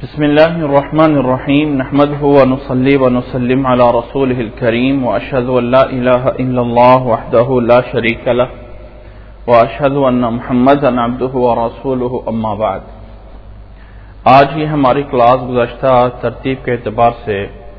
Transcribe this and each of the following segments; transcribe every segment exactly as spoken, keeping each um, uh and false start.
بسم الله الرحمن الرحيم نحمده ونصلي ونسلم على رسوله الكريم وأشهد أن لا إله إلا الله وحده لا شريك له وأشهد أن محمدا عبده ورسوله أما بعد. آج ہی ہماری کلاس گزشتہ ترتیب کے اعتبار سے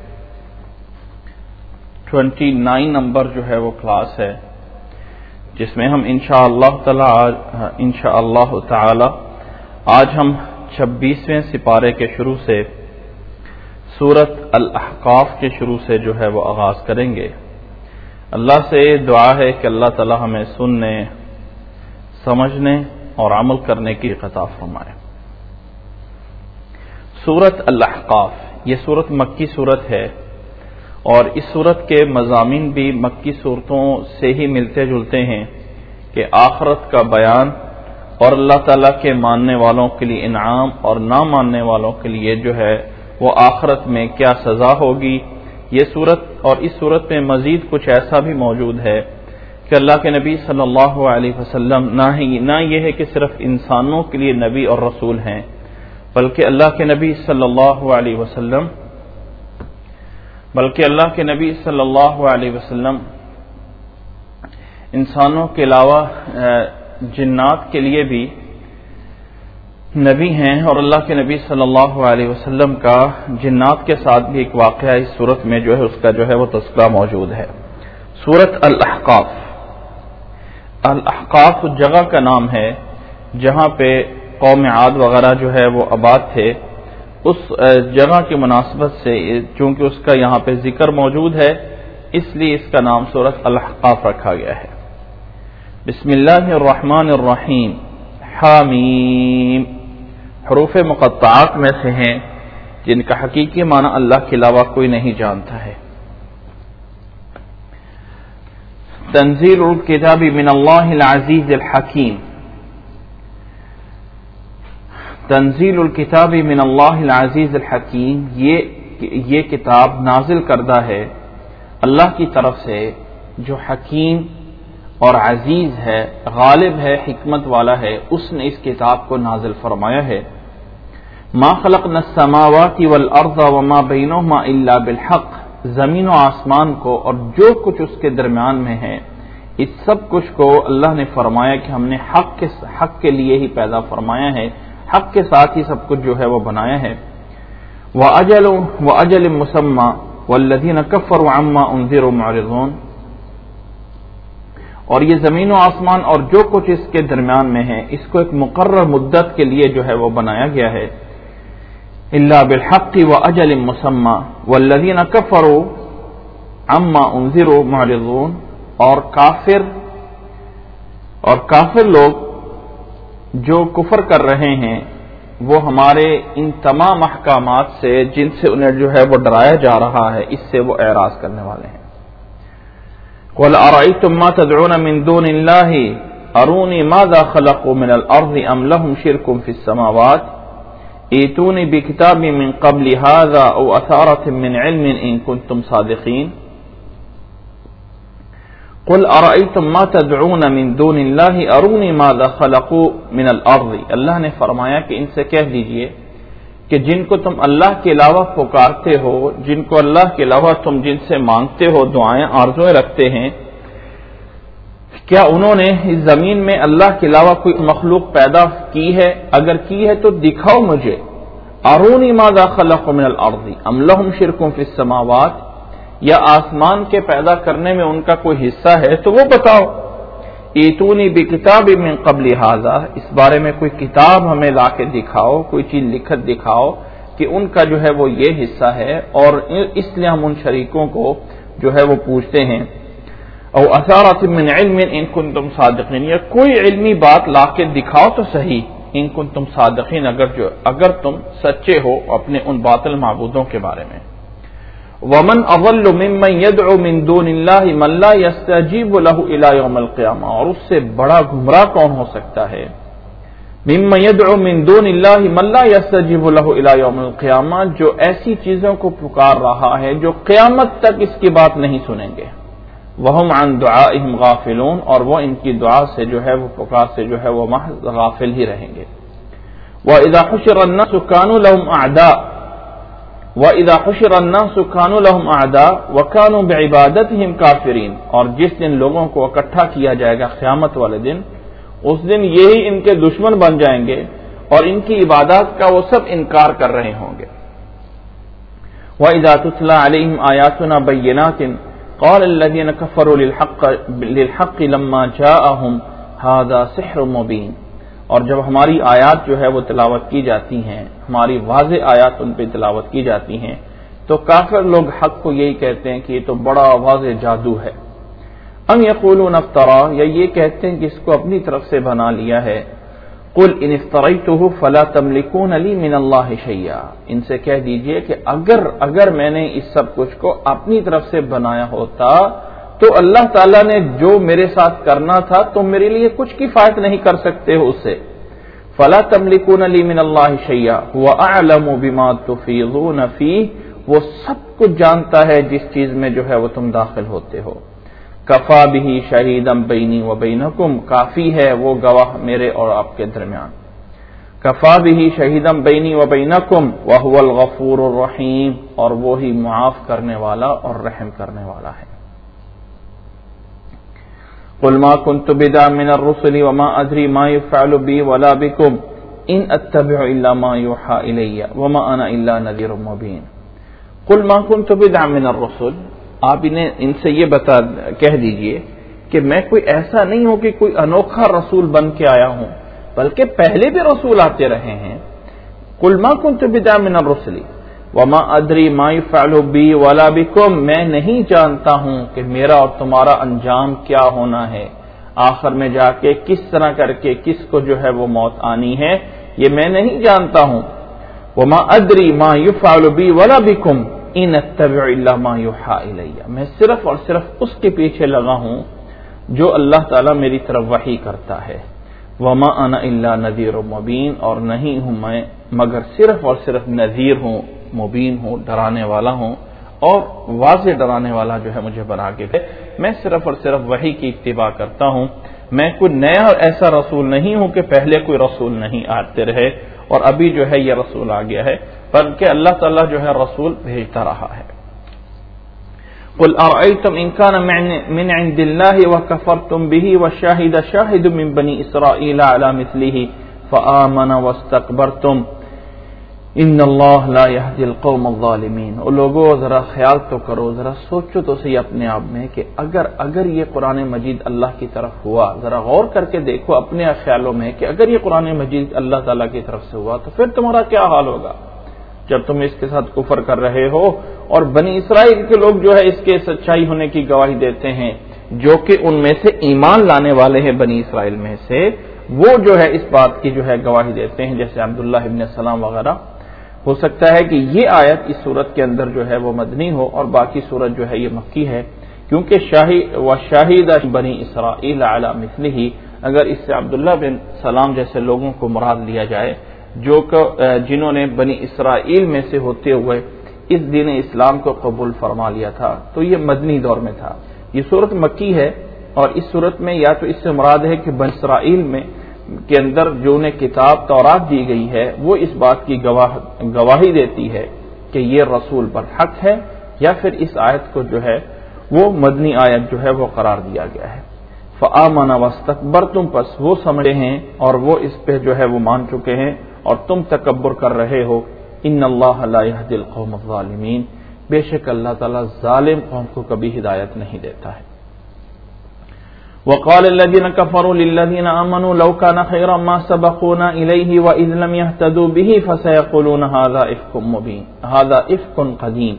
انیس نمبر جو ہے وہ کلاس ہے، جس میں ہم انشاءاللہ تعالی انشاءاللہ تعالی آج ہم چھبیسویں سپارے کے شروع سے سورت الاحقاف کے شروع سے جو ہے وہ آغاز کریں گے. اللہ سے دعا ہے کہ اللہ تعالی ہمیں سننے، سمجھنے اور عمل کرنے کی عطا فرمائے. سورت الاحقاف یہ سورت مکی سورت ہے، اور اس سورت کے مضامین بھی مکی صورتوں سے ہی ملتے جلتے ہیں کہ آخرت کا بیان اور اللہ تعالیٰ کے ماننے والوں کے لیے انعام اور نہ ماننے والوں کے لیے جو ہے وہ آخرت میں کیا سزا ہوگی. یہ سورت اور اس سورت میں مزید کچھ ایسا بھی موجود ہے کہ اللہ کے نبی صلی اللہ علیہ وسلم نہ ہی نہ یہ ہے کہ صرف انسانوں کے لیے نبی اور رسول ہیں، بلکہ اللہ کے نبی صلی اللہ علیہ وسلم بلکہ اللہ کے نبی صلی اللہ علیہ وسلم انسانوں کے علاوہ جنات کے لیے بھی نبی ہیں، اور اللہ کے نبی صلی اللہ علیہ وسلم کا جنات کے ساتھ بھی ایک واقعہ اس سورت میں جو ہے اس کا جو ہے وہ تذکرہ موجود ہے. سورت الاحقاف الاحقاف اس جگہ کا نام ہے جہاں پہ قوم عاد وغیرہ جو ہے وہ آباد تھے. اس جگہ کی مناسبت سے چونکہ اس کا یہاں پہ ذکر موجود ہے، اس لیے اس کا نام سورت الاحقاف رکھا گیا ہے. بسم اللہ الرحمن الرحیم. حامیم حروف مقطعات میں سے ہیں جن کا حقیقی معنی اللہ کے علاوہ کوئی نہیں جانتا ہے. تنزیل الکتاب من اللہ العزیز الحکیم. تنزیل الکتاب من اللہ العزیز الحکیم یہ یہ کتاب نازل کردہ ہے اللہ کی طرف سے جو حکیم اور عزیز ہے، غالب ہے، حکمت والا ہے. اس نے اس کتاب کو نازل فرمایا ہے. ما خلقنا السماوات والارض وما بینہما الا بالحق. زمین و آسمان کو اور جو کچھ اس کے درمیان میں ہے اس سب کچھ کو اللہ نے فرمایا کہ ہم نے حق کے حق کے لیے ہی پیدا فرمایا ہے، حق کے ساتھ ہی سب کچھ جو ہے وہ بنایا ہے. وَأَجَلٌ وَأَجَلٍ مُّسَمًّى وَالَّذِينَ كَفَرُوا عَمَّا أُنذِرُوا مُعْرِضُونَ. اور یہ زمین و آسمان اور جو کچھ اس کے درمیان میں ہے اس کو ایک مقرر مدت کے لیے جو ہے وہ بنایا گیا ہے. الا بالحق واجل مسمى والذین کفروا عما انذروا معرضون. اور کافر اور کافر لوگ جو کفر کر رہے ہیں وہ ہمارے ان تمام احکامات سے جن سے انہیں جو ہے وہ ڈرایا جا رہا ہے اس سے وہ اعراض کرنے والے ہیں. قل ارأيتم ما تدعون من دون الله اروني ماذا خلقوا من الارض ام لهم شرك في السماوات ائتوني بكتاب من قبل هذا او اثارة من علم ان كنتم صادقين. قل ارأيتم ما تدعون من دون الله اروني ماذا خلقوا من الارض. اللہ نے فرمایا کہ ان سے کہہ دیجئے کہ جن کو تم اللہ کے علاوہ پکارتے ہو، جن کو اللہ کے علاوہ تم جن سے مانگتے ہو، دعائیں آرزویں رکھتے ہیں، کیا انہوں نے اس زمین میں اللہ کے علاوہ کوئی مخلوق پیدا کی ہے؟ اگر کی ہے تو دکھاؤ مجھے. ارونی ماذا خلقوا من الارض ام لهم شرک فی السماوات. یا آسمان کے پیدا کرنے میں ان کا کوئی حصہ ہے تو وہ بتاؤ. ایتونی بکتاب من قبل ھذا. اس بارے میں کوئی کتاب ہمیں لا کے دکھاؤ، کوئی چیز لکھت دکھاؤ کہ ان کا جو ہے وہ یہ حصہ ہے، اور اس لیے ہم ان شریکوں کو جو ہے وہ پوچھتے ہیں. او اثارۃ من علم ان کنتم صادقین. یا کوئی علمی بات لا کے دکھاؤ تو صحیح، ان کنتم صادقین، اگر جو اگر تم سچے ہو اپنے ان باطل معبودوں کے بارے میں. ومن اضل ممن يدعو من دون الله من لا يستجيب له الى يوم القيامه. اور اس سے بڑا گمراہ کون ہو سکتا ہے؟ ممن يدعو من دون الله من لا يستجيب له الى يوم القيامه. جو ایسی چیزوں کو پکار رہا ہے جو قیامت تک اس کی بات نہیں سنیں گے. وهم عن دعائهم غافلون. اور وہ ان کی دعا سے جو ہے وہ پکار سے جو ہے وہ محض غافل ہی رہیں گے. وَإِذَا حُشِرَ النَّاسُ كَانُوا لَهُمْ أَعْدَاءَ وَإِذَا حُشِرَ النَّاسُ كَانُوا لَهُمْ أَعْدَاءَ وَكَانُوا بِعِبَادَتِهِمْ كَافِرِينَ، اور جس دن لوگوں کو اکٹھا کیا جائے گا قیامت والے دن، اس دن یہی ان کے دشمن بن جائیں گے اور ان کی عبادات کا وہ سب انکار کر رہے ہوں گے۔ وَإِذَا تُتْلَى عَلَيْهِمْ آيَاتُنَا بَيِّنَاتٍ قَالَ الَّذِينَ كَفَرُوا لِلْحَقِّ لِلْحَقِّ لَمَّا جَاءَهُمْ هَذَا سِحْرٌ مُبِينٌ، اور جب ہماری آیات جو ہے وہ تلاوت کی جاتی ہیں، ہماری واضح آیات ان پہ تلاوت کی جاتی ہیں، تو کافر لوگ حق کو یہی کہتے ہیں کہ یہ تو بڑا واضح جادو ہے۔ ام یقولون افترا، یا یہ کہتے ہیں کہ اس کو اپنی طرف سے بنا لیا ہے۔ قل ان افتریتہ فلا تملکون لی من اللہ شیئا، ان سے کہہ دیجئے کہ اگر اگر میں نے اس سب کچھ کو اپنی طرف سے بنایا ہوتا تو اللہ تعالیٰ نے جو میرے ساتھ کرنا تھا تم میرے لیے کچھ کفایت نہیں کر سکتے ہو اس سے۔ فلا تملکون لی من اللہ شیئا هو اعلم بما تفیضون فیہ، وہ سب کچھ جانتا ہے جس چیز میں جو ہے وہ تم داخل ہوتے ہو۔ کفا بہ شہیدا بینی و بینکم، کافی ہے وہ گواہ میرے اور آپ کے درمیان۔ کفا بہ شہیدا بینی و بینکم وہو الغفور الرحیم، اور وہی معاف کرنے والا اور رحم کرنے والا ہے۔ قل ما كنت بدعا من الرسل وما ادری ما يفعل بي ولا بكم ان اتبع الا ما يوحى الي وما انا الا نذير مبين۔ قل ما كنت بدعا من الرسل، آپ انہیں ان سے یہ بتا کہہ دیجئے کہ میں کوئی ایسا نہیں ہوں کہ کوئی انوکھا رسول بن کے آیا ہوں، بلکہ پہلے بھی رسول آتے رہے ہیں۔ قل ما كنت بدعا من الرسل وما ادری ما يفعل بي ولا بكم، میں نہیں جانتا ہوں کہ میرا اور تمہارا انجام کیا ہونا ہے، آخر میں جا کے کس طرح کر کے کس کو جو ہے وہ موت آنی ہے، یہ میں نہیں جانتا ہوں۔ وما ادری ما يفعل بي ولا بكم ان اتبع الا ما يوحى الي، میں صرف اور صرف اس کے پیچھے لگا ہوں جو اللہ تعالیٰ میری طرف وحی کرتا ہے۔ وما انا الا نذیر مبین، اور نہیں ہوں میں مگر صرف اور صرف نذیر ہوں، مبین ہوں، ڈرانے والا ہوں، اور واضح ڈرانے والا جو ہے مجھے بنا کے دے۔ میں صرف اور صرف وحی کی اتباع کرتا ہوں، میں کوئی نیا اور ایسا رسول نہیں ہوں کہ پہلے کوئی رسول نہیں آتے رہے اور ابھی جو ہے یہ رسول آ گیا ہے، بلکہ اللہ تعالیٰ جو ہے رسول بھیجتا رہا ہے۔ قل ارأيتم ان كان من عند الله وكفرتم به وشاهد شاهد من بني اسرائيل على مثله فآمن واستكبرتم ان اللہ لا يهدي القوم الظالمین۔ اور لوگوں ذرا خیال تو کرو، ذرا سوچو تو صحیح اپنے آپ میں کہ اگر اگر یہ قرآن مجید اللہ کی طرف ہوا، ذرا غور کر کے دیکھو اپنے خیالوں میں کہ اگر یہ قرآن مجید اللہ تعالیٰ کی طرف سے ہوا تو پھر تمہارا کیا حال ہوگا جب تم اس کے ساتھ کفر کر رہے ہو۔ اور بنی اسرائیل کے لوگ جو ہے اس کے سچائی ہونے کی گواہی دیتے ہیں، جو کہ ان میں سے ایمان لانے والے ہیں بنی اسرائیل میں سے، وہ جو ہے اس بات کی جو ہے گواہی دیتے ہیں، جیسے عبداللہ ابن سلام وغیرہ۔ ہو سکتا ہے کہ یہ آیت اس صورت کے اندر جو ہے وہ مدنی ہو اور باقی صورت جو ہے یہ مکی ہے، کیونکہ شاہی و شاہد بنی اسرائیل علی مثلہ، اگر اس سے عبداللہ بن سلام جیسے لوگوں کو مراد لیا جائے جو کہ جنہوں نے بنی اسرائیل میں سے ہوتے ہوئے اس دین اسلام کو قبول فرما لیا تھا، تو یہ مدنی دور میں تھا۔ یہ صورت مکی ہے، اور اس صورت میں یا تو اس سے مراد ہے کہ بنی اسرائیل میں کے اندر جو انہیں کتاب تورات دی گئی ہے وہ اس بات کی گواہ گواہی دیتی ہے کہ یہ رسول برحق ہے، یا پھر اس آیت کو جو ہے وہ مدنی آیت جو ہے وہ قرار دیا گیا ہے۔ فآمن واستکبرتم، پس وہ سمجھے ہیں اور وہ اس پہ جو ہے وہ مان چکے ہیں اور تم تکبر کر رہے ہو۔ ان اللہ لا يهدي القوم الظالمین، بے شک اللہ تعالیٰ ظالم قوم کو کبھی ہدایت نہیں دیتا ہے۔ وقال الذين كفروا للذين آمنوا لو كان خيرا ما سبقونا إليه وإذ لم يهتدوا به فسيقولون هذا إفك مبين هذا إفك قديم۔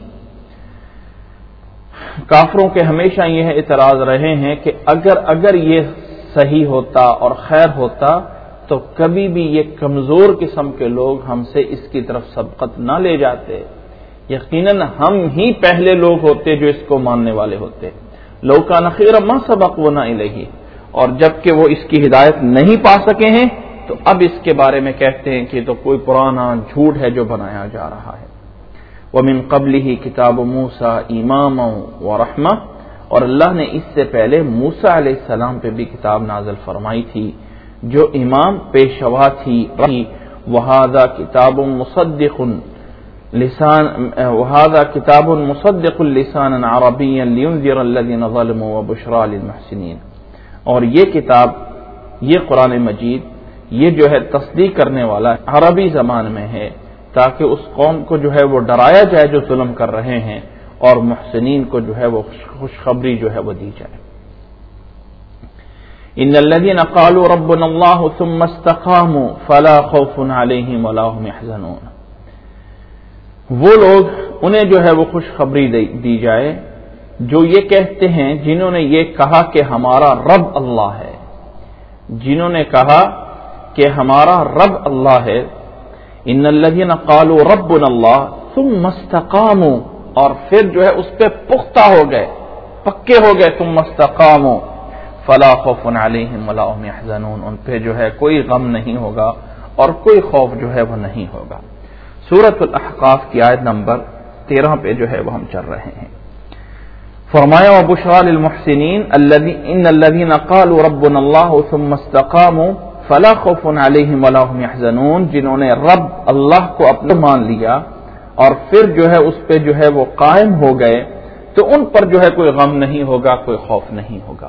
کافروں کے ہمیشہ یہ اعتراض رہے ہیں کہ اگر اگر یہ صحیح ہوتا اور خیر ہوتا تو کبھی بھی یہ کمزور قسم کے لوگ ہم سے اس کی طرف سبقت نہ لے جاتے، یقیناً ہم ہی پہلے لوگ ہوتے جو اس کو ماننے والے ہوتے۔ لو کان خیرا ما سبقونا الیہ، اور جب کہ وہ اس کی ہدایت نہیں پا سکے ہیں تو اب اس کے بارے میں کہتے ہیں کہ تو کوئی پرانا جھوٹ ہے جو بنایا جا رہا ہے۔ ومن قبلہ کتاب موسیٰ اماما ورحمہ، اور اللہ نے اس سے پہلے موسیٰ علیہ السلام پہ بھی کتاب نازل فرمائی تھی جو امام پیشوا تھی، وَهَذَا كِتَابٌ مُصَدِّقٌ لسان وهذا كتاب مصدق لسانا عربيا لينذر الذين ظلموا وبشرى للمحسنين. اور یہ کتاب، یہ قرآن مجید، یہ جو ہے تصدیق کرنے والا عربی زبان میں ہے تاکہ اس قوم کو جو ہے وہ ڈرایا جائے جو ظلم کر رہے ہیں، اور محسنین کو جو ہے وہ خوشخبری جو ہے وہ دی جائے. ان الذين قالوا ربنا الله ثم استقاموا فلا خوف عليهم ولا هم يحزنون. وہ لوگ، انہیں جو ہے وہ خوشخبری دی جائے جو یہ کہتے ہیں، جنہوں نے یہ کہا کہ ہمارا رب اللہ ہے، جنہوں نے کہا کہ ہمارا رب اللہ ہے. ان الذين قالوا ربنا الله ثم استقاموا، اور پھر جو ہے اس پہ پختہ ہو گئے، پکے ہو گئے. ثم استقاموا فلا خوف علیہم ولا هم يحزنون، ان پہ جو ہے کوئی غم نہیں ہوگا اور کوئی خوف جو ہے وہ نہیں ہوگا. سورۃ الاحقاف کی آیت نمبر تیرہ پہ جو ہے وہ ہم چل رہے ہیں. فرمایا وبشرى للمحسنین ان الذين قالوا ربنا الله ثم استقاموا فلا خوف علیہم ولا هم يحزنون. جنہوں نے رب اللہ کو اپنا مان لیا اور پھر جو ہے اس پہ جو ہے وہ قائم ہو گئے تو ان پر جو ہے کوئی غم نہیں ہوگا، کوئی خوف نہیں ہوگا.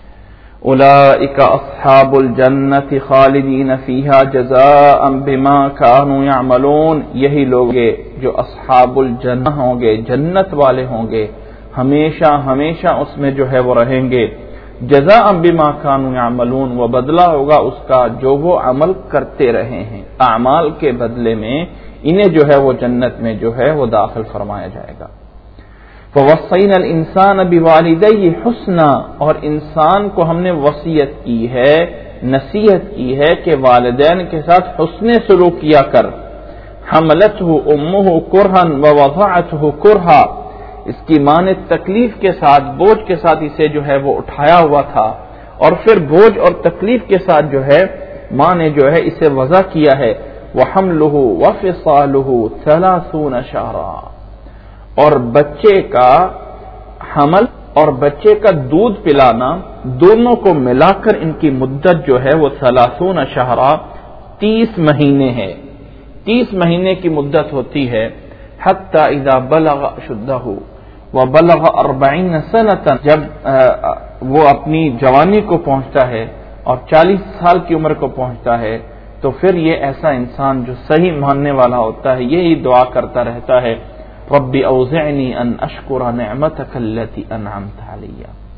اولئک اصحاب الجنۃ خالدین فیہا جزاء بما كانوا يعملون. یہی لوگ جو اصحاب الجنہ ہوں گے، جنت والے ہوں گے، ہمیشہ ہمیشہ اس میں جو ہے وہ رہیں گے. جزاء بما كانوا يعملون، وہ بدلہ ہوگا اس کا جو وہ عمل کرتے رہے ہیں. اعمال کے بدلے میں انہیں جو ہے وہ جنت میں جو ہے وہ داخل فرمایا جائے گا. فَوَصَّيْنَا الْإِنسَانَ بِوَالِدَيْهِ حُسْنًا، اور انسان کو ہم نے وصیت کی ہے، نصیحت کی ہے کہ والدین کے ساتھ حسن سلوک کیا کر. حَمَلَتْهُ أُمُّهُ كُرْهًا وَوَضَعَتْهُ كُرْهًا، اس کی ماں نے تکلیف کے ساتھ، بوجھ کے ساتھ اسے جو ہے وہ اٹھایا ہوا تھا، اور پھر بوجھ اور تکلیف کے ساتھ جو ہے ماں نے جو ہے اسے وضع کیا ہے. وَحَمْلُهُ وَفِصَالُهُ ثَلَاثُونَ شَهْرًا، اور بچے کا حمل اور بچے کا دودھ پلانا دونوں کو ملا کر ان کی مدت جو ہے وہ ثلاثون شہرا تیس مہینے ہے. تیس مہینے کی مدت ہوتی ہے. حتی اذا بلغ اشدہ وبلغ اربعین سنۃ، جب وہ اپنی جوانی کو پہنچتا ہے اور چالیس سال کی عمر کو پہنچتا ہے تو پھر یہ ایسا انسان جو صحیح ماننے والا ہوتا ہے یہی دعا کرتا رہتا ہے، رب اوزعنی ان اشکر نعمتک التی انعمت علی.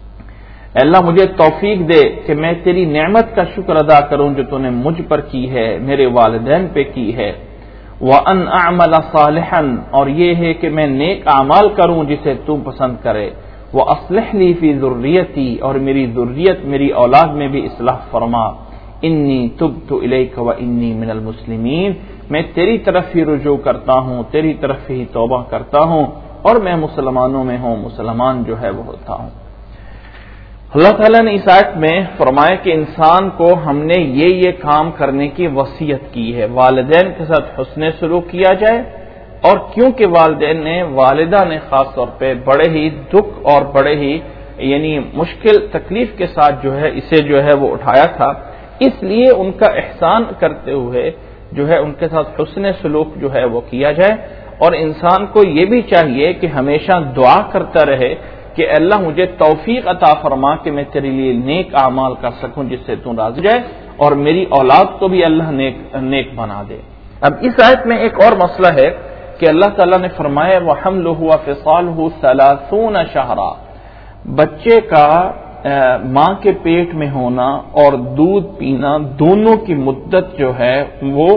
اللہ مجھے توفیق دے کہ میں تیری نعمت کا شکر ادا کروں جو تو نے مجھ پر کی ہے، میرے والدین پہ کی ہے. وان اعمل صالحا، اور یہ ہے کہ میں نیک اعمال کروں جسے تو پسند کرے. واصلح لی فی ذریتی، اور میری ذریت، میری اولاد میں بھی اصلاح فرما. انی تبت الیک وانی من المسلمین، میں تیری طرف ہی رجوع کرتا ہوں، تیری طرف ہی توبہ کرتا ہوں، اور میں مسلمانوں میں ہوں، مسلمان جو ہے وہ ہوتا ہوں. اللہ تعالیٰ نے اس آیت میں فرمایا کہ انسان کو ہم نے یہ یہ کام کرنے کی وصیت کی ہے. والدین کے ساتھ حسن سلوک کیا جائے، اور کیونکہ والدین نے، والدہ نے خاص طور پہ بڑے ہی دکھ اور بڑے ہی یعنی مشکل تکلیف کے ساتھ جو ہے اسے جو ہے وہ اٹھایا تھا، اس لیے ان کا احسان کرتے ہوئے جو ہے ان کے ساتھ حسن سلوک جو ہے وہ کیا جائے. اور انسان کو یہ بھی چاہیے کہ ہمیشہ دعا کرتا رہے کہ اللہ مجھے توفیق عطا فرما کہ میں تیرے لیے نیک اعمال کر سکوں جس سے تو راضی جائے، اور میری اولاد کو بھی اللہ نیک نیک بنا دے. اب اس آیت میں ایک اور مسئلہ ہے کہ اللہ تعالیٰ نے فرمایا وَحَمْلُهُ وَفِصَالُهُ ثَلَاثُونَ شَهْرًا، بچے کا ماں کے پیٹ میں ہونا اور دودھ پینا دونوں کی مدت جو ہے وہ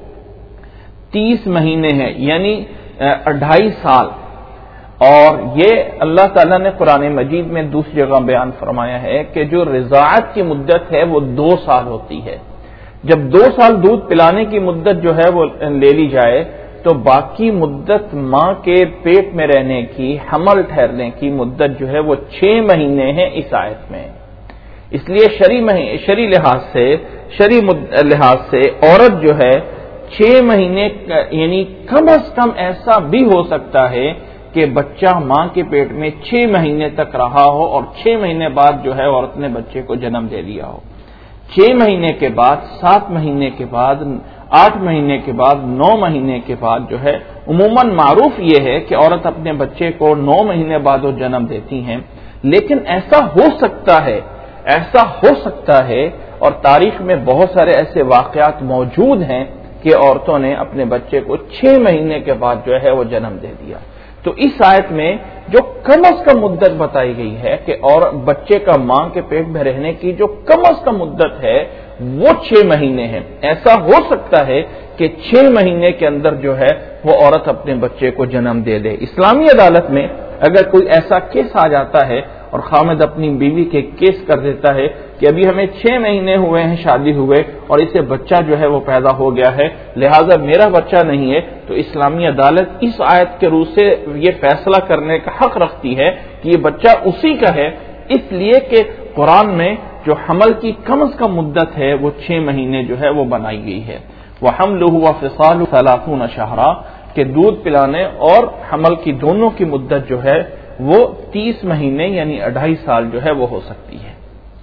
تیس مہینے ہے، یعنی اڑھائی سال. اور یہ اللہ تعالیٰ نے قرآن مجید میں دوسری جگہ بیان فرمایا ہے کہ جو رضاعت کی مدت ہے وہ دو سال ہوتی ہے. جب دو سال دودھ پلانے کی مدت جو ہے وہ لے لی جائے تو باقی مدت ماں کے پیٹ میں رہنے کی، حمل ٹھہرنے کی مدت جو ہے وہ چھ مہینے ہے اس آیت میں. اس لیے شرعی شرعی لحاظ سے شرعی لحاظ سے عورت جو ہے چھ مہینے یعنی کم از کم ایسا بھی ہو سکتا ہے کہ بچہ ماں کے پیٹ میں چھ مہینے تک رہا ہو اور چھ مہینے بعد جو ہے عورت نے بچے کو جنم دے دیا ہو. چھ مہینے کے بعد، سات مہینے کے بعد آٹھ مہینے کے بعد، نو مہینے کے بعد جو ہے عموماً معروف یہ ہے کہ عورت اپنے بچے کو نو مہینے بعد وہ جنم دیتی ہیں، لیکن ایسا ہو سکتا ہے ایسا ہو سکتا ہے اور تاریخ میں بہت سارے ایسے واقعات موجود ہیں کہ عورتوں نے اپنے بچے کو چھ مہینے کے بعد جو ہے وہ جنم دے دیا۔ تو اس آیت میں جو کم از کم مدت بتائی گئی ہے کہ اور بچے کا ماں کے پیٹ میں رہنے کی جو کم از کم مدت ہے وہ چھ مہینے ہے۔ ایسا ہو سکتا ہے کہ چھ مہینے کے اندر جو ہے وہ عورت اپنے بچے کو جنم دے دے۔ اسلامی عدالت میں اگر کوئی ایسا کیس آ جاتا ہے اور خامد اپنی بیوی کے کیس کر دیتا ہے کہ ابھی ہمیں چھ مہینے ہوئے ہیں شادی ہوئے اور اسے بچہ جو ہے وہ پیدا ہو گیا ہے، لہذا میرا بچہ نہیں ہے، تو اسلامی عدالت اس آیت کے روح سے یہ فیصلہ کرنے کا حق رکھتی ہے کہ یہ بچہ اسی کا ہے، اس لیے کہ قرآن میں جو حمل کی کم از کم مدت ہے وہ چھ مہینے جو ہے وہ بنائی گئی ہے۔ وَحَمْلُهُ وَفِصَالُهُ ثَلَاثُونَ شَهْرًا کہ دودھ پلانے اور حمل کی دونوں کی مدت جو ہے وہ تیس مہینے یعنی اڑھائی سال جو ہے وہ ہو سکتی ہے۔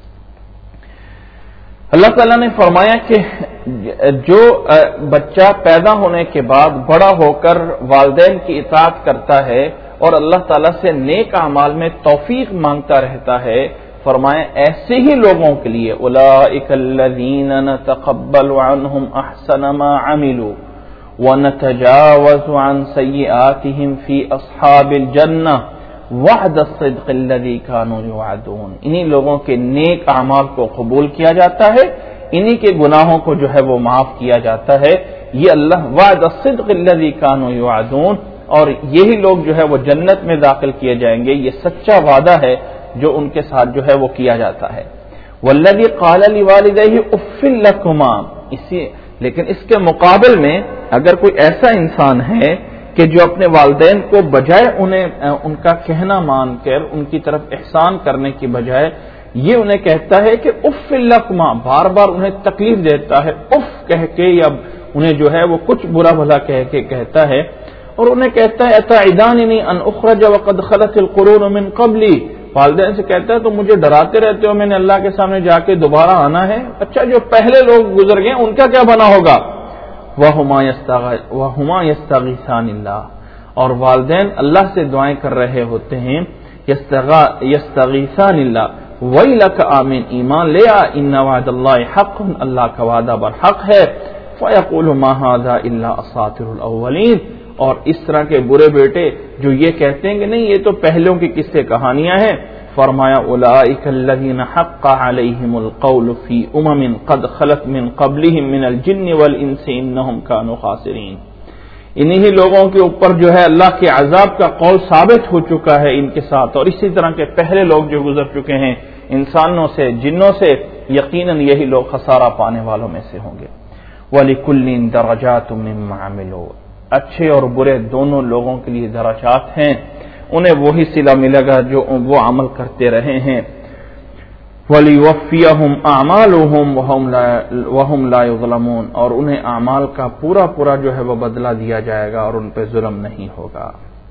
اللہ تعالیٰ نے فرمایا کہ جو بچہ پیدا ہونے کے بعد بڑا ہو کر والدین کی اطاعت کرتا ہے اور اللہ تعالیٰ سے نیک اعمال میں توفیق مانگتا رہتا ہے، فرمایا ایسے ہی لوگوں کے لیے اولئک الذین نتقبل عنہم احسن ما عملوا ونتجاوز عن سیئاتہم فی اصحاب الجنہ وعد الصدق الذی کانوا یوعدون۔ انہی لوگوں کے نیک اعمال کو قبول کیا جاتا ہے، انہی کے گناہوں کو جو ہے وہ معاف کیا جاتا ہے، یہ اللہ وعد الصدق الذی کانوا یوعدون، اور یہی لوگ جو ہے وہ جنت میں داخل کیے جائیں گے، یہ سچا وعدہ ہے جو ان کے ساتھ جو ہے وہ کیا جاتا ہے۔ والذی قال لوالدیہ اف لکما، اسی لیکن اس کے مقابل میں اگر کوئی ایسا انسان ہے کہ جو اپنے والدین کو بجائے انہیں ان کا کہنا مان کر ان کی طرف احسان کرنے کی بجائے یہ انہیں کہتا ہے کہ اف لکما، بار بار انہیں تکلیف دیتا ہے، اف کہہ کے یا انہیں جو ہے وہ کچھ برا بھلا کہہ کے کہتا ہے، اور انہیں کہتا ہے اتعداننی ان اخرج وقد خلت القرون من قبلی، والدین سے کہتا ہے تو مجھے ڈراتے رہتے ہو میں نے اللہ کے سامنے جا کے دوبارہ آنا ہے، اچھا جو پہلے لوگ گزر گئے ان کا کیا بنا ہوگا؟ وَهُمَا يَسْتَغِيثَانِ اللَّهِ، اور والدین اللہ سے دعائیں کر رہے ہوتے ہیں، يَسْتَغِيثَانِ اللَّهِ وَيْلَكَ آمین، ایمان لے آ، إِنَّ وَعْدَ اللَّهِ حَقٌّ، اللہ کا وعدہ برحق ہے، فَيَقُولُ مَا هَذَا إِلَّا أَسَاطِيرُ الْأَوَّلِينَ، اور اس طرح کے برے بیٹے جو یہ کہتے ہیں کہ نہیں یہ تو پہلوں کی قصے کہانیاں ہیں، فرمایا اولئک الذین حق علیہم القول فی امم قد خلت من قبلہم من الجن والانس انہم کانوا خاسرین، انہی لوگوں کے اوپر جو ہے اللہ کے عذاب کا قول ثابت ہو چکا ہے ان کے ساتھ، اور اسی طرح کے پہلے لوگ جو گزر چکے ہیں انسانوں سے جنوں سے، یقیناً یہی لوگ خسارہ پانے والوں میں سے ہوں گے۔ وَلِكُلٍّ دَرَجَاتٌ مِّمَّا عَمِلُوا، اچھے اور برے دونوں لوگوں کے لیے درجات ہیں، انہیں وہی صلہ ملے گا جو وہ عمل کرتے رہے ہیں۔ وَلِيُوَفِّيَهُمْ أَعْمَالُهُمْ وَهُمْ لَا يُظْلَمُونَ، اور انہیں اعمال کا پورا پورا جو ہے وہ بدلہ دیا جائے گا اور ان پہ ظلم نہیں ہوگا۔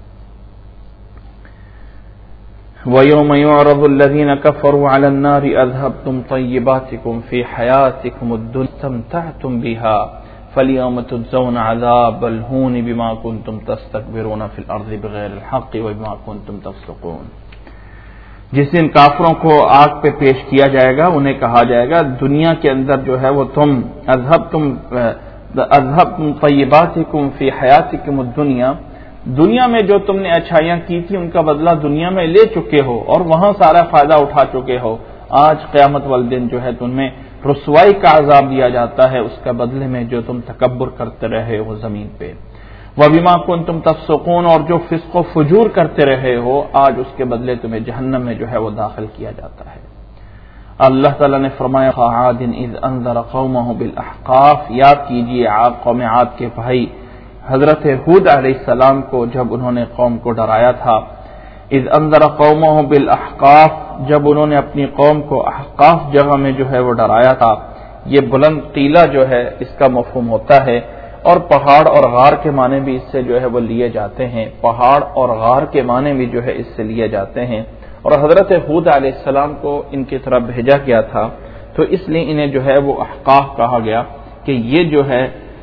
وَيَوْمَ يُعْرَضُ الَّذِينَ كَفَرُوا عَلَى النَّارِ أَذْهَبْتُمْ طَيِّبَاتِكُمْ فِي حَيَاتِكُمُ الدُّنْيَا اسْتَمْتَعْتُمْ بِهَا فَالْيَوْمَ تُجْزَوْنَ عَذَابَ الْهُونِ بِمَا كُنتُمْ تَسْتَكْبِرُونَ فِي الْأَرْضِ بِغَيْرِ الْحَقِّ وَبِمَا كُنتُمْ تَفْسُقُونَ۔ جس دن کافروں کو آگ پہ پیش کیا جائے گا انہیں کہا جائے گا دنیا کے اندر جو ہے وہ تم اذهبتم اذهبتم طیباتکم فی حیاتکم الدنیا، دنیا میں جو تم نے اچھائیاں کی تھی ان کا بدلہ دنیا میں لے چکے ہو اور وہاں سارا فائدہ اٹھا چکے ہو، آج قیامت والے دن جو ہے تمہیں رسوائی کا عذاب دیا جاتا ہے اس کا بدلے میں جو تم تکبر کرتے رہے ہو زمین پہ۔ وَبِمَا كُنتُمْ تَفْسُقُونَ، اور جو فسق و فجور کرتے رہے ہو آج اس کے بدلے تمہیں جہنم میں جو ہے وہ داخل کیا جاتا ہے۔ اللہ تعالیٰ نے فرمایا عَادٍ إِذْ أَنذَرَ قَوْمَهُ بِالْأَحْقَافِ، یاد کیجئے عاد قوم عاد کے بھائی حضرت ہود علیہ السلام کو جب انہوں نے قوم کو ڈرایا تھا، اذ انذر قومه بالاحقاف، جب انہوں نے اپنی قوم کو احقاف جگہ میں جو ہے وہ ڈرایا تھا۔ یہ بلند ٹیلا جو ہے اس کا مفہوم ہوتا ہے، اور پہاڑ اور غار کے معنی بھی اس سے جو ہے وہ لیے جاتے ہیں، پہاڑ اور غار کے معنی بھی جو ہے اس سے لیے جاتے ہیں، اور حضرت ہود علیہ السلام کو ان کی طرف بھیجا گیا تھا تو اس لیے انہیں جو ہے وہ احقاف کہا گیا کہ یہ جو ہے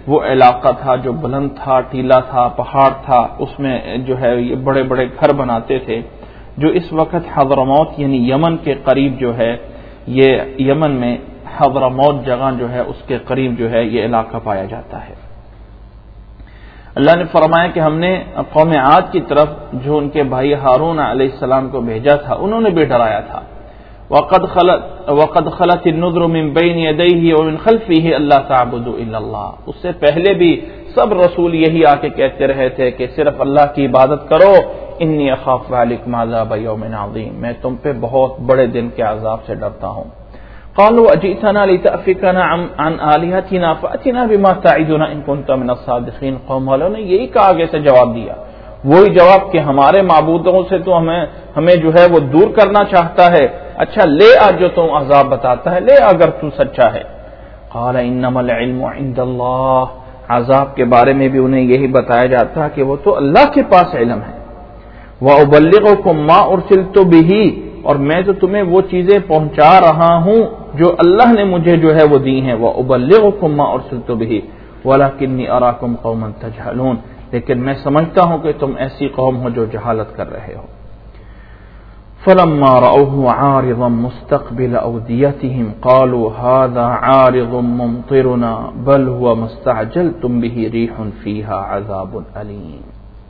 وہ علاقہ تھا جو بلند تھا، ٹیلا تھا، پہاڑ تھا، اس میں جو ہے یہ بڑے بڑے گھر بناتے تھے، جو اس وقت حضرموت یعنی یمن کے قریب جو ہے، یہ یمن میں حضرموت جگہ جو ہے اس کے قریب جو ہے یہ علاقہ پایا جاتا ہے۔ اللہ نے فرمایا کہ ہم نے قوم عاد کی طرف جو ان کے بھائی ہارون علیہ السلام کو بھیجا تھا انہوں نے بھی ڈرایا تھا، وقد خلت وقد خلت النذر من بین یدیہ ومن خلفہ الا تعبدوا الا اللہ، اس سے پہلے بھی سب رسول یہی آ کے کہتے رہے تھے کہ صرف اللہ کی عبادت کرو، انی اخاف علیکم عذاب یوم عظیم، میں تم پہ بہت بڑے دن کے عذاب سے ڈرتا ہوں۔ قالوا اجئتنا لتأفكنا عن آلهتنا فأتنا بما تعدنا ان كنت من الصادقین، قوم والوں نے یہی کہا، آگے سے جواب دیا، وہی جواب کہ ہمارے معبودوں سے تو ہمیں ہمیں جو ہے وہ دور کرنا چاہتا ہے، اچھا لے آ جو تم عذاب بتاتا ہے، لے اگر تو سچا ہے۔ قال انما العلم عند اللہ، عذاب کے بارے میں بھی انہیں یہی بتایا جاتا ہے کہ وہ تو اللہ کے پاس علم ہے۔ وَأُبَلِّغُكُم مَّا أُرْسِلْتُ بِهِ، اور میں تو تمہیں وہ چیزیں پہنچا رہا ہوں جو اللہ نے مجھے جو ہے وہ دی ہیں، وَأُبَلِّغُكُم مَّا أُرْسِلْتُ بِهِ وَلَكِنِّي أَرَاكُمْ قَوْمًا تَجْهَلُونَ، لیکن میں سمجھتا ہوں کہ تم ایسی قوم ہو جو جہالت کر رہے ہو۔ فَلَمَّا رَأَوْهُ عَارِضًا مُسْتَقْبِلَ أَوْدِيَتِهِمْ قَالُوا هَٰذَا عَارِضٌ مُمْطِرُنَا بَلْ هُوَ مَا اسْتَعْجَلْتُم بِهِ رِيحٌ فِيهَا عَذَابٌ أَلِيمٌ۔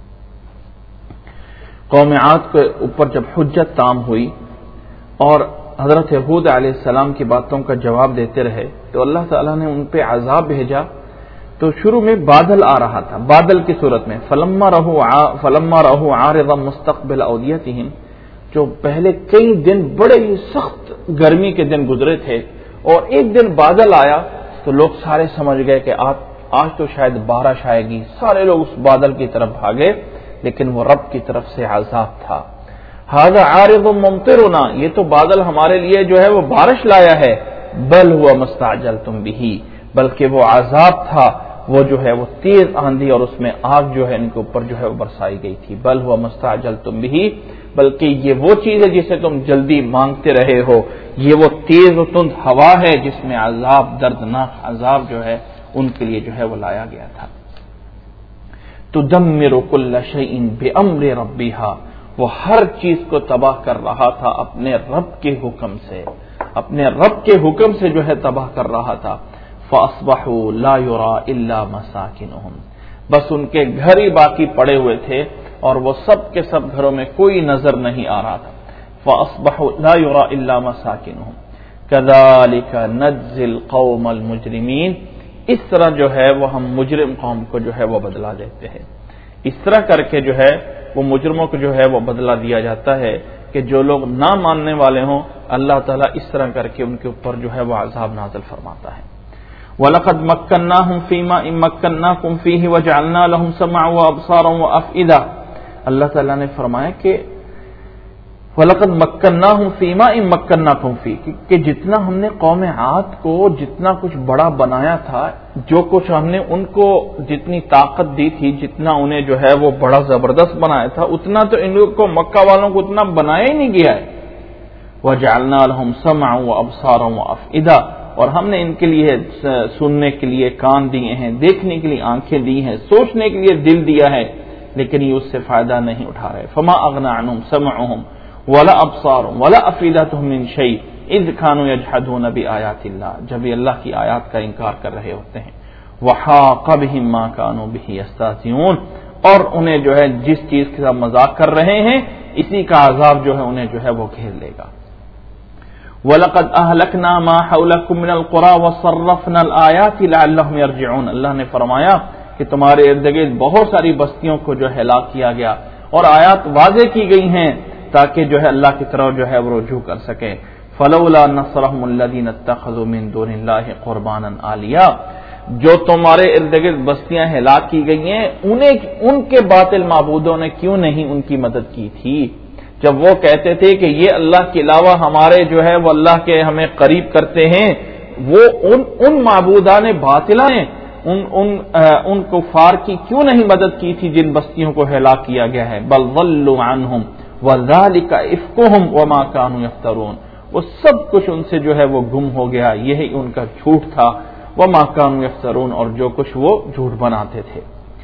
قوم عاد کے اوپر جب حجت تام ہوئی اور حضرت ہود علیہ السلام کی باتوں کا جواب دیتے رہے تو اللہ تعالیٰ نے ان پہ عذاب بھیجا۔ تو شروع میں بادل آ رہا تھا، بادل کی صورت میں، فلما رہو فلما رہو عارضا مستقبل اودیتہم، جو پہلے کئی دن بڑے ہی سخت گرمی کے دن گزرے تھے اور ایک دن بادل آیا تو لوگ سارے سمجھ گئے کہ آج آج تو شاید بارش آئے گی، سارے لوگ اس بادل کی طرف بھاگے، لیکن وہ رب کی طرف سے عذاب تھا۔ ھذا عارض ممطرنا، یہ تو بادل ہمارے لیے جو ہے وہ بارش لایا ہے، بل ہوا مستعجلتم بہ، بلکہ وہ عذاب تھا، وہ جو ہے وہ تیز آندھی اور اس میں آگ جو ہے ان کے اوپر جو ہے وہ برسائی گئی تھی۔ بل ہوا مستعجلتم بہ، بلکہ یہ وہ چیز ہے جسے تم جلدی مانگتے رہے ہو، یہ وہ تیز و تند ہوا ہے جس میں عذاب، دردناک عذاب جو ہے ان کے لیے جو ہے وہ لایا گیا تھا۔ تدمر کل شیء بامر ربها، وہ ہر چیز کو تباہ کر رہا تھا اپنے رب کے حکم سے، اپنے رب کے حکم سے جو ہے تباہ کر رہا تھا۔ فاصبحوا لا يرى الا مساكنهم، بس ان کے گھر ہی باقی پڑے ہوئے تھے اور وہ سب کے سب گھروں میں کوئی نظر نہیں آ رہا تھا۔ فاصبحوا لا يرى الا مساكنهم كذلك نجزي القوم المجرمين، اس طرح جو ہے وہ ہم مجرم قوم کو جو ہے وہ بدلہ دیتے ہیں، اس طرح کر کے جو ہے وہ مجرموں کو جو ہے وہ بدلہ دیا جاتا ہے کہ جو لوگ نہ ماننے والے ہوں اللہ تعالیٰ اس طرح کر کے ان کے اوپر جو ہے وہ عذاب نازل فرماتا ہے۔ وَلَقَدْ مَكَّنَّاهُمْ فِي مَا إِن مَّكَّنَّاكُمْ فِيهِ وَجَعَلْنَا لَهُمْ سَمْعًا وَأَبْصَارًا وَأَفْئِدَةً، اللہ تعالیٰ نے فرمایا کہ وَلَقَدْ مَكَّنَّاهُمْ فِي مَا إِن مَّكَّنَّاكُمْ فِيهِ، کہ جتنا ہم نے قوم عاد کو جتنا کچھ بڑا بنایا تھا، جو کچھ ہم نے ان کو جتنی طاقت دی تھی، جتنا انہیں جو ہے وہ بڑا زبردست بنایا تھا، اتنا تو ان لوگوں کو مکہ والوں کو اتنا بنایا ہی نہیں گیا ہے۔ وَجَعَلْنَا لَهُمْ سَمْعًا وَأَبْصَارًا وَأَفْئِدَةً، اور ہم نے ان کے لیے سننے کے لیے کان دیے ہیں، دیکھنے کے لیے آنکھیں دی ہیں، سوچنے کے لیے دل دیا ہے، لیکن یہ اس سے فائدہ نہیں اٹھا رہے۔ فما اغنى عنهم سمعهم ولا ابصارهم ولا افئدتهم من شيء اذ كانوا يجحدون بآيات الله، جب یہ اللہ کی آیات کا انکار کر رہے ہوتے ہیں۔ وحاق بهم ما كانوا به يستهزئون، اور انہیں جو ہے جس چیز کے ساتھ مذاق کر رہے ہیں اسی کا عذاب جو ہے انہیں جو ہے وہ گھیر لے گا۔ وَلَقَدْ أَهْلَكْنَا مَا حَوْلَكُم مِّنَ الْقُرَىٰ وَصَرَّفْنَا الْآيَاتِ لَعَلَّهُمْ يَرْجِعُونَ، اللہ نے فرمایا کہ تمہارے ارد گرد بہت ساری بستیوں کو جو ہے ہلاک کیا گیا اور آیات واضح کی گئی ہیں تاکہ جو ہے اللہ کی طرف جو ہے وہ رجوع کر سکیں۔ فَلَوْلَا نَصَرَهُمُ الَّذِينَ اتَّخَذُوا مِن دُونِ اللَّهِ قُرْبَانًا آلِهَةً، جو تمہارے ارد گرد بستیاں ہلاک کی گئی ہیں انہیں ان کے باطل معبودوں نے کیوں نہیں ان کی مدد کی تھی، جب وہ کہتے تھے کہ یہ اللہ کے علاوہ ہمارے جو ہے وہ اللہ کے ہمیں قریب کرتے ہیں، وہ ان ان معبودان باطلہ ہیں، ان ان ان کفار کی کیوں نہیں مدد کی تھی جن بستیوں کو ہلاک کیا گیا ہے۔ بل ضلوا عنہم وذالک افکہم وما کانوا یفترون، وہ سب کچھ ان سے جو ہے وہ گم ہو گیا، یہی ان کا جھوٹ تھا، وما كانوا يفترون، اور جو کچھ وہ جھوٹ بناتے تھے۔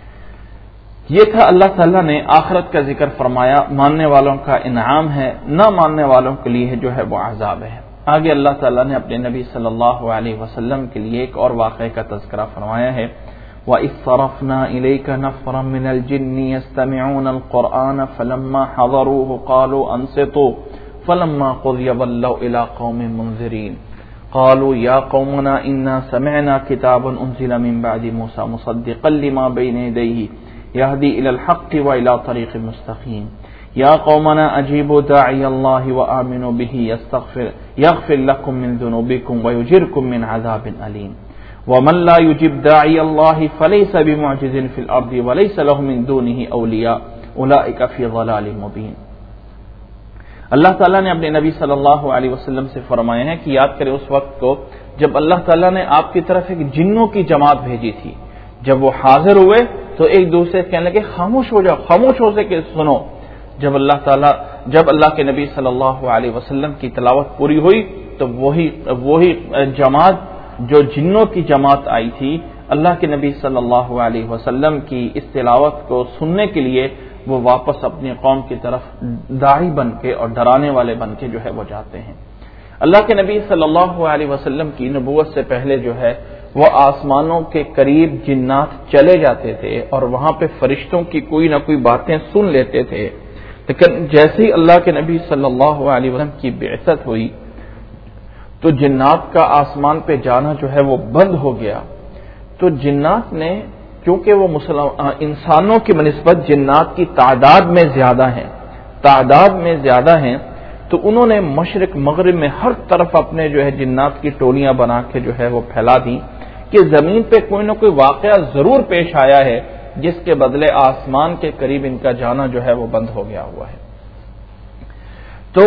یہ تھا اللہ تعالیٰ نے آخرت کا ذکر فرمایا، ماننے والوں کا انعام ہے، نہ ماننے والوں کے لیے جو ہے وہ عذاب ہے۔ آگے اللہ تعالیٰ نے اپنے نبی صلی اللہ علیہ وسلم کے لیے ایک اور واقعے کا تذکرہ فرمایا ہے، وَإِذْ صَرَفْنَا إِلَيْكَ نَفْرًا مِنَ الْجِنِّ يَسْتَمِعُونَ الْقُرْآنَ فَلَمَّا حَضَرُوهُ قَالُوا أَنصِتُوا فَلَمَّا قُضِيَ وَلَّوْا إِلَى قَوْمٍ مُنذِرِينَ قَالُوا يَا قَوْمَنَا إِنَّا سَمِعْنَا كِتَابًا أُنزِلَ مِن بَعْدِ مُوسَى مُصَدِّقًا لِمَا بَيْنَ يَدَيْهِ يهدي إلى الحق وإلى طريق مستقيم يا قومنا أجيبوا داعي الله وآمنوا به يستغفر يغفر لكم من ذنوبكم ويجركم من عذاب أليم ومن لا يجيب داعي الله فليس بمعجز في الأرض وليس له من دونه أولياء أولئك في ضلال مبين۔ اللہ تعالیٰ نے اپنے نبی صلی اللہ علیہ وسلم سے فرمایا ہے کہ یاد کریں اس وقت کو جب اللہ تعالیٰ نے آپ کی طرف ایک جنوں کی جماعت بھیجی تھی، جب وہ حاضر ہوئے تو ایک دوسرے سے کہنے لگے خاموش ہو جاؤ، خاموش ہو سے کہ سنو۔ جب اللہ تعالیٰ جب اللہ کے نبی صلی اللہ علیہ وسلم کی تلاوت پوری ہوئی تو وہی وہی جماعت جو جنوں کی جماعت آئی تھی، اللہ کے نبی صلی اللہ علیہ وسلم کی اس تلاوت کو سننے کے لیے وہ واپس اپنی قوم کی طرف داعی بن کے اور ڈرانے والے بن کے جو ہے وہ جاتے ہیں۔ اللہ کے نبی صلی اللہ علیہ وسلم کی نبوت سے پہلے جو ہے وہ آسمانوں کے قریب جنات چلے جاتے تھے اور وہاں پہ فرشتوں کی کوئی نہ کوئی باتیں سن لیتے تھے، لیکن جیسے ہی اللہ کے نبی صلی اللہ علیہ وسلم کی بعثت ہوئی تو جنات کا آسمان پہ جانا جو ہے وہ بند ہو گیا۔ تو جنات نے کیونکہ وہ مسلم انسانوں کی بنسبت جنات کی تعداد میں زیادہ ہیں تعداد میں زیادہ ہیں تو انہوں نے مشرق مغرب میں ہر طرف اپنے جو ہے جنات کی ٹولیاں بنا کے جو ہے وہ پھیلا دی کہ زمین پہ کوئی نہ کوئی واقعہ ضرور پیش آیا ہے جس کے بدلے آسمان کے قریب ان کا جانا جو ہے وہ بند ہو گیا ہوا ہے۔ تو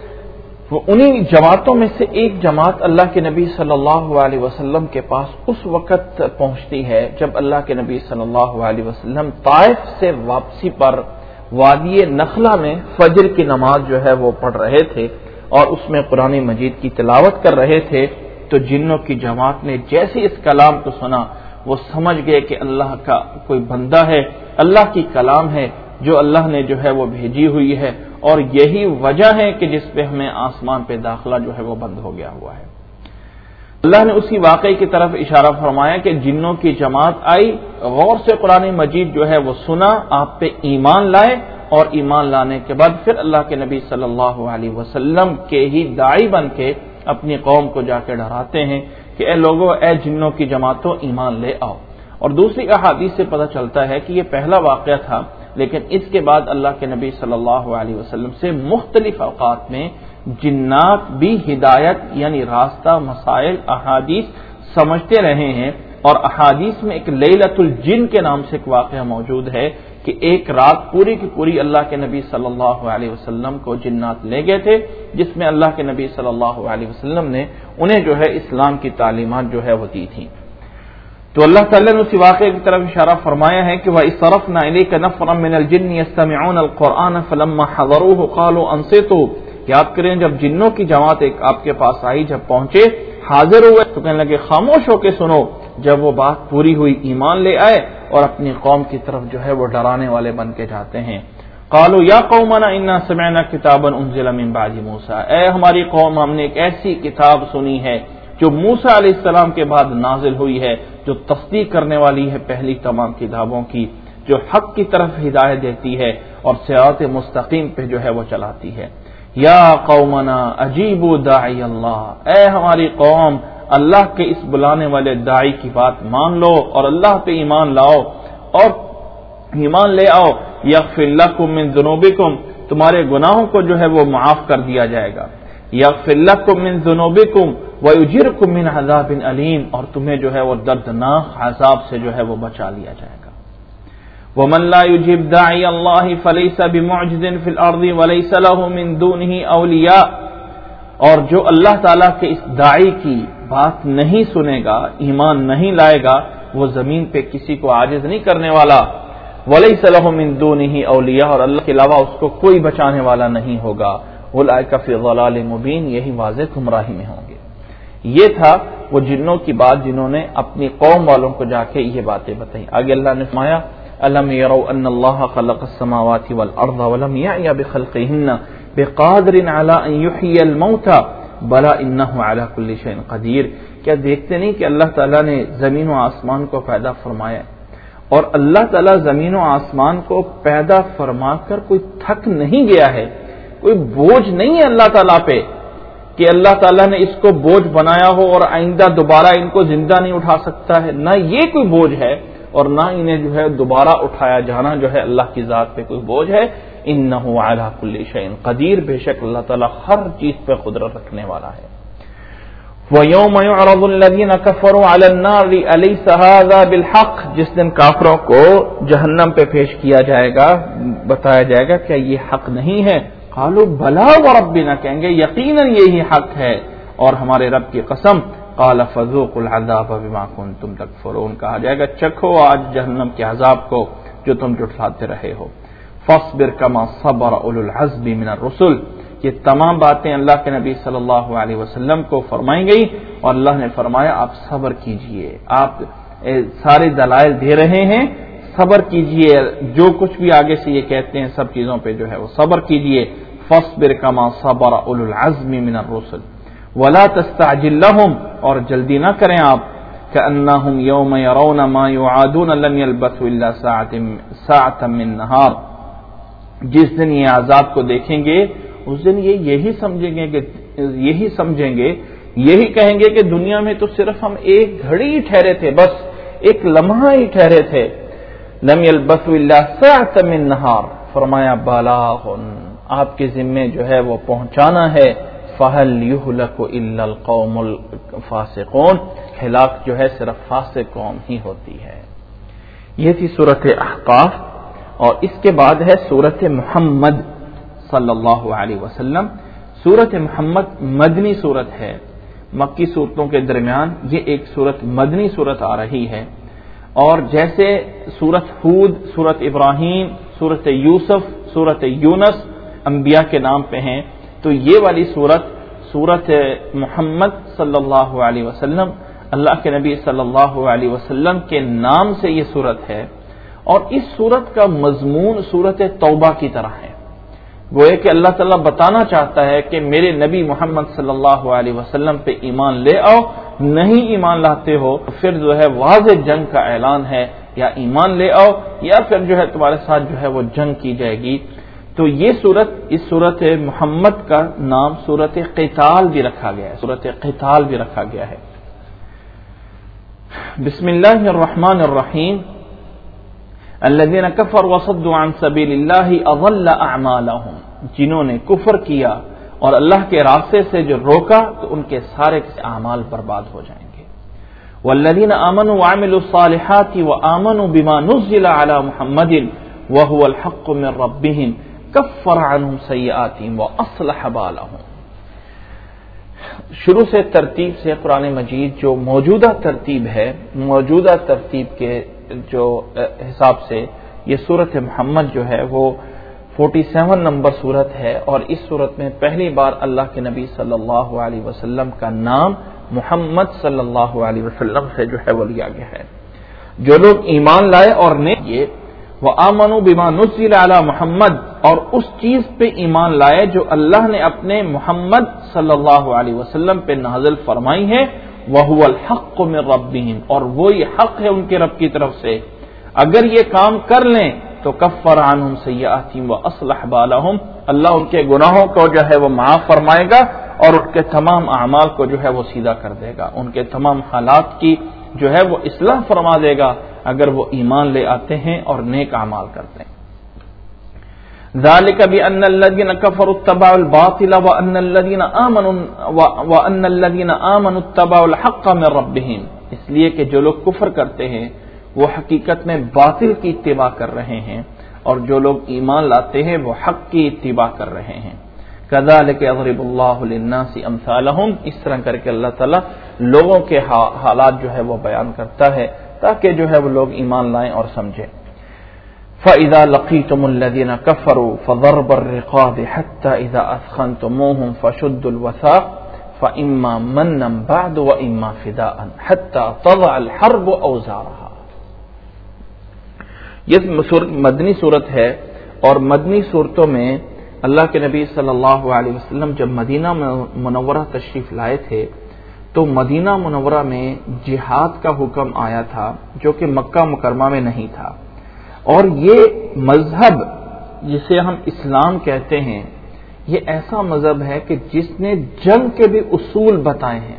انہی جماعتوں میں سے ایک جماعت اللہ کے نبی صلی اللہ علیہ وسلم کے پاس اس وقت پہنچتی ہے جب اللہ کے نبی صلی اللہ علیہ وسلم طائف سے واپسی پر وادی نخلا میں فجر کی نماز جو ہے وہ پڑھ رہے تھے اور اس میں قرآن مجید کی تلاوت کر رہے تھے، تو جنوں کی جماعت نے جیسے اس کلام کو سنا وہ سمجھ گئے کہ اللہ کا کوئی بندہ ہے، اللہ کی کلام ہے جو اللہ نے جو ہے وہ بھیجی ہوئی ہے، اور یہی وجہ ہے کہ جس پہ ہمیں آسمان پہ داخلہ جو ہے وہ بند ہو گیا ہوا ہے۔ اللہ نے اسی واقعے کی طرف اشارہ فرمایا کہ جنوں کی جماعت آئی، غور سے قرآن مجید جو ہے وہ سنا، آپ پہ ایمان لائے، اور ایمان لانے کے بعد پھر اللہ کے نبی صلی اللہ علیہ وسلم کے ہی داعی بن کے اپنی قوم کو جا کے ڈراتے ہیں کہ اے لوگوں، اے جنوں کی جماعتوں ایمان لے آؤ۔ اور دوسری احادیث سے پتہ چلتا ہے کہ یہ پہلا واقعہ تھا، لیکن اس کے بعد اللہ کے نبی صلی اللہ علیہ وسلم سے مختلف اوقات میں جنات بھی ہدایت یعنی راستہ، مسائل، احادیث سمجھتے رہے ہیں، اور احادیث میں ایک لیلۃ الجن کے نام سے ایک واقعہ موجود ہے کہ ایک رات پوری کی پوری اللہ کے نبی صلی اللہ علیہ وسلم کو جنات لے گئے تھے، جس میں اللہ کے نبی صلی اللہ علیہ وسلم نے انہیں جو ہے اسلام کی تعلیمات جو ہے وہ دی تھی۔ تو اللہ تعالیٰ نے اسی واقعے کی طرف اشارہ فرمایا ہے کہ وَإِذْ صَرَفْنَا إِلَيْكَ نَفْرًا مِنَ الْجِنِّ يَسْتَمِعُونَ الْقُرْآنَ فَلَمَّا حَضَرُوهُ قَالُوا أَنصِتُوا۔ یاد کریں جب جنوں کی جماعت ایک آپ کے پاس آئی، جب پہنچے حاضر ہوئے تو کہنے لگے خاموش ہو کے سنو۔ جب وہ بات پوری ہوئی ایمان لے آئے اور اپنی قوم کی طرف جو ہے وہ ڈرانے والے بن کے جاتے ہیں۔ قالوا یا قومنا انا سمعنا کتابا انزل من بعد موسیٰ، اے ہماری قوم، ہم نے ایک ایسی کتاب سنی ہے جو موسیٰ علیہ السلام کے بعد نازل ہوئی ہے، جو تصدیق کرنے والی ہے پہلی تمام کتابوں کی، جو حق کی طرف ہدایت دیتی ہے اور صراط مستقیم پہ جو ہے وہ چلاتی ہے۔ یا قومنا اجیبوا داعی اللہ، اے ہماری قوم، اللہ کے اس بلانے والے داعی کی بات مان لو اور اللہ پہ ایمان لاؤ اور ایمان لے آؤ۔ یغفر لکم من ذنوبکم، تمہارے گناہوں کو جو ہے وہ معاف کر دیا جائے گا۔ یغفر لکم من ذنوبکم ویجرکم من عذاب علیم، اور تمہیں جو ہے وہ دردناک عذاب سے جو ہے وہ بچا لیا جائے گا۔ ومن لا يجيب داعي الله فليس بمعجز في الارض وليس له من دونه اولیاء، اور جو اللہ تعالیٰ کے اس داعی کی بات نہیں سنے گا، ایمان نہیں لائے گا، وہ زمین پہ کسی کو عاجز نہیں کرنے والا۔ وَلَيْسَ لَهُ مِن دُونِهِ أَوْلِيَاء، اور اللہ کے علاوہ اس کو کوئی بچانے والا نہیں ہوگا۔ أُولَئِكَ فِي ضَلَالٍ مُبِينٍ، یہی واضح گمراہی میں ہوں گے۔ یہ تھا وہ جنوں کی بات جنہوں نے اپنی قوم والوں کو جا کے یہ باتیں بتائیں. آگے اللہ نے فرمایا الم يروا ان اللہ خلق السماوات والارض ولم يعي بخلقهن بقادر على ان يحيي الموتى بلى انه على كل شيء قدیر. کیا دیکھتے نہیں کہ اللہ تعالیٰ نے زمین و آسمان کو پیدا فرمایا اور اللہ تعالیٰ زمین و آسمان کو پیدا فرما کر کوئی تھک نہیں گیا ہے, کوئی بوجھ نہیں ہے اللہ تعالیٰ پہ کہ اللہ تعالیٰ نے اس کو بوجھ بنایا ہو اور آئندہ دوبارہ ان کو زندہ نہیں اٹھا سکتا ہے. نہ یہ کوئی بوجھ ہے اور نہ انہیں جو ہے دوبارہ اٹھایا جانا جو ہے اللہ کی ذات پہ کوئی بوجھ ہے. انہ علی کل شیء قدیر, بے شک اللہ تعالیٰ ہر چیز پہ قدرت رکھنے والا ہے. وَيَوْمَ يُعْرَضُ الَّذِينَ كَفَرُوا عَلَى النَّارِ أَلَيْسَ هَذَا بِالْحَقِّ, جس دن کافروں کو جہنم پہ پیش کیا جائے گا, بتایا جائے گا کہ یہ حق نہیں ہے. قالوا بلا وربنا, کہیں گے یقیناً یہی حق ہے اور ہمارے رب کی قسم. قال فذوقوا العذاب بما كنتم تكفرون, کہا جائے گا چکھو آج جہنم کے عذاب کو جو تم جھٹلاتے رہے ہو. فاصبر كما صبر اولو العزم من الرسل, یہ تمام باتیں اللہ کے نبی صلی اللہ علیہ وسلم کو فرمائی گئی اور اللہ نے فرمایا آپ صبر کیجئے, آپ سارے دلائل دے رہے ہیں, صبر کیجئے, جو کچھ بھی آگے سے یہ کہتے ہیں سب چیزوں پہ جو ہے وہ صبر کیجئے. فاصبر كما صبر اولو العزم من الرسل ولا تستعجل لهم, اور جلدی نہ کریں آپ. كأنهم يوم يرون ما يوعدون لم يلبثوا الا ساعة من نهار, جس دن یہ عذاب کو دیکھیں گے اس دن یہ یہی سمجھیں گے کہ یہی سمجھیں گے یہی کہیں گے کہ دنیا میں تو صرف ہم ایک گھڑی ہی ٹھہرے تھے, بس ایک لمحہ ہی ٹھہرے تھے. لم يلبثوا الا ساعة من نهار, فرمایا بلاغ, آپ کے ذمے جو ہے وہ پہنچانا ہے. فَهَلْ يُهْلَكُ إِلَّا الْقَوْمُ الْفَاسِقُونَ, ہلاک جو ہے صرف فاسق قوم ہی ہوتی ہے. یہ تھی سورۃ احقاف, اور اس کے بعد ہے سورۃ محمد صلی اللہ علیہ وسلم. سورۃ محمد مدنی سورت ہے, مکی صورتوں کے درمیان یہ ایک سورت مدنی سورت آ رہی ہے. اور جیسے سورۃ ہود, سورۃ ابراہیم, سورۃ یوسف, سورۃ یونس انبیاء کے نام پہ ہیں, تو یہ والی سورت سورۃ محمد صلی اللہ علیہ وسلم, اللہ کے نبی صلی اللہ علیہ وسلم کے نام سے یہ سورت ہے. اور اس سورت کا مضمون سورۃ توبہ کی طرح ہے. گویا کہ اللہ تعالیٰ بتانا چاہتا ہے کہ میرے نبی محمد صلی اللہ علیہ وسلم پہ ایمان لے آؤ, نہیں ایمان لاتے ہو تو پھر جو ہے واضح جنگ کا اعلان ہے, یا ایمان لے آؤ یا پھر جو ہے تمہارے ساتھ جو ہے وہ جنگ کی جائے گی. تو یہ سورت, اس سورت محمد کا نام سورت قتال بھی رکھا گیا ہے, سورت قتال بھی رکھا گیا ہے. بسم اللہ الرحمن الرحیم. الذين كفروا وصدوا عن سبيل الله اضل اعمالهم, جنہوں نے کفر کیا اور اللہ کے راستے سے جو روکا تو ان کے سارے اعمال برباد ہو جائیں گے. والذين آمنوا وعملوا الصالحات وآمنوا بما نزل على محمد وهو الحق من ربهم كفر عنهم سيئاتهم واصلح بالهم. شروع سے ترتیب سے قرآن مجید جو موجودہ ترتیب ہے, موجودہ ترتیب کے جو حساب سے یہ سورت محمد جو ہے وہ سینتالیس نمبر سورت ہے, اور اس سورت میں پہلی بار اللہ کے نبی صلی اللہ علیہ وسلم کا نام محمد صلی اللہ علیہ وسلم سے جو ہے وہ لیا گیا ہے. جو لوگ ایمان لائے اور نے یہ وآمنوا بما نزل علی محمد, اور اس چیز پہ ایمان لائے جو اللہ نے اپنے محمد صلی اللہ علیہ وسلم پہ نازل فرمائی ہے. وَهُوَ الْحَقُّ مِنْ رَبِّهِمْ, اور وہ یہ حق ہے ان کے رب کی طرف سے. اگر یہ کام کر لیں تو کفر عنہم سیئاتہم واصلح بالہم, اللہ ان کے گناہوں کو جو ہے وہ معاف فرمائے گا اور ان کے تمام اعمال کو جو ہے وہ سیدھا کر دے گا, ان کے تمام حالات کی جو ہے وہ اصلاح فرما دے گا اگر وہ ایمان لے آتے ہیں اور نیک اعمال کرتے ہیں. ذلك بأن الذين كفروا اتبعوا الباطل وأن الذين آمنوا وأن الذين آمنوا اتبعوا الحق من ربهم, اس لیے کہ جو لوگ کفر کرتے ہیں وہ حقیقت میں باطل کی اتباع کر رہے ہیں, اور جو لوگ ایمان لاتے ہیں وہ حق کی اتباع کر رہے ہیں. كذلك يضرب الله للناس امثالهم, اس طرح کر کے اللہ تعالیٰ لوگوں کے حالات جو ہے وہ بیان کرتا ہے تاکہ جو ہے وہ لوگ ایمان لائیں اور سمجھیں. فَإِذَا لَقِيتُمُ الَّذِينَ كَفَرُوا فَضَرْبَ الرِّقَابِ حَتَّى إِذَا أَثْخَنْتُمُوهُمْ فَشُدُّوا الْوَثَاقَ فَإِمَّا مَنًّا بَعْدُ وَإِمَّا فِدَاءً حَتَّى تَضَعَ الْحَرْبُ أَوْزَارَهَا. یہ مدنی صورت ہے، اور مدنی صورتوں میں اللہ کے نبی صلی اللہ علیہ وسلم جب مدینہ منورہ تشریف لائے تھے تو مدینہ منورہ میں جہاد کا حکم آیا تھا جو کہ مکہ مکرمہ میں نہیں تھا. اور یہ مذہب جسے ہم اسلام کہتے ہیں، یہ ایسا مذہب ہے کہ جس نے جنگ کے بھی اصول بتائے ہیں،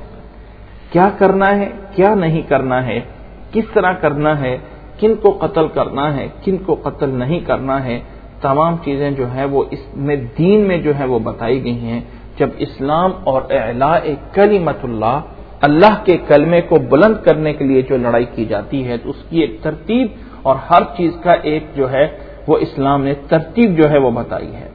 کیا کرنا ہے، کیا نہیں کرنا ہے، کس طرح کرنا ہے، کن کو قتل کرنا ہے، کن کو قتل نہیں کرنا ہے. تمام چیزیں جو ہیں وہ اس میں دین میں جو ہے وہ بتائی گئی ہیں. جب اسلام اور اعلاء کلمت اللہ، اللہ کے کلمے کو بلند کرنے کے لیے جو لڑائی کی جاتی ہے تو اس کی ایک ترتیب اور ہر چیز کا ایک جو ہے وہ اسلام نے ترتیب جو ہے وہ بتائی ہے.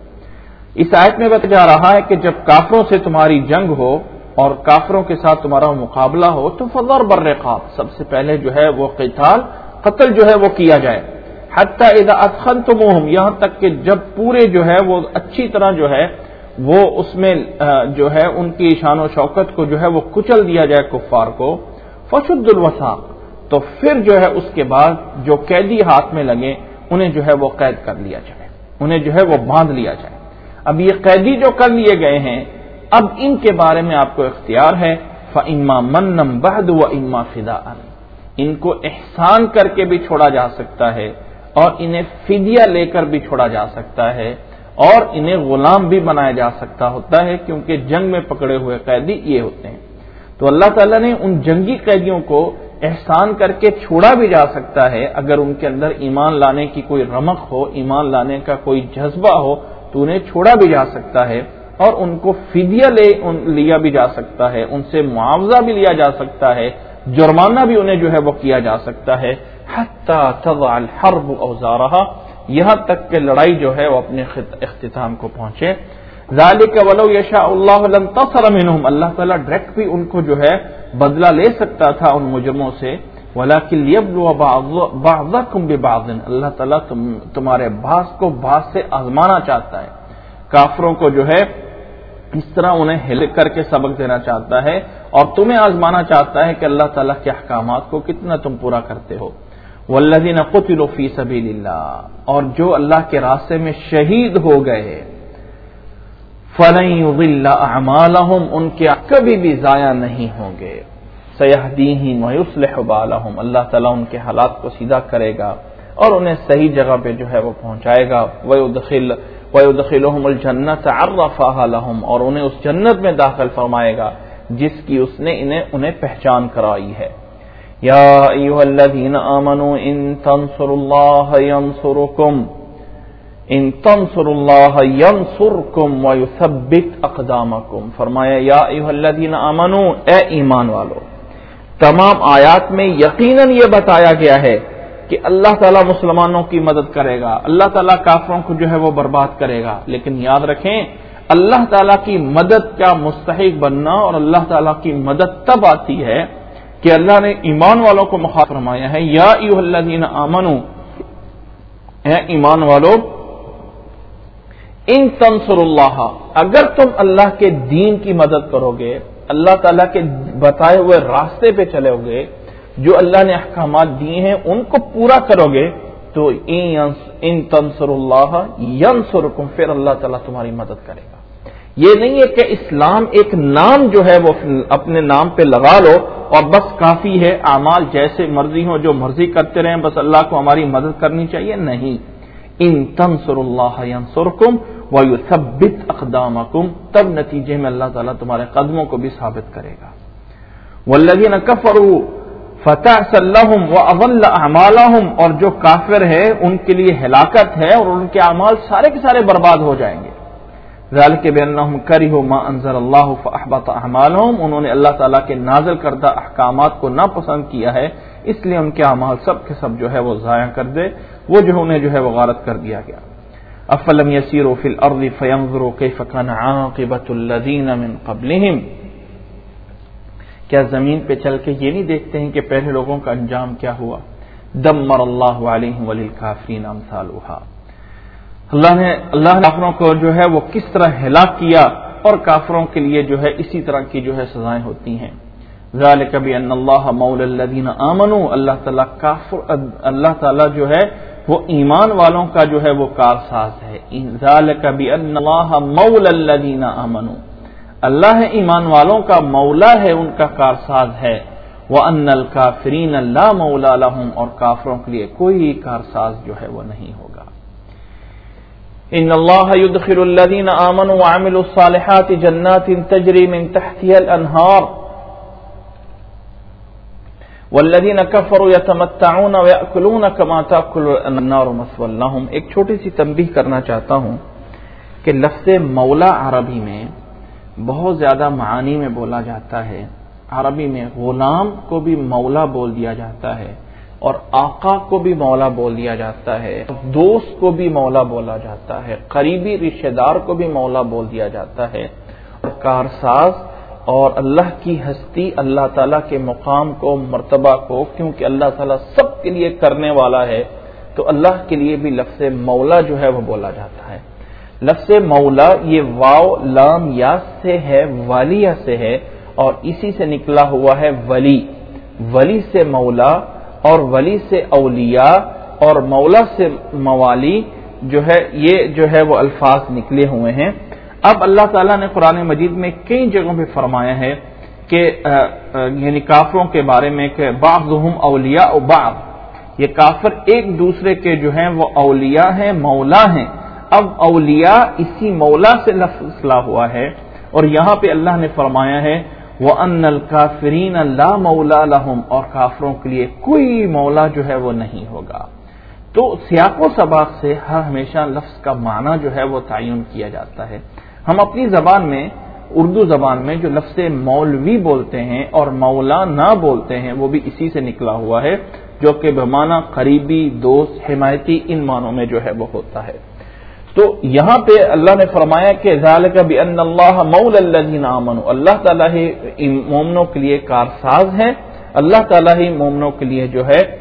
اس آیت میں بتایا جا رہا ہے کہ جب کافروں سے تمہاری جنگ ہو اور کافروں کے ساتھ تمہارا مقابلہ ہو تو فضرب الرقاب، سب سے پہلے جو ہے وہ قتال قتل جو ہے وہ کیا جائے. حتی اذا اثخنتموہم، یہاں تک کہ جب پورے جو ہے وہ اچھی طرح جو ہے وہ اس میں جو ہے ان کی شان و شوکت کو جو ہے وہ کچل دیا جائے کفار کو. فشدوا الوثاق، تو پھر جو ہے اس کے بعد جو قیدی ہاتھ میں لگے انہیں جو ہے وہ قید کر لیا جائے، انہیں جو ہے وہ باندھ لیا جائے. اب یہ قیدی جو کر لیے گئے ہیں، اب ان کے بارے میں آپ کو اختیار ہے. فَإِمَّا مَنًّا بَعْدُ وَإِمَّا فِدَاءً، ان کو احسان کر کے بھی چھوڑا جا سکتا ہے اور انہیں فدیہ لے کر بھی چھوڑا جا سکتا ہے اور انہیں غلام بھی بنایا جا سکتا ہوتا ہے، کیونکہ جنگ میں پکڑے ہوئے قیدی یہ ہوتے ہیں. تو اللہ تعالیٰ نے ان جنگی قیدیوں کو احسان کر کے چھوڑا بھی جا سکتا ہے اگر ان کے اندر ایمان لانے کی کوئی رمق ہو، ایمان لانے کا کوئی جذبہ ہو تو انہیں چھوڑا بھی جا سکتا ہے اور ان کو فدیہ لے لیا بھی جا سکتا ہے، ان سے معاوضہ بھی لیا جا سکتا ہے، جرمانہ بھی انہیں جو ہے وہ کیا جا سکتا ہے. حتی تضع الحرب اوزارها، یہاں تک کہ لڑائی جو ہے وہ اپنے اختتام کو پہنچے. ذالک ولو یشاء اللہ لانتصر منهم، اللہ تعالیٰ ڈائریکٹ بھی ان کو جو ہے بدلہ لے سکتا تھا ان مجرموں سے. ولکن لیبلو بعضکم ببعض، اللہ تعالیٰ تم تمہارے بعض کو بعض سے آزمانا چاہتا ہے. کافروں کو جو ہے اس طرح انہیں ہل کر کے سبق دینا چاہتا ہے اور تمہیں آزمانا چاہتا ہے کہ اللہ تعالیٰ کے احکامات کو کتنا تم پورا کرتے ہو. والذین قتلوا فی سبیل اللہ، اور جو اللہ کے راستے میں شہید ہو گئے، فلن یضل اعمالہم، ان کے کبھی بھی ضائع نہیں ہوں گے. سیہدیہم ویصلح بالہم، اللہ تعالیٰ ان کے حالات کو سیدھا کرے گا اور انہیں صحیح جگہ پہ جو ہے وہ پہنچائے گا. ویدخل ویدخلہم الجنۃ عرفہا لہم، اور انہیں اس جنت میں داخل فرمائے گا جس کی اس نے انہیں انہیں پہچان کرائی ہے. یا ایھا الذین آمنوا ان تنصروا اللہ ینصرکم ان تنصروا اللہ ینصرکم ویثبت اقدامکم. فرمایا یا ایھا الذین آمنوا، اے ایمان والو. تمام آیات میں یقیناً یہ بتایا گیا ہے کہ اللہ تعالیٰ مسلمانوں کی مدد کرے گا، اللہ تعالیٰ کافروں کو جو ہے وہ برباد کرے گا. لیکن یاد رکھیں اللہ تعالیٰ کی مدد کا مستحق بننا اور اللہ تعالیٰ کی مدد تب آتی ہے کہ اللہ نے ایمان والوں کو مخاطب فرمایا ہے یا ایھا الذین آمنوا، اے ایمان والو. ان تنصروا اللہ، اگر تم اللہ کے دین کی مدد کرو گے، اللہ تعالیٰ کے بتائے ہوئے راستے پہ چلو گے، جو اللہ نے احکامات دیے ہیں ان کو پورا کرو گے، تو ان تنصروا اللہ ینصرکم، پھر اللہ تعالیٰ تمہاری مدد کرے گا. یہ نہیں ہے کہ اسلام ایک نام جو ہے وہ اپنے نام پہ لگا لو اور بس کافی ہے، اعمال جیسے مرضی ہوں جو مرضی کرتے رہیں، بس اللہ کو ہماری مدد کرنی چاہیے. نہیں، ان تنصروا اللہ ینصرکم ویثبت اقدامکم، تب نتیجے میں اللہ تعالیٰ تمہارے قدموں کو بھی ثابت کرے گا. والذین کفروا فتعسا لهم واضل اعمالهم، اور جو کافر ہے ان کے لیے ہلاکت ہے اور ان کے اعمال سارے کے سارے برباد ہو جائیں گے. ذلک بانہم کرہوا ما انزل اللہ فاحبط اعمالهم، انہوں نے اللہ تعالیٰ کے نازل کردہ احکامات کو ناپسند کیا ہے، اس لیے ان کے اعمال سب کے سب جو ہے وہ ضائع کر دے، وہ جو انہیں جو ہے وہ غارت کر دیا گیا. افلم یسیروا فی الارض فینظروا کیف کان عاقبۃ الذین من قبلہم، کیا زمین پہ چل کے یہ نہیں دیکھتے ہیں کہ پہلے لوگوں کا انجام کیا ہوا. دمر اللہ علیہم وللکافرین امثالھا، اللہ نے اللہ نے کافروں کو جو ہے وہ کس طرح ہلاک کیا اور کافروں کے لیے جو ہے اسی طرح کی جو ہے سزائیں ہوتی ہیں. ذالک بان اللہ مولی الذین آمنوا، اللہ تعالیٰ کافر اللہ تعالیٰ جو ہے وہ ایمان والوں کا جو ہے وہ کارساز ہے. ذالک بان اللہ مولی الذین آمنوا، اللہ ایمان والوں کا مولا ہے، ان کا کارساز ہے. وان الکافرین لا مولا لہم، اور کافروں کے لیے کوئی کارساز جو ہے وہ نہیں ہوگا. ان اللہ يدخل الذین آمنوا وعملوا الصالحات جنات تجری من تحتها الانہار والذین کفروا یتمتعون ویأکلون کما تأکل النار مثوی لہم. ایک چھوٹی سی تنبیہ کرنا چاہتا ہوں کہ لفظ مولا عربی میں بہت زیادہ معانی میں بولا جاتا ہے. عربی میں غلام کو بھی مولا بول دیا جاتا ہے، اور آقا کو بھی مولا بول دیا جاتا ہے، دوست کو بھی مولا بولا جاتا ہے، قریبی رشتہ دار کو بھی مولا بول دیا جاتا ہے. اور کارساز اور اللہ کی ہستی، اللہ تعالیٰ کے مقام کو، مرتبہ کو، کیونکہ اللہ تعالیٰ سب کے لیے کرنے والا ہے، تو اللہ کے لیے بھی لفظ مولا جو ہے وہ بولا جاتا ہے. لفظ مولا یہ واو لام یا سے ہے، والیہ سے ہے، اور اسی سے نکلا ہوا ہے ولی. ولی سے مولا اور ولی سے اولیاء اور مولا سے موالی جو ہے یہ جو ہے وہ الفاظ نکلے ہوئے ہیں. اب اللہ تعالیٰ نے قرآن مجید میں کئی جگہوں پہ فرمایا ہے کہ یعنی کافروں کے بارے میں کہ بعضهم اولیاء بعض، یہ کافر ایک دوسرے کے جو ہیں وہ اولیاء ہیں، مولا ہیں. اب اولیاء اسی مولا سے لفظ اصلاح ہوا ہے، اور یہاں پہ اللہ نے فرمایا ہے وَأَنَّ الْكَافِرِينَ لَا مَوْلَى لَهُمْ، اور کافروں کے لیے کوئی مولا جو ہے وہ نہیں ہوگا. تو سیاق و سباق سے ہر ہمیشہ لفظ کا معنی جو ہے وہ تعین کیا جاتا ہے. ہم اپنی زبان میں، اردو زبان میں جو لفظ مولوی بولتے ہیں اور مولا نہ بولتے ہیں، وہ بھی اسی سے نکلا ہوا ہے، جو کہ بمعنی قریبی، دوست، حمایتی، ان معنوں میں جو ہے وہ ہوتا ہے. تو یہاں پہ اللہ نے فرمایا کہ ذالک بان اللہ مولی الذین آمنوا، اللہ تعالیٰ ہی مومنوں کے لیے کارساز ہے، اللہ تعالیٰ ہی مومنوں کے لیے جو ہے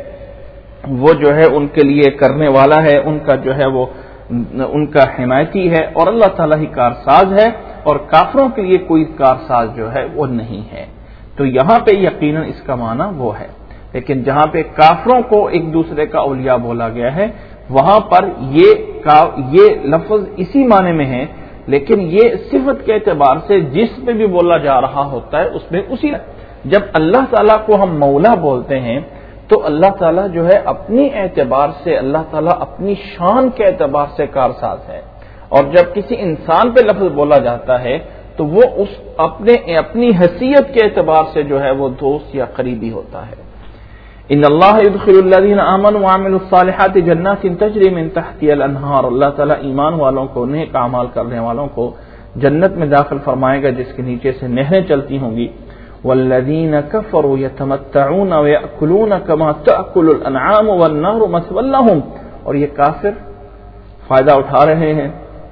وہ جو ہے ان کے لیے کرنے والا ہے، ان کا جو ہے وہ ان کا حمایتی ہے، اور اللہ تعالیٰ ہی کارساز ہے، اور کافروں کے لیے کوئی کارساز جو ہے وہ نہیں ہے. تو یہاں پہ یقیناً اس کا معنی وہ ہے. لیکن جہاں پہ کافروں کو ایک دوسرے کا اولیاء بولا گیا ہے، وہاں پر یہ یہ لفظ اسی معنی میں ہے، لیکن یہ صفت کے اعتبار سے جس پہ بھی بولا جا رہا ہوتا ہے اس میں اسی. جب اللہ تعالیٰ کو ہم مولا بولتے ہیں تو اللہ تعالیٰ جو ہے اپنی اعتبار سے، اللہ تعالیٰ اپنی شان کے اعتبار سے کارساز ہے. اور جب کسی انسان پہ لفظ بولا جاتا ہے تو وہ اس اپنے اپنی حیثیت کے اعتبار سے جو ہے وہ دوست یا قریبی ہوتا ہے. ان اللہ يدخل الذین آمنوا وعملوا الصالحات جنات تجری من تحتها الانہار، اللہ تعالیٰ ایمان والوں کو، نیک اعمال کرنے والوں کو جنت میں داخل فرمائے گا جس کے نیچے سے نہریں چلتی ہوں گی. والذین کفروا یتمتعون ویأکلون کما تأکل الانعام والنار مثوی لہم، اور یہ کافر فائدہ اٹھا رہے ہیں،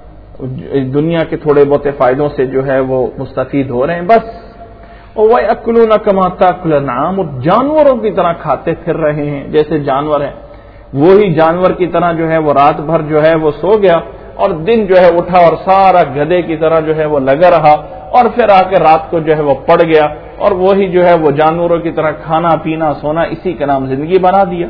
دنیا کے تھوڑے بہت فائدوں سے جو ہے وہ مستفید ہو رہے ہیں بس. وَيَأْكُلُونَ كَمَا تَأْكُلُ الْأَنْعَامُ، جانوروں کی طرح کھاتے پھر رہے ہیں جیسے جانور ہیں. وہی جانور کی طرح جو ہے وہ رات بھر جو ہے وہ سو گیا اور دن جو ہے اٹھا اور سارا گدھے کی طرح جو ہے وہ لگا رہا، اور پھر آ کے رات کو جو ہے وہ پڑ گیا، اور وہی جو ہے وہ جانوروں کی طرح کھانا پینا سونا اسی کا نام زندگی بنا دیا.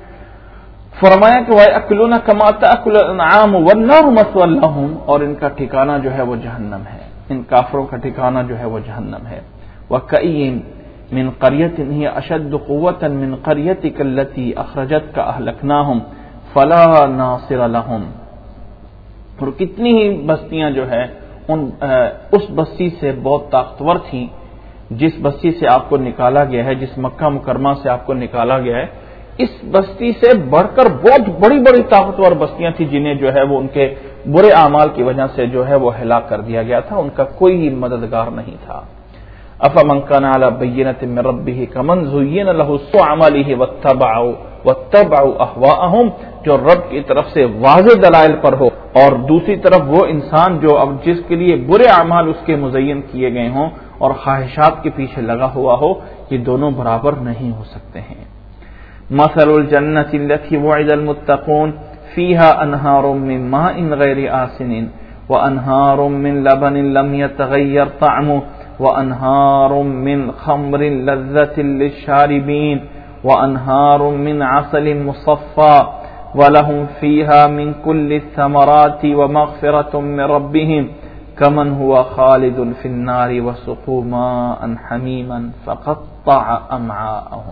فرمایا کہ وَيَأْكُلُونَ كَمَا تَأْكُلُ الْأَنْعَامُ وَالنَّارُ مَثْوًى لَهُمْ، اور ان کا ٹھکانہ جو ہے وہ جہنم ہے، ان کافروں کا ٹھکانہ جو ہے وہ جہنم ہے. وَكَأَيٍّ مِّن قَرْيَةٍ هِيَ أَشَدُّ قُوَّةً مِّن قَرْيَتِكَ الَّتِي أَخْرَجَتْكَ أَهْلَكْنَاهُمْ فَلَا نَاصِرَ لَهُمْ، اور کتنی ہی بستیاں جو ہے ان اس بستی سے بہت طاقتور تھیں جس بستی سے آپ کو نکالا گیا ہے، جس مکہ مکرمہ سے آپ کو نکالا گیا ہے. اس بستی سے بڑھ کر بہت بڑی بڑی طاقتور بستیاں تھیں جنہیں جو ہے وہ ان کے برے اعمال کی وجہ سے جو ہے وہ ہلاک کر دیا گیا تھا، ان کا کوئی مددگار نہیں تھا. افمن كان على بينة من ربه كمن زين له سوء عمله واتبعوا واتبعوا اهواءهم، جو رب کی طرف سے واضح دلائل پر ہو، اور دوسری طرف وہ انسان جو اب جس کے لیے برے اعمال اس کے مزین کیے گئے ہوں اور خواہشات کے پیچھے لگا ہوا ہو، یہ دونوں برابر نہیں ہو سکتے ہیں. مثل الجنة التي وعد المتقون فيها انهار من ماء غير آسن وأنهار من لبن لم يتغير طعمه وأنهار من خمر لذة للشاربين وأنهار من عسل مصفى وَلَهُمْ فِيهَا مِنْ كُلِّ الثَّمَرَاتِ وَمَغْفِرَةٌ مِنْ رَبِّهِمْ كَمَنْ هُوَ خَالِدٌ فِي النَّارِ وَسُقُوا مَاءً حَمِيمًا فَقَطَّعَ أَمْعَاءَهُمْ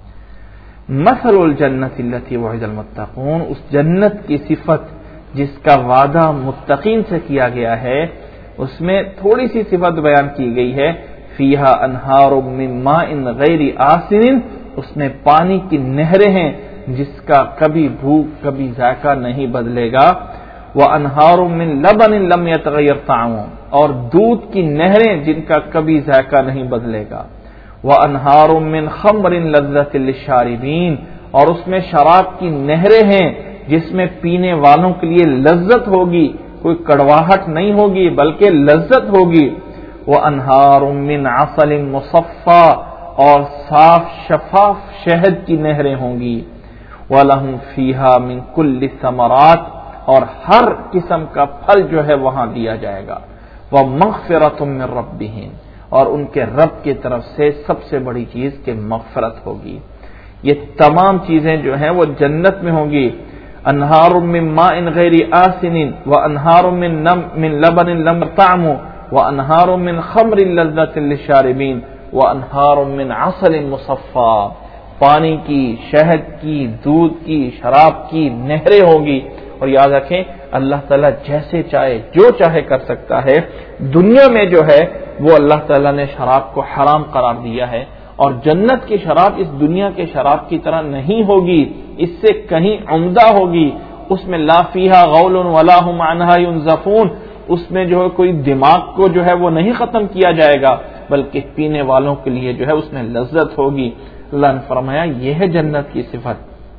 مَثَلُ الْجَنَّةِ الَّتِي وُعِدَ الْمُتَّقُونَ، اس جنت کی صفت جس کا وعدہ متقین سے کیا گیا ہے، اس میں تھوڑی سی صفت بیان کی گئی ہے. فِيهَا أَنْهَارٌ مِّن مَّاءٍ غَيْرِ آسِنٍ، اس میں پانی کی نہریں ہیں جس کا کبھی بھوک کبھی ذائقہ نہیں بدلے گا. وَأَنْهَارٌ مِّن لَبَنٍ لَّمْ يَتَغَيَّرْ طَعْمُهُ، اور دودھ کی نہریں جن کا کبھی ذائقہ نہیں بدلے گا. وَأَنْهَارٌ مِّن خَمْرٍ لَذَّةٍ لِّلشَّارِبِينَ، اور اس میں شراب کی نہریں ہیں جس میں پینے والوں کے لیے لذت ہوگی، کوئی کڑواہٹ نہیں ہوگی بلکہ لذت ہوگی. وَأَنْهَارٌ مِّن عَسَلٍ مُصَفًّى، اور صاف شفاف شہد کی نہریں ہوں گی. وَلَهُمْ فِيهَا مِنْ كُلِّ الثَّمَرَاتِ، اور ہر قسم کا پھل جو ہے وہاں دیا جائے گا. وَمَغْفِرَةٌ مِّن رَبِّهِمْ، اور ان کے رب کی طرف سے سب سے بڑی چیز کہ مغفرت ہوگی. یہ تمام چیزیں جو ہیں وہ جنت میں ہوں گی. انہار من ماء غیر آسن وانہار من من لبن لم طعمه وانہار من خمر لذة للشاربین وانہار من عسل مصفى، پانی کی، شہد کی، دودھ کی، شراب کی نہریں ہوگی. اور یاد رکھیں اللہ تعالیٰ جیسے چاہے جو چاہے کر سکتا ہے. دنیا میں جو ہے وہ اللہ تعالیٰ نے شراب کو حرام قرار دیا ہے، اور جنت کی شراب اس دنیا کے شراب کی طرح نہیں ہوگی، اس سے کہیں عمدہ ہوگی. اس میں لا فیہا غول ولا هم عنہا ینزفون، اس میں جو ہے کوئی دماغ کو جو ہے وہ نہیں ختم کیا جائے گا بلکہ پینے والوں کے لیے جو ہے اس میں لذت ہوگی. اللہ نے فرمایا یہ ہے جنت کی صفت.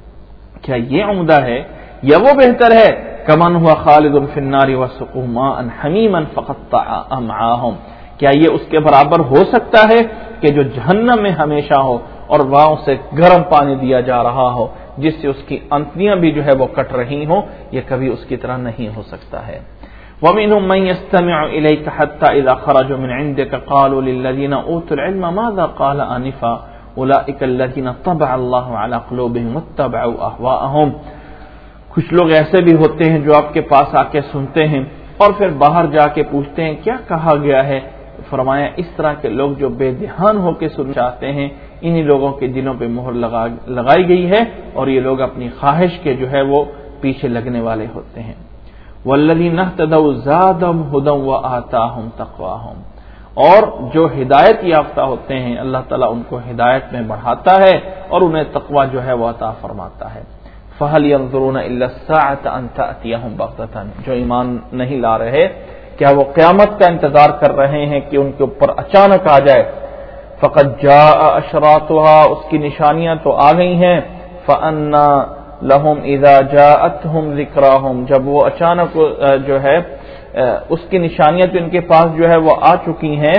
کیا یہ عمدہ ہے یا وہ بہتر ہے؟ کمن ہوا خالد فی النار وسقوا ماء حمیما فقطع امعاءهم، کیا یہ اس کے برابر ہو سکتا ہے کہ جو جہنم میں ہمیشہ ہو اور وہاں اسے گرم پانی دیا جا رہا ہو جس سے اس کی انتڑیاں بھی جو ہے وہ کٹ رہی ہوں؟ یہ کبھی اس کی طرح نہیں ہو سکتا ہے. وَمِنْهُمْ مَنْ يَسْتَمِعُ إِلَيْكَ حَتَّى إِذَا خَرَجُوا مِنْ عِنْدِكَ قَالُوا لِلَّذِينَ أُوتُوا الْعِلْمَ مَاذَا قَالَ آنِفًا أُولَئِكَ الَّذِينَ طَبَعَ اللَّهُ عَلَى قُلُوبِهِمْ وَاتَّبَعُوا أَهْوَاءَهُمْ. کچھ لوگ ایسے بھی ہوتے ہیں جو آپ کے پاس آ کے سنتے ہیں اور پھر باہر جا کے پوچھتے ہیں کیا کہا گیا ہے. فرمایا اس طرح کے لوگ جو بے دھیان ہو کے سن چاہتے ہیں انہی لوگوں کے دلوں پہ مہر لگا لگائی گئی ہے، اور یہ لوگ اپنی خواہش کے جو ہے وہ پیچھے لگنے والے ہوتے ہیں. والذین اہتدوا زادہم ھدی وآتاہم تقواہم، اور جو ہدایت یافتہ ہوتے ہیں اللہ تعالیٰ ان کو ہدایت میں بڑھاتا ہے اور انہیں تقوی جو ہے وہ عطا فرماتا ہے. فَهَلْ يَنظُرُونَ إِلَّا السَّاعَةَ أَن تَأْتِيَهُمْ بَغْتَةً، جو ایمان نہیں لا رہے کیا وہ قیامت کا انتظار کر رہے ہیں کہ ان کے اوپر اچانک آ جائے؟ فَقَدْ جَاءَ أَشْرَاطُهَا، اس کی نشانیاں تو آ گئی ہیں. فَأَنَّى لَهُمْ إِذَا جَاءَتْهُمْ ذِكْرَاهُمْ، جب وہ اچانک جو ہے اس کی نشانیاں تو ان کے پاس جو ہے وہ آ چکی ہیں،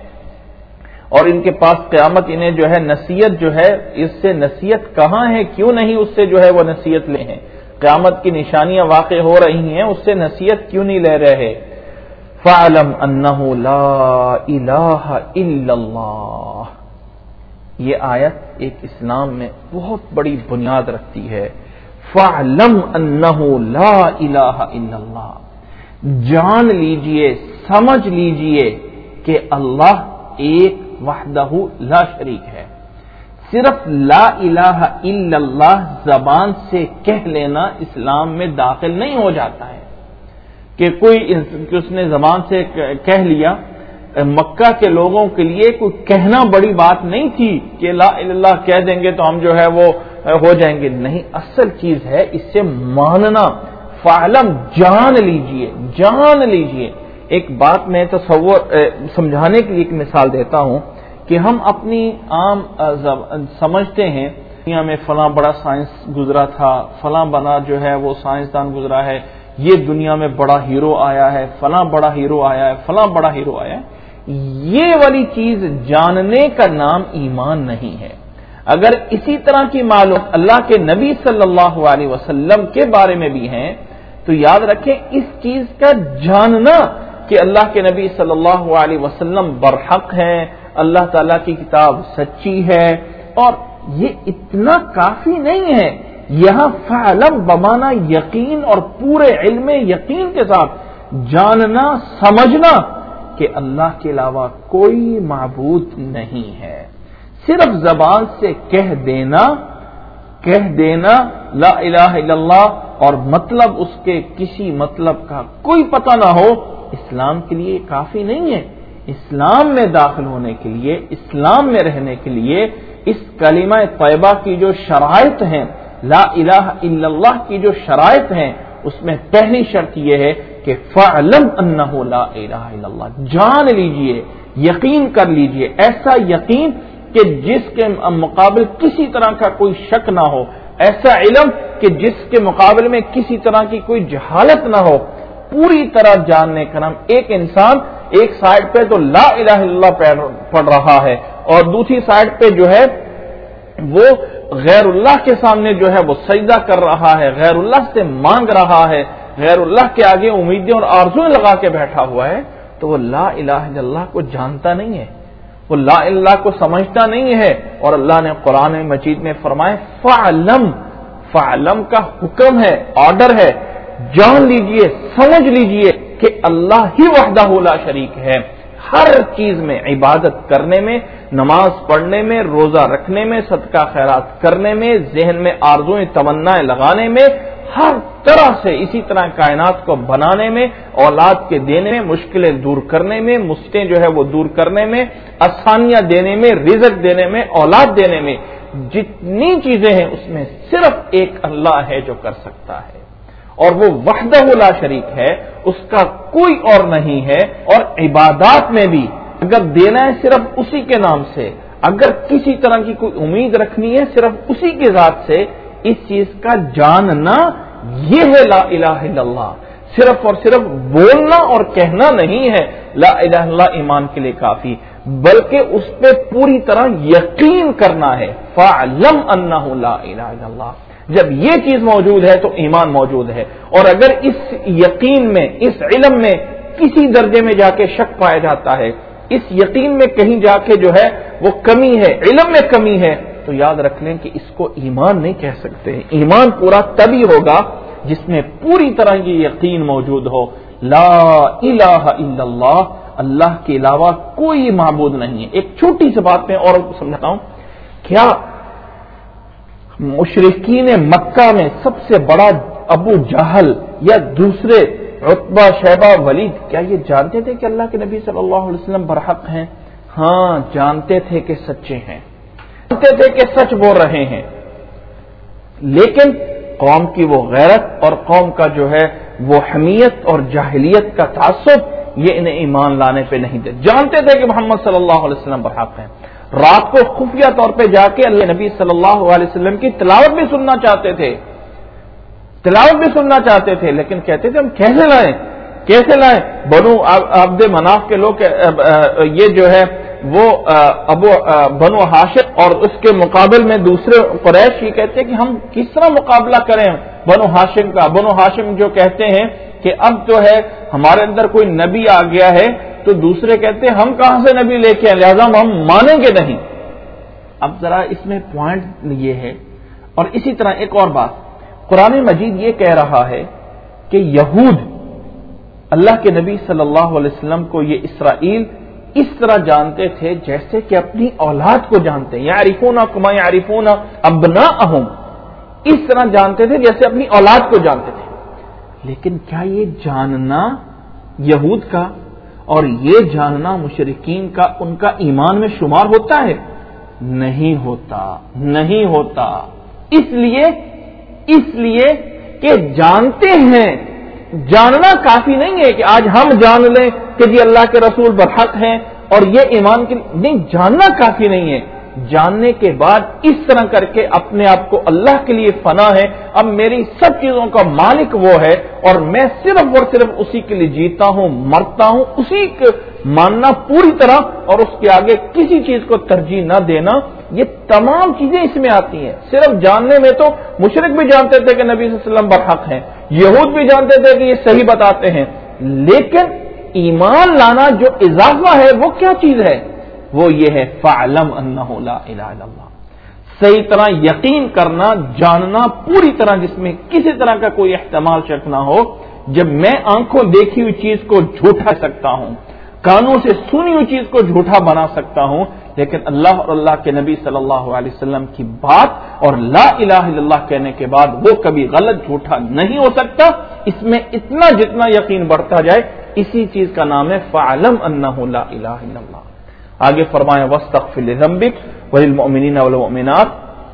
اور ان کے پاس قیامت انہیں جو ہے نصیحت جو ہے اس سے نصیحت کہاں ہے، کیوں نہیں اس سے جو ہے وہ نصیحت لے ہیں؟ قیامت کی نشانیاں واقع ہو رہی ہیں، اس سے نصیحت کیوں نہیں لے رہے؟ فَاعْلَمْ أَنَّهُ لَا إِلَٰهَ إِلَّا اللَّهُ، یہ آیت ایک اسلام میں بہت بڑی بنیاد رکھتی ہے. فَاعْلَمْ أَنَّهُ لَا إِلَٰهَ إِلَّا اللَّهُ، جان لیجئے، سمجھ لیجئے کہ اللہ ایک وحدہ لا شریک ہے. صرف لا الہ الا اللہ زبان سے کہہ لینا اسلام میں داخل نہیں ہو جاتا ہے کہ کوئی اس نے زبان سے کہہ لیا. مکہ کے لوگوں کے لیے کوئی کہنا بڑی بات نہیں تھی کہ لا الہ الا اللہ کہہ دیں گے تو ہم جو ہے وہ ہو جائیں گے. نہیں، اصل چیز ہے اس سے ماننا. فعلم، جان لیجئے، جان لیجئے. ایک بات میں تصور سمجھانے کے لیے ایک مثال دیتا ہوں کہ ہم اپنی عام سمجھتے ہیں دنیا میں فلاں بڑا سائنس گزرا تھا، فلاں بنا جو ہے وہ سائنسدان گزرا ہے، یہ دنیا میں بڑا ہیرو آیا ہے، فلاں بڑا ہیرو آیا ہے، فلاں بڑا ہیرو آیا ہے. یہ والی چیز جاننے کا نام ایمان نہیں ہے. اگر اسی طرح کی معلومات اللہ کے نبی صلی اللہ علیہ وسلم کے بارے میں بھی ہیں تو یاد رکھیں اس چیز کا جاننا کہ اللہ کے نبی صلی اللہ علیہ وسلم برحق ہیں، اللہ تعالیٰ کی کتاب سچی ہے، اور یہ اتنا کافی نہیں ہے. یہاں فعلم بمانا یقین اور پورے علم یقین کے ساتھ جاننا سمجھنا کہ اللہ کے علاوہ کوئی معبود نہیں ہے. صرف زبان سے کہہ دینا کہہ دینا لا الہ الا اللہ اور مطلب اس کے کسی مطلب کا کوئی پتہ نہ ہو، اسلام کے لیے کافی نہیں ہے. اسلام میں داخل ہونے کے لیے، اسلام میں رہنے کے لیے اس کلمہ طیبہ کی جو شرائط ہیں، لا الہ الا اللہ کی جو شرائط ہیں، اس میں پہلی شرط یہ ہے کہ فعلم انہ لا الہ الا اللہ، جان لیجئے، یقین کر لیجئے، ایسا یقین کہ جس کے مقابل کسی طرح کا کوئی شک نہ ہو، ایسا علم کہ جس کے مقابل میں کسی طرح کی کوئی جہالت نہ ہو، پوری طرح جاننے کا نام. ایک انسان ایک سائڈ پہ تو لا الہ الا اللہ پڑھ رہا ہے اور دوسری سائڈ پہ جو ہے وہ غیر اللہ کے سامنے جو ہے وہ سجدہ کر رہا ہے، غیر اللہ سے مانگ رہا ہے، غیر اللہ کے آگے امیدیں اور آرزویں لگا کے بیٹھا ہوا ہے، تو وہ لا الہ الا اللہ کو جانتا نہیں ہے، وہ لا الہ الا اللہ کو سمجھتا نہیں ہے. اور اللہ نے قرآن مجید میں فرمایا فعلم، فعلم کا حکم ہے، آرڈر ہے، جان لیجئے، سمجھ لیجئے کہ اللہ ہی وحدہ لا شریک ہے. ہر چیز میں، عبادت کرنے میں، نماز پڑھنے میں، روزہ رکھنے میں، صدقہ خیرات کرنے میں، ذہن میں آرزویں تمنائیں لگانے میں، ہر طرح سے، اسی طرح کائنات کو بنانے میں، اولاد کے دینے میں، مشکلیں دور کرنے میں، مشکلیں جو ہے وہ دور کرنے میں، آسانیاں دینے میں، رزق دینے میں، اولاد دینے میں، جتنی چیزیں ہیں اس میں صرف ایک اللہ ہے جو کر سکتا ہے، اور وہ وحدہ لا شریک ہے، اس کا کوئی اور نہیں ہے. اور عبادات میں بھی اگر دینا ہے صرف اسی کے نام سے، اگر کسی طرح کی کوئی امید رکھنی ہے صرف اسی کے ذات سے، اس چیز کا جاننا یہ ہے لا الہ الا اللہ. صرف اور صرف بولنا اور کہنا نہیں ہے لا الہ الا اللہ ایمان کے لیے کافی، بلکہ اس پہ پوری طرح یقین کرنا ہے. فَعْلَمْ أَنَّهُ لَا إِلَهَ إِلَّا اللَّهُ. جب یہ چیز موجود ہے تو ایمان موجود ہے. اور اگر اس یقین میں، اس علم میں کسی درجے میں جا کے شک پایا جاتا ہے، اس یقین میں کہیں جا کے جو ہے وہ کمی ہے، علم میں کمی ہے، تو یاد رکھ لیں کہ اس کو ایمان نہیں کہہ سکتے. ایمان پورا تبھی ہوگا جس میں پوری طرح یہ یقین موجود ہو، لا الہ الا اللہ، اللہ کے علاوہ کوئی معبود نہیں ہے. ایک چھوٹی سی بات میں اور سمجھاتا ہوں. کیا مشرکین مکہ میں سب سے بڑا ابو جہل یا دوسرے عتبہ، شیبہ، ولید، کیا یہ جانتے تھے کہ اللہ کے نبی صلی اللہ علیہ وسلم برحق ہیں؟ ہاں، جانتے تھے کہ سچے ہیں، جانتے تھے کہ سچ بول رہے ہیں، لیکن قوم کی وہ غیرت اور قوم کا جو ہے وہ حمیت اور جاہلیت کا تعصب یہ انہیں ایمان لانے پہ نہیں دے. جانتے تھے کہ محمد صلی اللہ علیہ وسلم برحق ہیں. رات کو خفیہ طور پہ جا کے اللہ نبی صلی اللہ علیہ وسلم کی تلاوت بھی سننا چاہتے تھے تلاوت بھی سننا چاہتے تھے لیکن کہتے تھے ہم کیسے لائیں کیسے لائیں بنو عبد مناف کے لوگ یہ جو ہے وہ ابو بنو ہاشم اور اس کے مقابل میں دوسرے قریش یہ کہتے ہیں کہ ہم کس طرح مقابلہ کریں بنو ہاشم کا. بنو ہاشم جو کہتے ہیں کہ اب جو ہے ہمارے اندر کوئی نبی آ گیا ہے, تو دوسرے کہتے ہیں ہم کہاں سے نبی لے کے آئے, لہذا ہم مانیں گے نہیں. اب ذرا اس میں پوائنٹ یہ ہے. اور اسی طرح ایک اور بات, قرآن مجید یہ کہہ رہا ہے کہ یہود اللہ کے نبی صلی اللہ علیہ وسلم کو یہ اسرائیل اس طرح جانتے تھے جیسے کہ اپنی اولاد کو جانتے ہیں. یعرفون کما یعرفون ابناءہم, اس طرح جانتے تھے جیسے اپنی اولاد کو جانتے تھے. لیکن کیا یہ جاننا یہود کا اور یہ جاننا مشرکین کا ان کا ایمان میں شمار ہوتا ہے؟ نہیں ہوتا, نہیں ہوتا. اس لیے اس لیے کہ جانتے ہیں, جاننا کافی نہیں ہے کہ آج ہم جان لیں کہ جی اللہ کے رسول برحق ہیں اور یہ ایمان کے نہیں, جاننا کافی نہیں ہے. جاننے کے بعد اس طرح کر کے اپنے آپ کو اللہ کے لیے فنا ہے, اب میری سب چیزوں کا مالک وہ ہے اور میں صرف اور صرف اسی کے لیے جیتا ہوں مرتا ہوں, اسی کو ماننا پوری طرح اور اس کے آگے کسی چیز کو ترجیح نہ دینا. یہ تمام چیزیں اس میں آتی ہیں. صرف جاننے میں تو مشرک بھی جانتے تھے کہ نبی صلی اللہ علیہ وسلم برحق ہیں, یہود بھی جانتے تھے کہ یہ صحیح بتاتے ہیں، لیکن ایمان لانا جو اضافہ ہے وہ کیا چیز ہے؟ وہ یہ ہے فَعْلَمْ أَنَّهُ لَا إِلَهَ إِلَّا اللَّهُ، صحیح طرح یقین کرنا، جاننا پوری طرح جس میں کسی طرح کا کوئی احتمال شک نہ ہو۔ جب میں آنکھوں دیکھی ہوئی چیز کو جھوٹا سکتا ہوں، کانوں سے سنی ہوئی چیز کو جھوٹا بنا سکتا ہوں، لیکن اللہ اور اللہ کے نبی صلی اللہ علیہ وسلم کی بات اور لا الہ الا اللہ کہنے کے بعد وہ کبھی غلط جھوٹا نہیں ہو سکتا، اس میں اتنا جتنا یقین بڑھتا جائے، اسی چیز کا نام ہے فَعْلَمْ أَنَّهُ لَا إِلَهَ إِلَّا اللَّهُ۔ آگے فرمائیں وَاسْتَغْفِرْ لِذَنبِكَ وَلِلْمُؤْمِنِينَ وَالْمُؤْمِنَاتِ،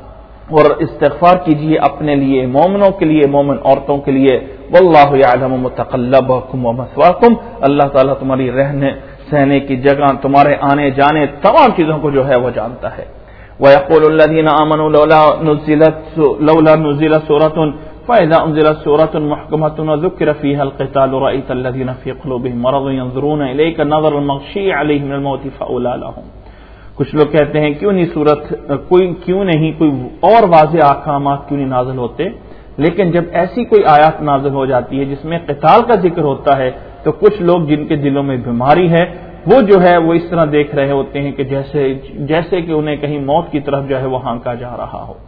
اور استغفار کیجیے اپنے لیے، مومنوں کے لیے، مومن عورتوں کے لیے۔ واللہ یعلم متقلبکم ومثواکم، اللہ تعالیٰ تمہاری رہنے سہنے کی جگہ، تمہارے آنے جانے، تمام چیزوں کو جو ہے وہ جانتا ہے۔ وَيَقُولُ الَّذِينَ آمَنُوا لَوْلَا نُزِّلَتْ لَوْلَا نُزِّلَتْ سُورَةٌ فَإِذَا أُنزِلَتْ سُورَةٌ مُحْكَمَةٌ وَذُكِّرَ فِيهَا الْقِتَالُ رَأَيْتَ الَّذِينَ فِي قُلُوبِهِم مَّرَضٌ يَنظُرُونَ إِلَيْكَ نَظَرَ الْمَغْشِيِّ عَلَيْهِ مِنَ الْمَوْتِ فَأَوْلَىٰ لَهُمْ۔ کچھ لوگ کہتے ہیں کیوں نہیں صورت کوئی کیوں نہیں کوئی اور واضح احکامات کیوں نہیں نازل ہوتے، لیکن جب ایسی کوئی آیات نازل ہو جاتی ہے جس میں قتال کا ذکر ہوتا ہے تو کچھ لوگ جن کے دلوں میں بیماری ہے وہ جو ہے وہ اس طرح دیکھ رہے ہوتے ہیں کہ جیسے جیسے کہ انہیں کہیں موت کی طرف جو ہے وہ ہانکا جا رہا ہو۔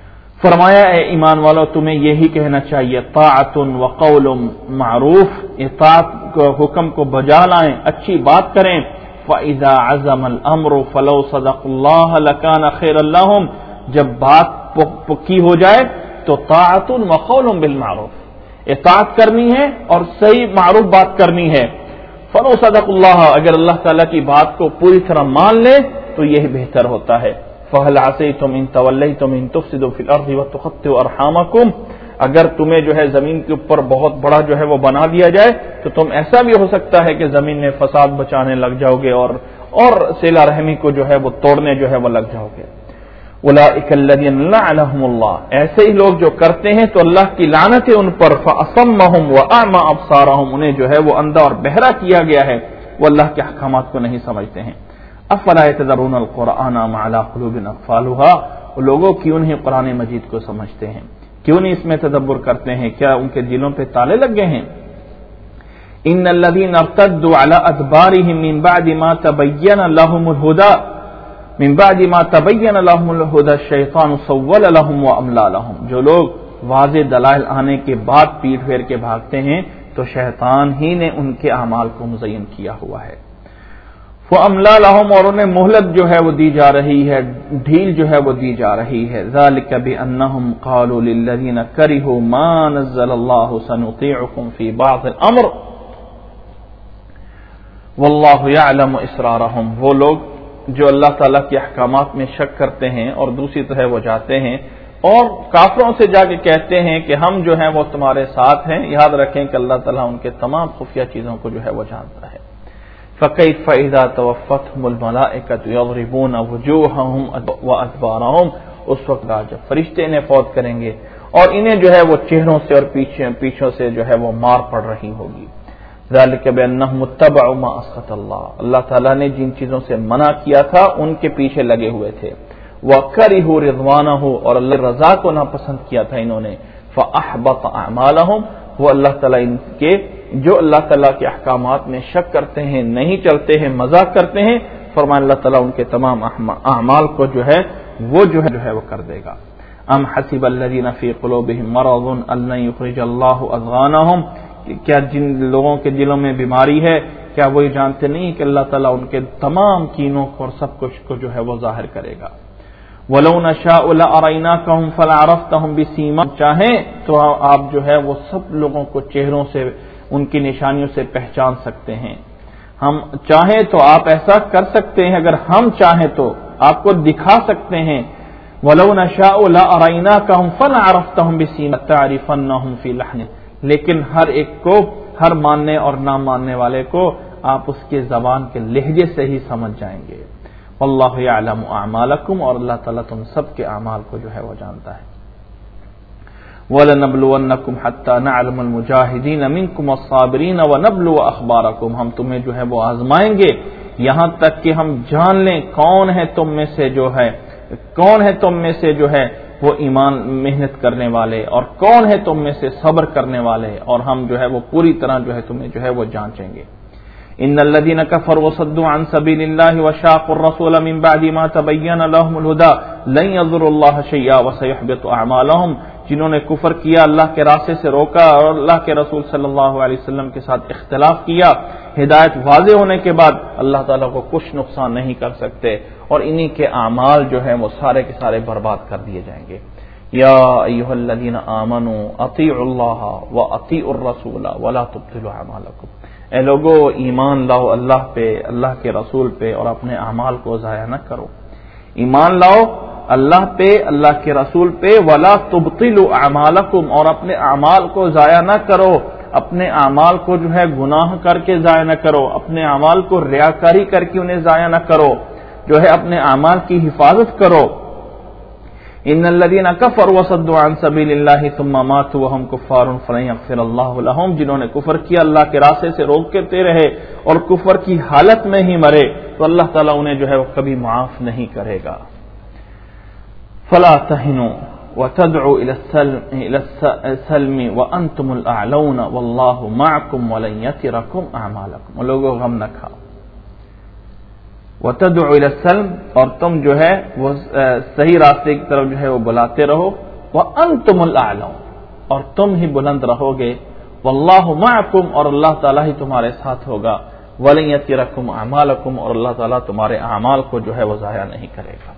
فرمایا اے ایمان والو تمہیں یہی کہنا چاہیے طاعت و قول معروف، اطاعت کو حکم کو بجا لائیں، اچھی بات کریں۔ فَإِذَا عَزَمَ الْأَمْرُ فَلَوْ صَدَقُوا اللَّهَ لَكَانَ خَيْرًا لَّهُمْ، جب بات پکی ہو جائے تو طاعت و قول بالمعروف، اطاعت کرنی ہے اور صحیح معروف بات کرنی ہے۔ فَلَوْ صَدَقُوا اللَّهَ، اگر اللہ تعالیٰ کی بات کو پوری طرح مان لے تو یہی بہتر ہوتا ہے۔ فَهَلْ عَسَيْتُمْ إِن تَوَلَّيْتُمْ إِن تُفْسِدُوا فِي الْأَرْضِ وَتُقَطِّعُوا أَرْحَامَكُمْ، اگر تمہیں جو ہے زمین کے اوپر بہت بڑا جو ہے وہ بنا دیا جائے تو تم ایسا بھی ہو سکتا ہے کہ زمین میں فساد بچانے لگ جاؤ گے اور اور صلہ رحمی کو جو ہے وہ توڑنے جو ہے وہ لگ جاؤ گے۔ اولئک الذین لعنهم اللہ، ایسے ہی لوگ جو کرتے ہیں تو اللہ کی لعنت ہے ان پر۔ فاصمهم واعمى ابصارهم، انہیں جو ہے وہ اندھا اور بہرا کیا گیا ہے، وہ اللہ کے احکامات کو نہیں سمجھتے ہیں۔ افلا يتدبرون القرآن ام علی قلوب اقفالها، وہ لوگوں کیوں نہیں قرآن مجید کو سمجھتے ہیں، کیوں نہیں اس میں تدبر کرتے ہیں، کیا ان کے دلوں پہ تالے لگ گئے ہیں؟ ان الذين ارتدوا على ادبارهم من بعد ما تبين لهم الهدى من بعد ما تبين لهم الهدى الشيطان سول لهم واملى لهم، جو لوگ واضح دلائل آنے کے بعد پیٹ پھیر کے بھاگتے ہیں تو شیطان ہی نے ان کے اعمال کو مزین کیا ہوا ہے۔ واملى لهم، اور انہیں مہلت جو ہے وہ دی جا رہی ہے، ڈھیل جو ہے وہ دی جا رہی ہے۔ ذلك بانهم قالوا للذين كرهوا ما نزل الله سنطيعكم في بعض الامر واللہ یعلم اسرارہم، وہ لوگ جو اللہ تعالیٰ کے احکامات میں شک کرتے ہیں اور دوسری طرح وہ جاتے ہیں اور کافروں سے جا کے کہتے ہیں کہ ہم جو ہیں وہ تمہارے ساتھ ہیں، یاد رکھیں کہ اللہ تعالیٰ ان کے تمام خفیہ چیزوں کو جو ہے وہ جانتا ہے۔ فَكَيْفَ إِذَا تَوَفَّتْهُمُ الْمَلَائِكَةُ يَضْرِبُونَ وُجُوهَهُمْ وَأَدْبَارَهُمْ، اس وقت جب فرشتے انہیں فوت کریں گے اور انہیں جو ہے وہ چہروں سے اور پیچھوں سے جو ہے وہ مار پڑ رہی ہوگی۔ ذالک بانہم اتبعوا ما اسخط اللہ، اللہ تعالیٰ نے جن چیزوں سے منع کیا تھا ان کے پیچھے لگے ہوئے تھے۔ وکرہوا رضوانہ، اور اللہ رضا کو ناپسند کیا تھا انہوں نے۔ فاحبط اعمالہم، وہ اللہ تعالیٰ ان کے جو اللہ تعالیٰ کے احکامات میں شک کرتے ہیں، نہیں چلتے ہیں، مذاق کرتے ہیں، فرمایا اللہ تعالیٰ ان کے تمام اعمال کو جو ہے وہ جو ہے جو ہے وہ کر دے گا۔ ام حسب الذین فی قلوبہم مرض ان لن یخرج اللہ اضغانہم، کیا جن لوگوں کے دلوں میں بیماری ہے کیا وہ یہ جانتے نہیں کہ اللہ تعالیٰ ان کے تمام کینوں کو اور سب کچھ کو جو ہے وہ ظاہر کرے گا۔ وَلَوْ نَشَاءُ لَأَرَيْنَاكَهُمْ فَلَعَرَفْتَهُمْ بِسِيمَاهُمْ، چاہیں تو آپ جو ہے وہ سب لوگوں کو چہروں سے ان کی نشانیوں سے پہچان سکتے ہیں۔ ہم چاہیں تو آپ ایسا کر سکتے ہیں، اگر ہم چاہیں تو آپ کو دکھا سکتے ہیں۔ وَلَوْ نَشَاءُ لَأَرَيْنَاكَهُمْ فَلَعَرَفْتَهُمْ بِسِيمَاهُمْ تَعْرِفَنَّهُمْ فِي لَحْنِ، لیکن ہر ایک کو، ہر ماننے اور نہ ماننے والے کو آپ اس کے زبان کے لہجے سے ہی سمجھ جائیں گے۔ واللہ یعلم اعمالکم، اور اللہ تعالیٰ تم سب کے اعمال کو جو ہے وہ جانتا ہے۔ وَلَنَبْلُوَنَّكُمْ حَتَّى نَعْلَمَ الْمُجَاهِدِينَ مِنكُمْ وَالصَّابِرِينَ وَنَبْلُوَ أَخْبَارَكُمْ، ہم تمہیں جو ہے وہ آزمائیں گے یہاں تک کہ ہم جان لیں کون ہے تم میں سے جو ہے کون ہے تم میں سے جو ہے وہ ایمان محنت کرنے والے اور کون ہے تم میں سے صبر کرنے والے، اور ہم جو ہے وہ پوری طرح جو ہے تمہیں جو ہے وہ جانچیں گے۔ ان الذين كفروا وصدوا عن سبيل الله وشاقوا الرسول من بعد ما تبين لهم الهدى لن يضروا الله شيئا وسيحبط اعمالهم، جنہوں نے کفر کیا، اللہ کے راستے سے روکا اور اللہ کے رسول صلی اللہ علیہ وسلم کے ساتھ اختلاف کیا، ہدایت واضح ہونے کے بعد اللہ تعالیٰ کو کچھ نقصان نہیں کر سکتے، اور انہی کے اعمال جو ہیں وہ سارے کے سارے برباد کر دیے جائیں گے۔ یا ایھا الذین آمنوا اطیعوا اللہ واطیعوا الرسول ولا تبطلوا اعمالکم، اے لوگو ایمان لاؤ اللہ پہ، اللہ کے رسول پہ، اور اپنے اعمال کو ضائع نہ کرو۔ ایمان لاؤ اللہ پہ، اللہ کے رسول پہ، ولا تبطلوا اعمالکم، اور اپنے اعمال کو ضائع نہ کرو، اپنے اعمال کو جو ہے گناہ کر کے ضائع نہ کرو، اپنے اعمال کو ریاکاری کر کے انہیں ضائع نہ کرو، جو ہے اپنے اعمال کی حفاظت کرو۔ ان الذين كفروا وصدوا عن سبيل الله ثم ماتوا وهم كفار فلن يغفر الله لهم، جنہوں نے کفر کیا، اللہ کے راستے سے روکتے رہے اور کفر کی حالت میں ہی مرے، تو اللہ تعالیٰ انہیں جو ہے وہ کبھی معاف نہیں کرے گا۔ فلا تهنوا وتدعوا الى السلم الى السلم وانتم الاعلون والله معكم ولن يتركم اعمالكم، لوگوں غم نہ کھاؤ، وتدعوا الى السلم، اور تم جو ہے وہ صحیح راستے کی طرف جو ہے وہ بلاتے رہو، وانتم الاعلون، اور تم ہی بلند رہو گے، واللہ معکم، اور اللہ تعالیٰ ہی تمہارے ساتھ ہوگا، ولن یترکم اعمالکم، اور اللہ تعالیٰ تمہارے اعمال کو جو ہے وہ ضائع نہیں کرے گا۔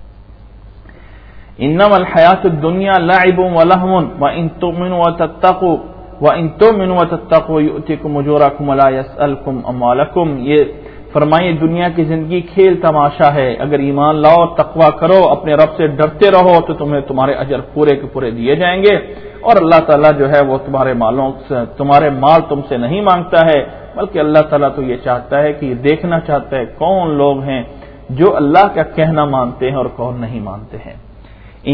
انما الحیات الدنیا لعب ولہو وان تؤمنوا وتتقوا وان تؤمنوا وتتقوا یؤتکم اجورکم ولا یسألکم اموالکم، یہ فرمائیے دنیا کی زندگی کھیل تماشا ہے، اگر ایمان لاؤ اور تقوی کرو، اپنے رب سے ڈرتے رہو، تو تمہیں تمہارے اجر پورے کے پورے دیے جائیں گے، اور اللہ تعالیٰ جو ہے وہ تمہارے مالوں تمہارے مال تم سے نہیں مانگتا ہے، بلکہ اللہ تعالیٰ تو یہ چاہتا ہے کہ یہ دیکھنا چاہتا ہے کون لوگ ہیں جو اللہ کا کہنا مانتے ہیں اور کون نہیں مانتے ہیں۔ ان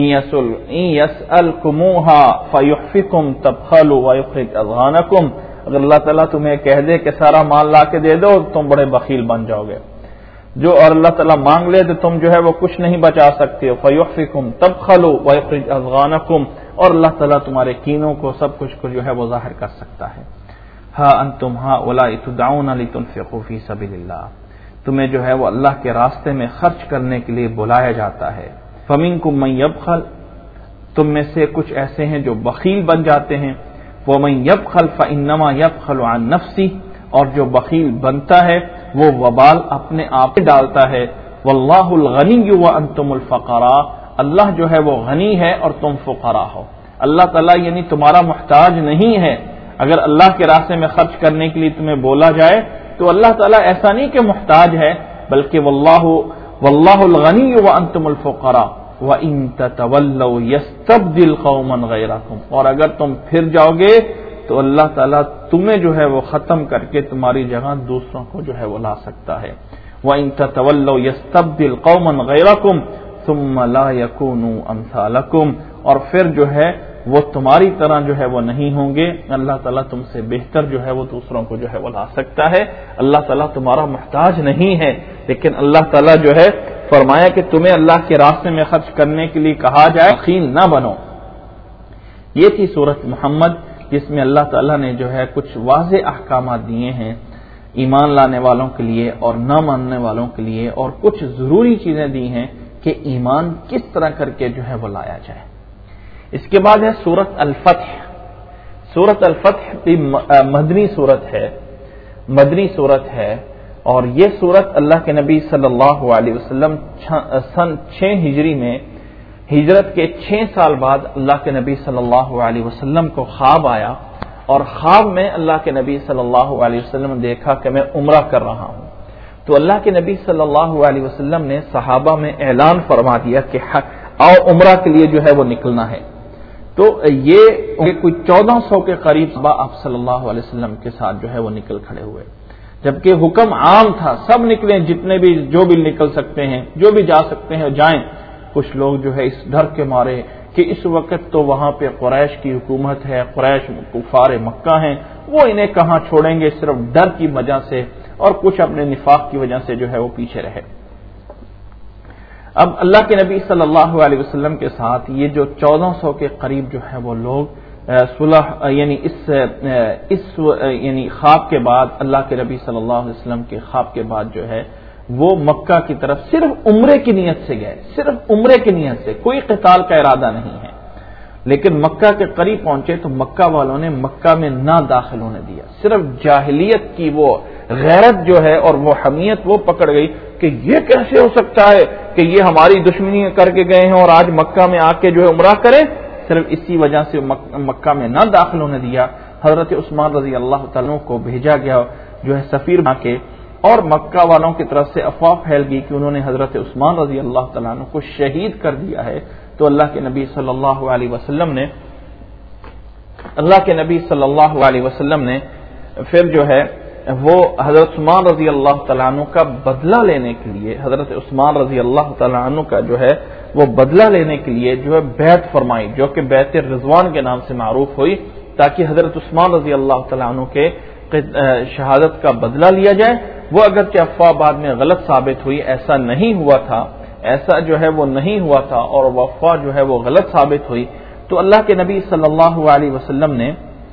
یسألکموہا فیحفکم تبخلوا ویخرج اضغانکم، اگر اللہ تعالیٰ تمہیں کہہ دے کہ سارا مال لا کے دے دو، تم بڑے بخیل بن جاؤ گے، جو اور اللہ تعالیٰ مانگ لے تو تم جو ہے وہ کچھ نہیں بچا سکتے ہو، فیحفکم تبخلوا ویخرج اضغانکم، اور اللہ تعالیٰ تمہارے کینوں کو سب کچھ کو جو ہے وہ ظاہر کر سکتا ہے۔ ہا انتم ہؤلاء تدعون لتنفقوا فی سبیل اللہ، تمہیں جو ہے وہ اللہ کے راستے میں خرچ کرنے کے لیے بلایا جاتا ہے، فمنکم من یبخل، تم میں سے کچھ ایسے ہیں جو بخیل بن جاتے ہیں، ومن یبخل فانما یبخل عن نفسہ، اور جو بخیل بنتا ہے وہ وبال اپنے آپ ڈالتا ہے، واللہ الغنی وانتم الفقراء، اللہ جو ہے وہ غنی ہے اور تم فقراء ہو، اللہ تعالیٰ یعنی تمہارا محتاج نہیں ہے۔ اگر اللہ کے راستے میں خرچ کرنے کے لیے تمہیں بولا جائے تو اللہ تعالیٰ ایسا نہیں کہ محتاج ہے، بلکہ واللہ واللہ الغنی وانتم الفقراء وَإِن تَتَوَلَّوْا يَسْتَبْدِلْ قَوْمًا غَيْرَكُمْ، اور اگر تم پھر جاؤ گے تو اللہ تعالیٰ تمہیں جو ہے وہ ختم کر کے تمہاری جگہ دوسروں کو جو ہے وہ لا سکتا ہے۔ وَإِن تَتَوَلَّوْا يَسْتَبْدِلْ قَوْمًا غَيْرَكُمْ ثُمَّ لَا يَكُونُوا أَمْثَالَكُمْ، اور پھر جو ہے وہ تمہاری طرح جو ہے وہ نہیں ہوں گے، اللہ تعالیٰ تم سے بہتر جو ہے وہ دوسروں کو جو ہے وہ لا سکتا ہے۔ اللہ تعالیٰ تمہارا محتاج نہیں ہے، لیکن اللہ تعالیٰ جو ہے فرمایا کہ تمہیں اللہ کے راستے میں خرچ کرنے کے لیے کہا جائے بخیل نہ بنو۔ یہ تھی سورۃ محمد، جس میں اللہ تعالیٰ نے جو ہے کچھ واضح احکامات دیے ہیں ایمان لانے والوں کے لیے اور نہ ماننے والوں کے لیے، اور کچھ ضروری چیزیں دی ہیں کہ ایمان کس طرح کر کے جو ہے وہ لایا جائے۔ اس کے بعد ہے سورۃ الفتح۔ سورۃ الفتح بھی مدنی سورت ہے، مدنی سورت ہے، اور یہ سورت اللہ کے نبی صلی اللہ علیہ وسلم سن چھ ہجری میں ہجرت کے چھ سال بعد اللہ کے نبی صلی اللہ علیہ وسلم کو خواب آیا، اور خواب میں اللہ کے نبی صلی اللہ علیہ وسلم نے دیکھا کہ میں عمرہ کر رہا ہوں، تو اللہ کے نبی صلی اللہ علیہ وسلم نے صحابہ میں اعلان فرما دیا کہ آؤ عمرہ کے لیے جو ہے وہ نکلنا ہے۔ تو یہ کوئی چودہ سو کے قریب آپ صلی اللہ علیہ وسلم کے ساتھ جو ہے وہ نکل کھڑے ہوئے، جبکہ حکم عام تھا سب نکلیں، جتنے بھی جو بھی نکل سکتے ہیں، جو بھی جا سکتے ہیں جائیں۔ کچھ لوگ جو ہے اس ڈر کے مارے کہ اس وقت تو وہاں پہ قریش کی حکومت ہے، قریش کفار مکہ ہیں، وہ انہیں کہاں چھوڑیں گے، صرف ڈر کی وجہ سے اور کچھ اپنے نفاق کی وجہ سے جو ہے وہ پیچھے رہے۔ اب اللہ کے نبی صلی اللہ علیہ وسلم کے ساتھ یہ جو چودہ سو کے قریب جو ہے وہ لوگ صلح یعنی اس اس یعنی خواب کے بعد اللہ کے نبی صلی اللہ علیہ وسلم کے خواب کے بعد جو ہے وہ مکہ کی طرف صرف عمرے کی نیت سے گئے، صرف عمرے کی نیت سے، کوئی قتال کا ارادہ نہیں ہے، لیکن مکہ کے قریب پہنچے تو مکہ والوں نے مکہ میں نہ داخل ہونے دیا، صرف جاہلیت کی وہ غیرت جو ہے اور وہ حمیت وہ پکڑ گئی کہ یہ کیسے ہو سکتا ہے کہ یہ ہماری دشمنی کر کے گئے ہیں اور آج مکہ میں آ کے جو ہے عمرہ کریں، صرف اسی وجہ سے مکہ میں نہ داخل ہونے دیا۔ حضرت عثمان رضی اللہ تعالیٰ کو بھیجا گیا جو ہے سفیر بنا کے، اور مکہ والوں کی طرف سے افواہ پھیل گئی کہ انہوں نے حضرت عثمان رضی اللہ تعالیٰ عنہ کو شہید کر دیا ہے، تو اللہ کے نبی صلی اللہ علیہ وسلم نے اللہ کے نبی صلی اللہ علیہ وسلم نے پھر جو ہے وہ حضرت عثمان رضی اللہ تعالیٰ عنہ کا بدلہ لینے کے لیے حضرت عثمان رضی اللہ تعالیٰ عنہ کا جو ہے وہ بدلہ لینے کے لیے جو ہے بیعت فرمائی، جو کہ بیعت رضوان کے نام سے معروف ہوئی، تاکہ حضرت عثمان رضی اللہ تعالیٰ عنہ کے شہادت کا بدلہ لیا جائے۔ وہ اگرچہ افواہ بعد میں غلط ثابت ہوئی، ایسا نہیں ہوا تھا، ایسا جو ہے وہ نہیں ہوا تھا، اور وہ افواہ جو ہے وہ غلط ثابت ہوئی، تو اللہ کے نبی صلی اللہ علیہ وسلم نے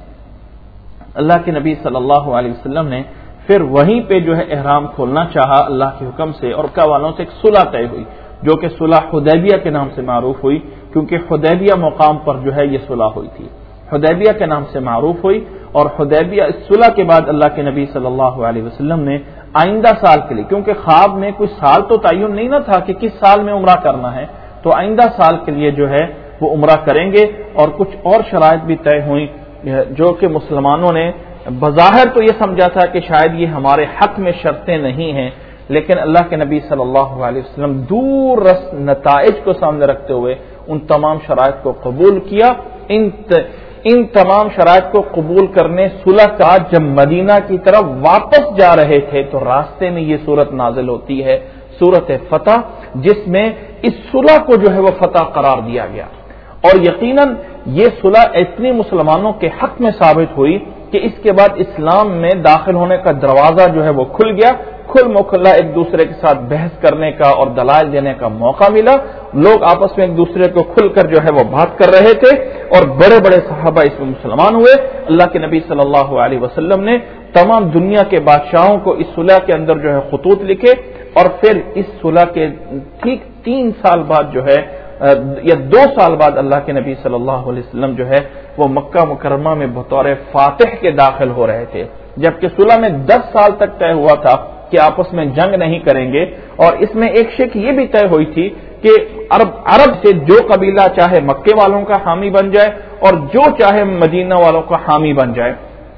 اللہ کے نبی صلی اللہ علیہ وسلم نے پھر وہیں پہ جو ہے احرام کھولنا چاہا اللہ کے حکم سے، اور مکہ والوں سے ایک صلح طے ہوئی جو کہ صلح حدیبیہ کے نام سے معروف ہوئی، کیونکہ حدیبیہ مقام پر جو ہے یہ صلح ہوئی تھی، حدیبیہ کے نام سے معروف ہوئی۔ اور حدیبیہ اس صلح کے بعد اللہ کے نبی صلی اللہ علیہ وسلم نے آئندہ سال کے لیے، کیونکہ خواب میں کوئی سال تو تعین نہیں نہ تھا کہ کس سال میں عمرہ کرنا ہے، تو آئندہ سال کے لیے جو ہے وہ عمرہ کریں گے، اور کچھ اور شرائط بھی طے ہوئی جو کہ مسلمانوں نے بظاہر تو یہ سمجھا تھا کہ شاید یہ ہمارے حق میں شرطیں نہیں ہیں، لیکن اللہ کے نبی صلی اللہ علیہ وسلم دور رس نتائج کو سامنے رکھتے ہوئے ان تمام شرائط کو قبول کیا۔ ان ان تمام شرائط کو قبول کرنے صلح کا جب مدینہ کی طرف واپس جا رہے تھے تو راستے میں یہ صورت نازل ہوتی ہے، سورت فتح، جس میں اس صلح کو جو ہے وہ فتح قرار دیا گیا، اور یقیناً یہ صلح اتنی مسلمانوں کے حق میں ثابت ہوئی کہ اس کے بعد اسلام میں داخل ہونے کا دروازہ جو ہے وہ کھل گیا، کھل مکھلا ایک دوسرے کے ساتھ بحث کرنے کا اور دلائل دینے کا موقع ملا، لوگ آپس میں ایک دوسرے کو کھل کر جو ہے وہ بات کر رہے تھے، اور بڑے بڑے صحابہ اس میں مسلمان ہوئے۔ اللہ کے نبی صلی اللہ علیہ وسلم نے تمام دنیا کے بادشاہوں کو اس صلح کے اندر جو ہے خطوط لکھے، اور پھر اس صلح کے ٹھیک تین سال بعد جو ہے یا دو سال بعد اللہ کے نبی صلی اللہ علیہ وسلم جو ہے وہ مکہ مکرمہ میں بطور فاتح کے داخل ہو رہے تھے، جبکہ صلح میں دس سال تک طے ہوا تھا کہ آپس میں جنگ نہیں کریں گے، اور اس میں ایک شک یہ بھی طے ہوئی تھی کہ عرب عرب سے جو قبیلہ چاہے مکے والوں کا حامی بن جائے اور جو چاہے مدینہ والوں کا حامی بن جائے۔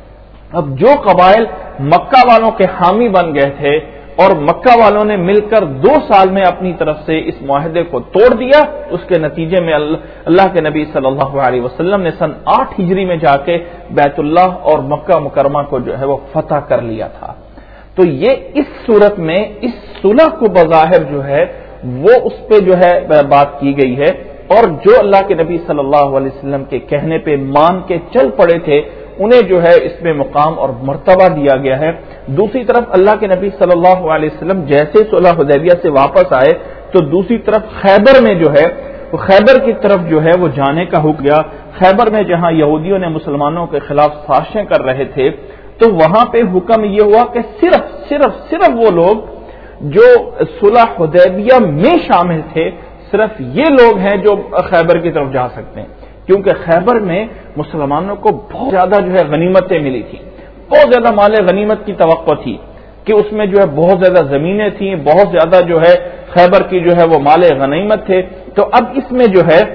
اب جو قبائل مکہ والوں کے حامی بن گئے تھے اور مکہ والوں نے مل کر دو سال میں اپنی طرف سے اس معاہدے کو توڑ دیا، اس کے نتیجے میں اللہ کے نبی صلی اللہ علیہ وسلم نے سن آٹھ ہجری میں جا کے بیت اللہ اور مکہ مکرمہ کو جو ہے وہ فتح کر لیا تھا۔ تو یہ اس صورت میں اس صلح کو بظاہر جو ہے وہ اس پہ جو ہے بات کی گئی ہے، اور جو اللہ کے نبی صلی اللہ علیہ وسلم کے کہنے پہ مان کے چل پڑے تھے انہیں جو ہے اس میں مقام اور مرتبہ دیا گیا ہے۔ دوسری طرف اللہ کے نبی صلی اللہ علیہ وسلم جیسے صلح حدیبیہ سے واپس آئے تو دوسری طرف خیبر میں جو ہے وہ خیبر کی طرف جو ہے وہ جانے کا حکم گیا۔ خیبر میں جہاں یہودیوں نے مسلمانوں کے خلاف سازشیں کر رہے تھے تو وہاں پہ حکم یہ ہوا کہ صرف صرف صرف وہ لوگ جو صلح حدیبیہ میں شامل تھے، صرف یہ لوگ ہیں جو خیبر کی طرف جا سکتے ہیں، کیونکہ خیبر میں مسلمانوں کو بہت زیادہ جو ہے غنیمتیں ملی تھی، بہت زیادہ مال غنیمت کی توقع تھی کہ اس میں جو ہے بہت زیادہ زمینیں تھیں، بہت زیادہ جو ہے خیبر کی جو ہے وہ مال غنیمت تھے۔ تو اب اس میں جو ہے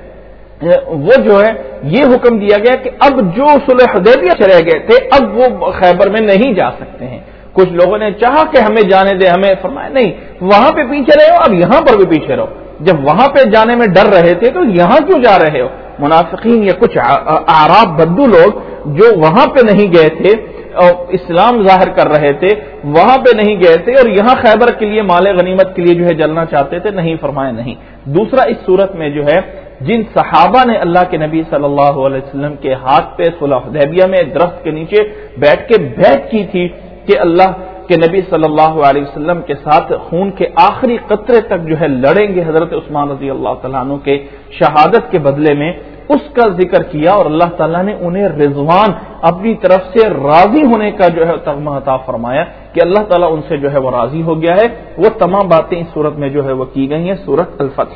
وہ جو ہے یہ حکم دیا گیا کہ اب جو صلح حدیبیہ چلے گئے تھے اب وہ خیبر میں نہیں جا سکتے ہیں۔ کچھ لوگوں نے چاہا کہ ہمیں جانے دے، ہمیں فرمایا نہیں، وہاں پہ پیچھے رہے ہو، اب یہاں پر بھی پیچھے رہو۔ جب وہاں پہ جانے میں ڈر رہے تھے تو یہاں کیوں جا رہے ہو؟ منافقین یا کچھ اعراب بدو لوگ جو وہاں پہ نہیں گئے تھے اور اسلام ظاہر کر رہے تھے وہاں پہ نہیں گئے تھے اور یہاں خیبر کے لیے مال غنیمت کے لیے جو ہے جلنا چاہتے تھے، نہیں، فرمایا نہیں۔ دوسرا، اس صورت میں جو ہے جن صحابہ نے اللہ کے نبی صلی اللہ علیہ وسلم کے ہاتھ پہ صلح حدیبیہ میں درخت کے نیچے بیٹھ کے بیعت کی تھی کہ اللہ کہ نبی صلی اللہ علیہ وسلم کے ساتھ خون کے آخری قطرے تک جو ہے لڑیں گے حضرت عثمان رضی اللہ تعالیٰ عنہ کے شہادت کے بدلے میں، اس کا ذکر کیا، اور اللہ تعالیٰ نے انہیں رضوان اپنی طرف سے راضی ہونے کا جو ہے تغمہ عطا فرمایا کہ اللہ تعالیٰ ان سے جو ہے وہ راضی ہو گیا ہے۔ وہ تمام باتیں اس صورت میں جو ہے وہ کی گئی ہیں۔ سورۃ الفتح۔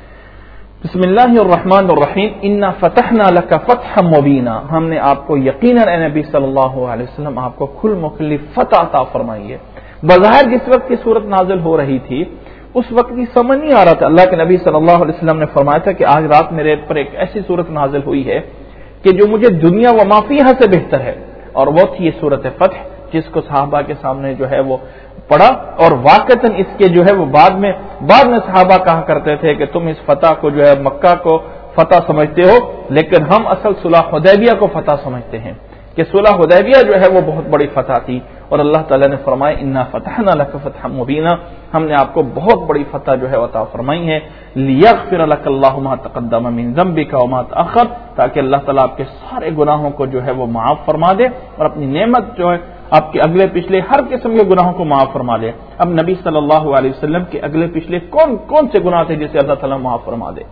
بسم اللہ الرحمن الرحیم۔ انا فتحنا لک فتحا مبینا، ہم نے آپ کو یقیناً اے نبی صلی اللہ علیہ وسلم آپ کو کھل مکھلی فتح عطا فرمائی ہے۔ بظاہر جس وقت کی صورت نازل ہو رہی تھی اس وقت کی سمجھ نہیں آ رہا تھا۔ اللہ کے نبی صلی اللہ علیہ وسلم نے فرمایا تھا کہ آج رات میرے پر ایک ایسی صورت نازل ہوئی ہے کہ جو مجھے دنیا و ما فیہا سے بہتر ہے، اور وہ تھی یہ صورت فتح، جس کو صحابہ کے سامنے جو ہے وہ پڑھا، اور واقعتاً اس کے جو ہے وہ بعد میں بعد میں صحابہ کہا کرتے تھے کہ تم اس فتح کو جو ہے مکہ کو فتح سمجھتے ہو، لیکن ہم اصل صلح حدیبیہ کو فتح سمجھتے ہیں، کہ صلح حدیبیہ جو ہے وہ بہت بڑی فتح تھی۔ اور اللہ تعالیٰ نے فرمایا انا فتحنا لک فتحا مبینا، ہم نے آپ کو بہت بڑی فتح جو ہے عطا فرمائی ہے، لیغفر لک اللہ ما تقدم من ذنبک وما تأخر، تاکہ اللہ تعالیٰ آپ کے سارے گناہوں کو جو ہے وہ معاف فرما دے، اور اپنی نعمت جو ہے آپ کے اگلے پچھلے ہر قسم کے گناہوں کو معاف فرما دے۔ اب نبی صلی اللہ علیہ وسلم کے اگلے پچھلے کون کون سے گناہ تھے جسے اللہ تعالیٰ معاف فرما دے؟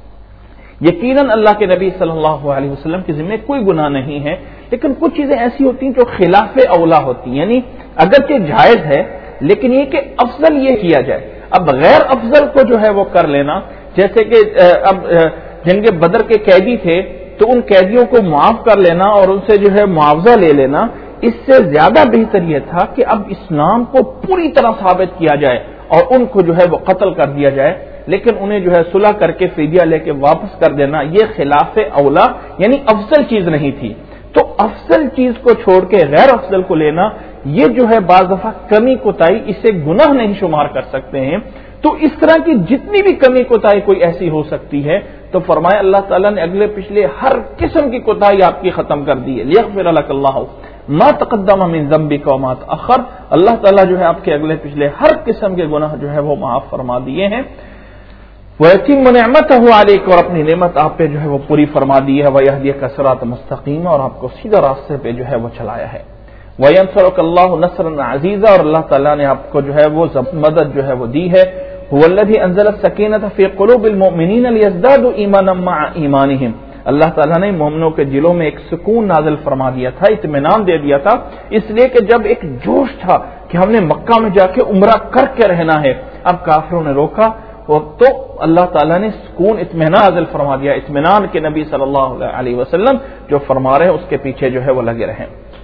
یقیناً اللہ کے نبی صلی اللہ علیہ وسلم کے ذمہ کوئی گناہ نہیں ہے، لیکن کچھ چیزیں ایسی ہوتی ہیں جو خلاف اولا ہوتی ہیں، یعنی اگرچہ جائز ہے لیکن یہ کہ افضل یہ کیا جائے۔ اب غیر افضل کو جو ہے وہ کر لینا، جیسے کہ اب جن کے بدر کے قیدی تھے تو ان قیدیوں کو معاف کر لینا اور ان سے جو ہے معاوضہ لے لینا، اس سے زیادہ بہتر یہ تھا کہ اب اسلام کو پوری طرح ثابت کیا جائے اور ان کو جو ہے وہ قتل کر دیا جائے، لیکن انہیں جو ہے صلح کر کے فدیہ لے کے واپس کر دینا یہ خلاف اولا یعنی افضل چیز نہیں تھی۔ تو افضل چیز کو چھوڑ کے غیر افضل کو لینا یہ جو ہے بعض دفعہ کمی کوتاہی، اسے گناہ نہیں شمار کر سکتے ہیں۔ تو اس طرح کی جتنی بھی کمی کوتاہی کوئی ایسی ہو سکتی ہے تو فرمایا اللہ تعالیٰ نے اگلے پچھلے ہر قسم کی کوتاہی آپ کی ختم کر دی ہے۔ لیغفر لک اللہ ما تقدم من ذنبک وما تأخر، اللہ تعالیٰ جو ہے آپ کے اگلے پچھلے ہر قسم کے گناہ جو ہے وہ معاف فرما دیے ہیں۔ وَيَتِمُّ نِعْمَتَهُ عَلَيْكَ، اور اپنی نعمت آپ پہ جو ہے وہ پوری فرما دی ہے۔ وَيَهْدِيَكَ صِرَاطًا مُسْتَقِيمًا، اور آپ کو سیدھا راستے پہ جو ہے وہ چلایا ہے۔ وَيَنْصُرُكَ اللَّهُ نَصْرًا عَزِيزًا، اور اللہ تعالیٰ نے آپ کو جو ہے وہ مدد جو ہے وہ دی ہے۔ هُوَ الَّذِي أَنزَلَ السَّكِينَةَ فِي قُلُوبِ الْمُؤْمِنِينَ لِيَزْدَادُوا إِيمَانًا مَعَ إِيمَانِهِمْ، اللہ تعالیٰ نے مومنوں کے دلوں میں ایک سکون نازل فرما دیا تھا، اطمینان دے دیا تھا، اس لیے کہ جب ایک جوش تھا کہ ہم نے مکہ میں جا کے عمرہ کر کے رہنا ہے، اب کافروں نے روکا تو اللہ تعالیٰ نے سکون اطمینان نازل فرما دیا، اطمینان کے نبی صلی اللہ علیہ وسلم جو فرما رہے ہیں اس کے پیچھے جو ہے وہ لگے رہیں۔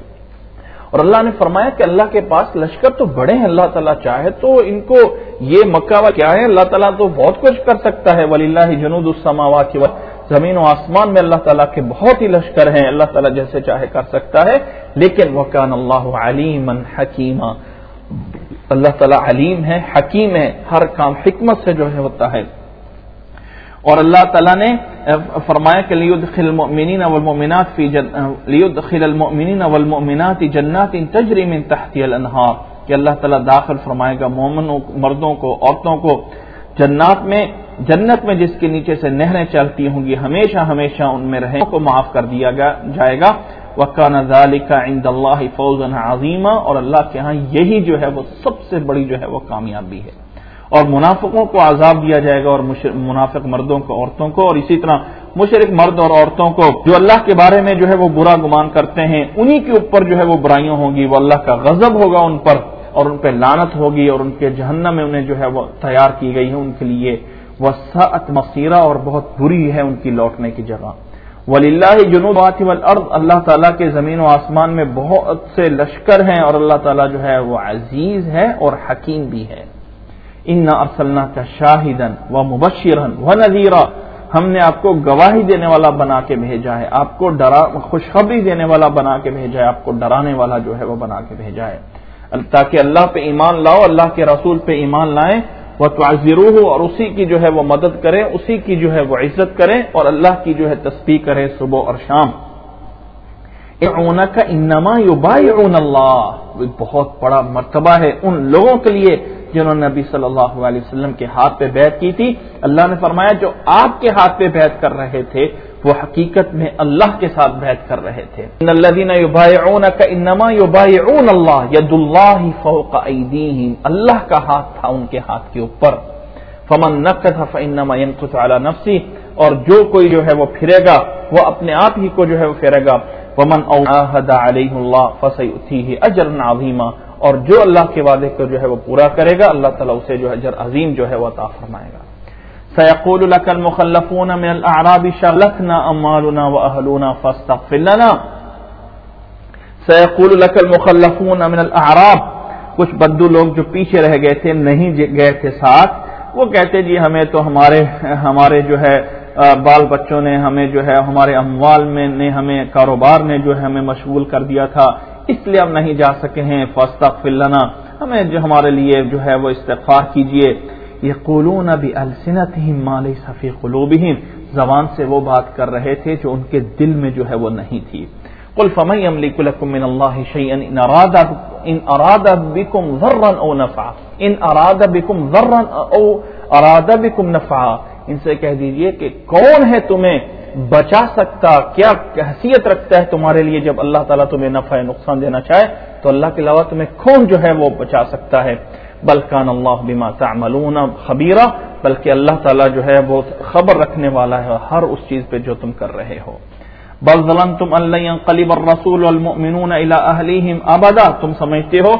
اور اللہ نے فرمایا کہ اللہ کے پاس لشکر تو بڑے ہیں، اللہ تعالیٰ چاہے تو ان کو یہ مکہ والا کیا ہے، اللہ تعالیٰ تو بہت کچھ کر سکتا ہے۔ وَلِلَّهِ جُنُودُ السَّمَاوَاتِ وَالْأَرْضِ، زمین و آسمان میں اللہ تعالیٰ کے بہت ہی لشکر ہیں، اللہ تعالیٰ جیسے چاہے کر سکتا ہے، لیکن وَكَانَ اللَّهُ عَلِيمًا حَكِيمًا، اللہ تعالیٰ علیم ہے، حکیم ہے، ہر کام حکمت سے جو ہے ہوتا ہے۔ اور اللہ تعالیٰ نے فرمایا کہ لیدخل المؤمنین والمؤمنات فی جن... لیدخل المؤمنین والمؤمنات جنات تجری من تحتها الانہار، کہ اللہ تعالیٰ داخل فرمائے گا مومنوں مردوں کو عورتوں کو جنات میں، جنت میں جس کے نیچے سے نہریں چلتی ہوں گی، ہمیشہ ہمیشہ ان میں رہیں، کو معاف کر دیا جائے گا۔ وَكَانَ ذَلِكَ عِندَ اللَّهِ فَوْزًا عَظِيمًا، اور اللہ کے ہاں یہی جو ہے وہ سب سے بڑی جو ہے وہ کامیابی ہے۔ اور منافقوں کو عذاب دیا جائے گا، اور منافق مردوں کو عورتوں کو، اور اسی طرح مشرک مرد اور عورتوں کو جو اللہ کے بارے میں جو ہے وہ برا گمان کرتے ہیں، انہی کے اوپر جو ہے وہ برائیاں ہوں گی، وہ اللہ کا غضب ہوگا ان پر اور ان پہ لعنت ہوگی، اور ان کے جہنم میں انہیں جو ہے وہ تیار کی گئی ہے ان کے لیے وَسَاءَتْ مَصِيرًا، اور بہت بری ہے ان کی لوٹنے کی جگہ۔ وَلِلَّهِ جُنُودُ السَّمَاوَاتِ وَالْأَرْضِ، اللہ تعالیٰ کے زمین و آسمان میں بہت سے لشکر ہیں، اور اللہ تعالیٰ جو ہے وہ عزیز ہے اور حکیم بھی ہے۔ اِنَّا أَرْسَلْنَاكَ شَاهِدًا وَمُبَشِّرًا وَنَذِيرًا، ہم نے آپ کو گواہی دینے والا بنا کے بھیجا ہے، آپ کو ڈرا خوشخبری دینے والا بنا کے بھیجا ہے، آپ کو ڈرانے والا جو ہے وہ بنا کے بھیجا ہے، تاکہ اللہ پہ ایمان لاؤ، اللہ کے رسول پہ ایمان لائیں، وَتُعَزِّرُوهُ، اور اسی کی جو ہے وہ مدد کریں، اسی کی جو ہے وہ عزت کریں، اور اللہ کی جو ہے تسبیح کریں صبح اور شام۔ يُبَايِعُونَكَ إِنَّمَا يُبَايِعُونَ اللَّهَ، بہت بڑا مرتبہ ہے ان لوگوں کے لیے جنہوں نے نبی صلی اللہ علیہ وسلم کے ہاتھ پہ بیعت کی تھی، اللہ نے فرمایا جو آپ کے ہاتھ پہ بیعت کر رہے تھے وہ حقیقت میں اللہ کے ساتھ بیعت کر رہے تھے۔ ان الذین یبایعونک انما یبایعون اللہ ید اللہ فوق ایدیہم، اللہ کا ہاتھ تھا ان کے ہاتھ کے اوپر۔ فمن نکث فانما ينکث علی نفسہ، اور جو کوئی جو ہے وہ پھرے گا وہ اپنے آپ ہی کو جو ہے وہ پھرے گا۔ ومن عاہد علیہ اللہ فسیؤتیہ اجرا عظیما، اور جو اللہ کے وعدے کو جو ہے وہ پورا کرے گا اللہ تعالیٰ اسے جو اجر عظیم جو ہے وہ عطا فرمائے گا۔ سیقول لک المخلفون من الاعراب شغلتنا اموالنا واہلنا فاستغفر لنا۔ سیقول لک المخلفون من الاعراب، کچھ بدو لوگ جو پیچھے رہ گئے تھے، نہیں گئے تھے ساتھ، وہ کہتے جی ہمیں تو ہمارے ہمارے جو ہے بال بچوں نے ہمیں جو ہے ہمارے اموال میں نے ہمیں کاروبار نے جو ہے ہمیں مشغول کر دیا تھا، اس لیے ہم نہیں جا سکے ہیں، فاستغفر لنا، ہمیں جو ہمارے لیے جو ہے وہ استغفار کیجئے۔ یقولون بألسنتهم ما ليس في قلوبهم، زبان سے وہ بات کر رہے تھے جو ان کے دل میں جو ہے وہ نہیں تھی۔ قل فمن يملك لكم من الله شيئا ان اراد ان اراد بكم ضرا او نفعا ان اراد بكم ضرا او اراد بكم نفعا، ان سے کہہ دیجئے کہ کون ہے تمہیں بچا سکتا، کیا حیثیت رکھتا ہے تمہارے لیے جب اللہ تعالیٰ تمہیں نفع نقصان دینا چاہے تو اللہ کے علاوہ تمہیں کون جو ہے وہ بچا سکتا ہے۔ بل کان اللہ بما تعملون خبیرا، بلکہ اللہ تعالیٰ جو ہے وہ خبر رکھنے والا ہے ہر اس چیز پہ جو تم کر رہے ہو۔ بل ظننتم ان لن ينقلب الرسول والمؤمنون الى اهلهم ابدا، تم سمجھتے ہو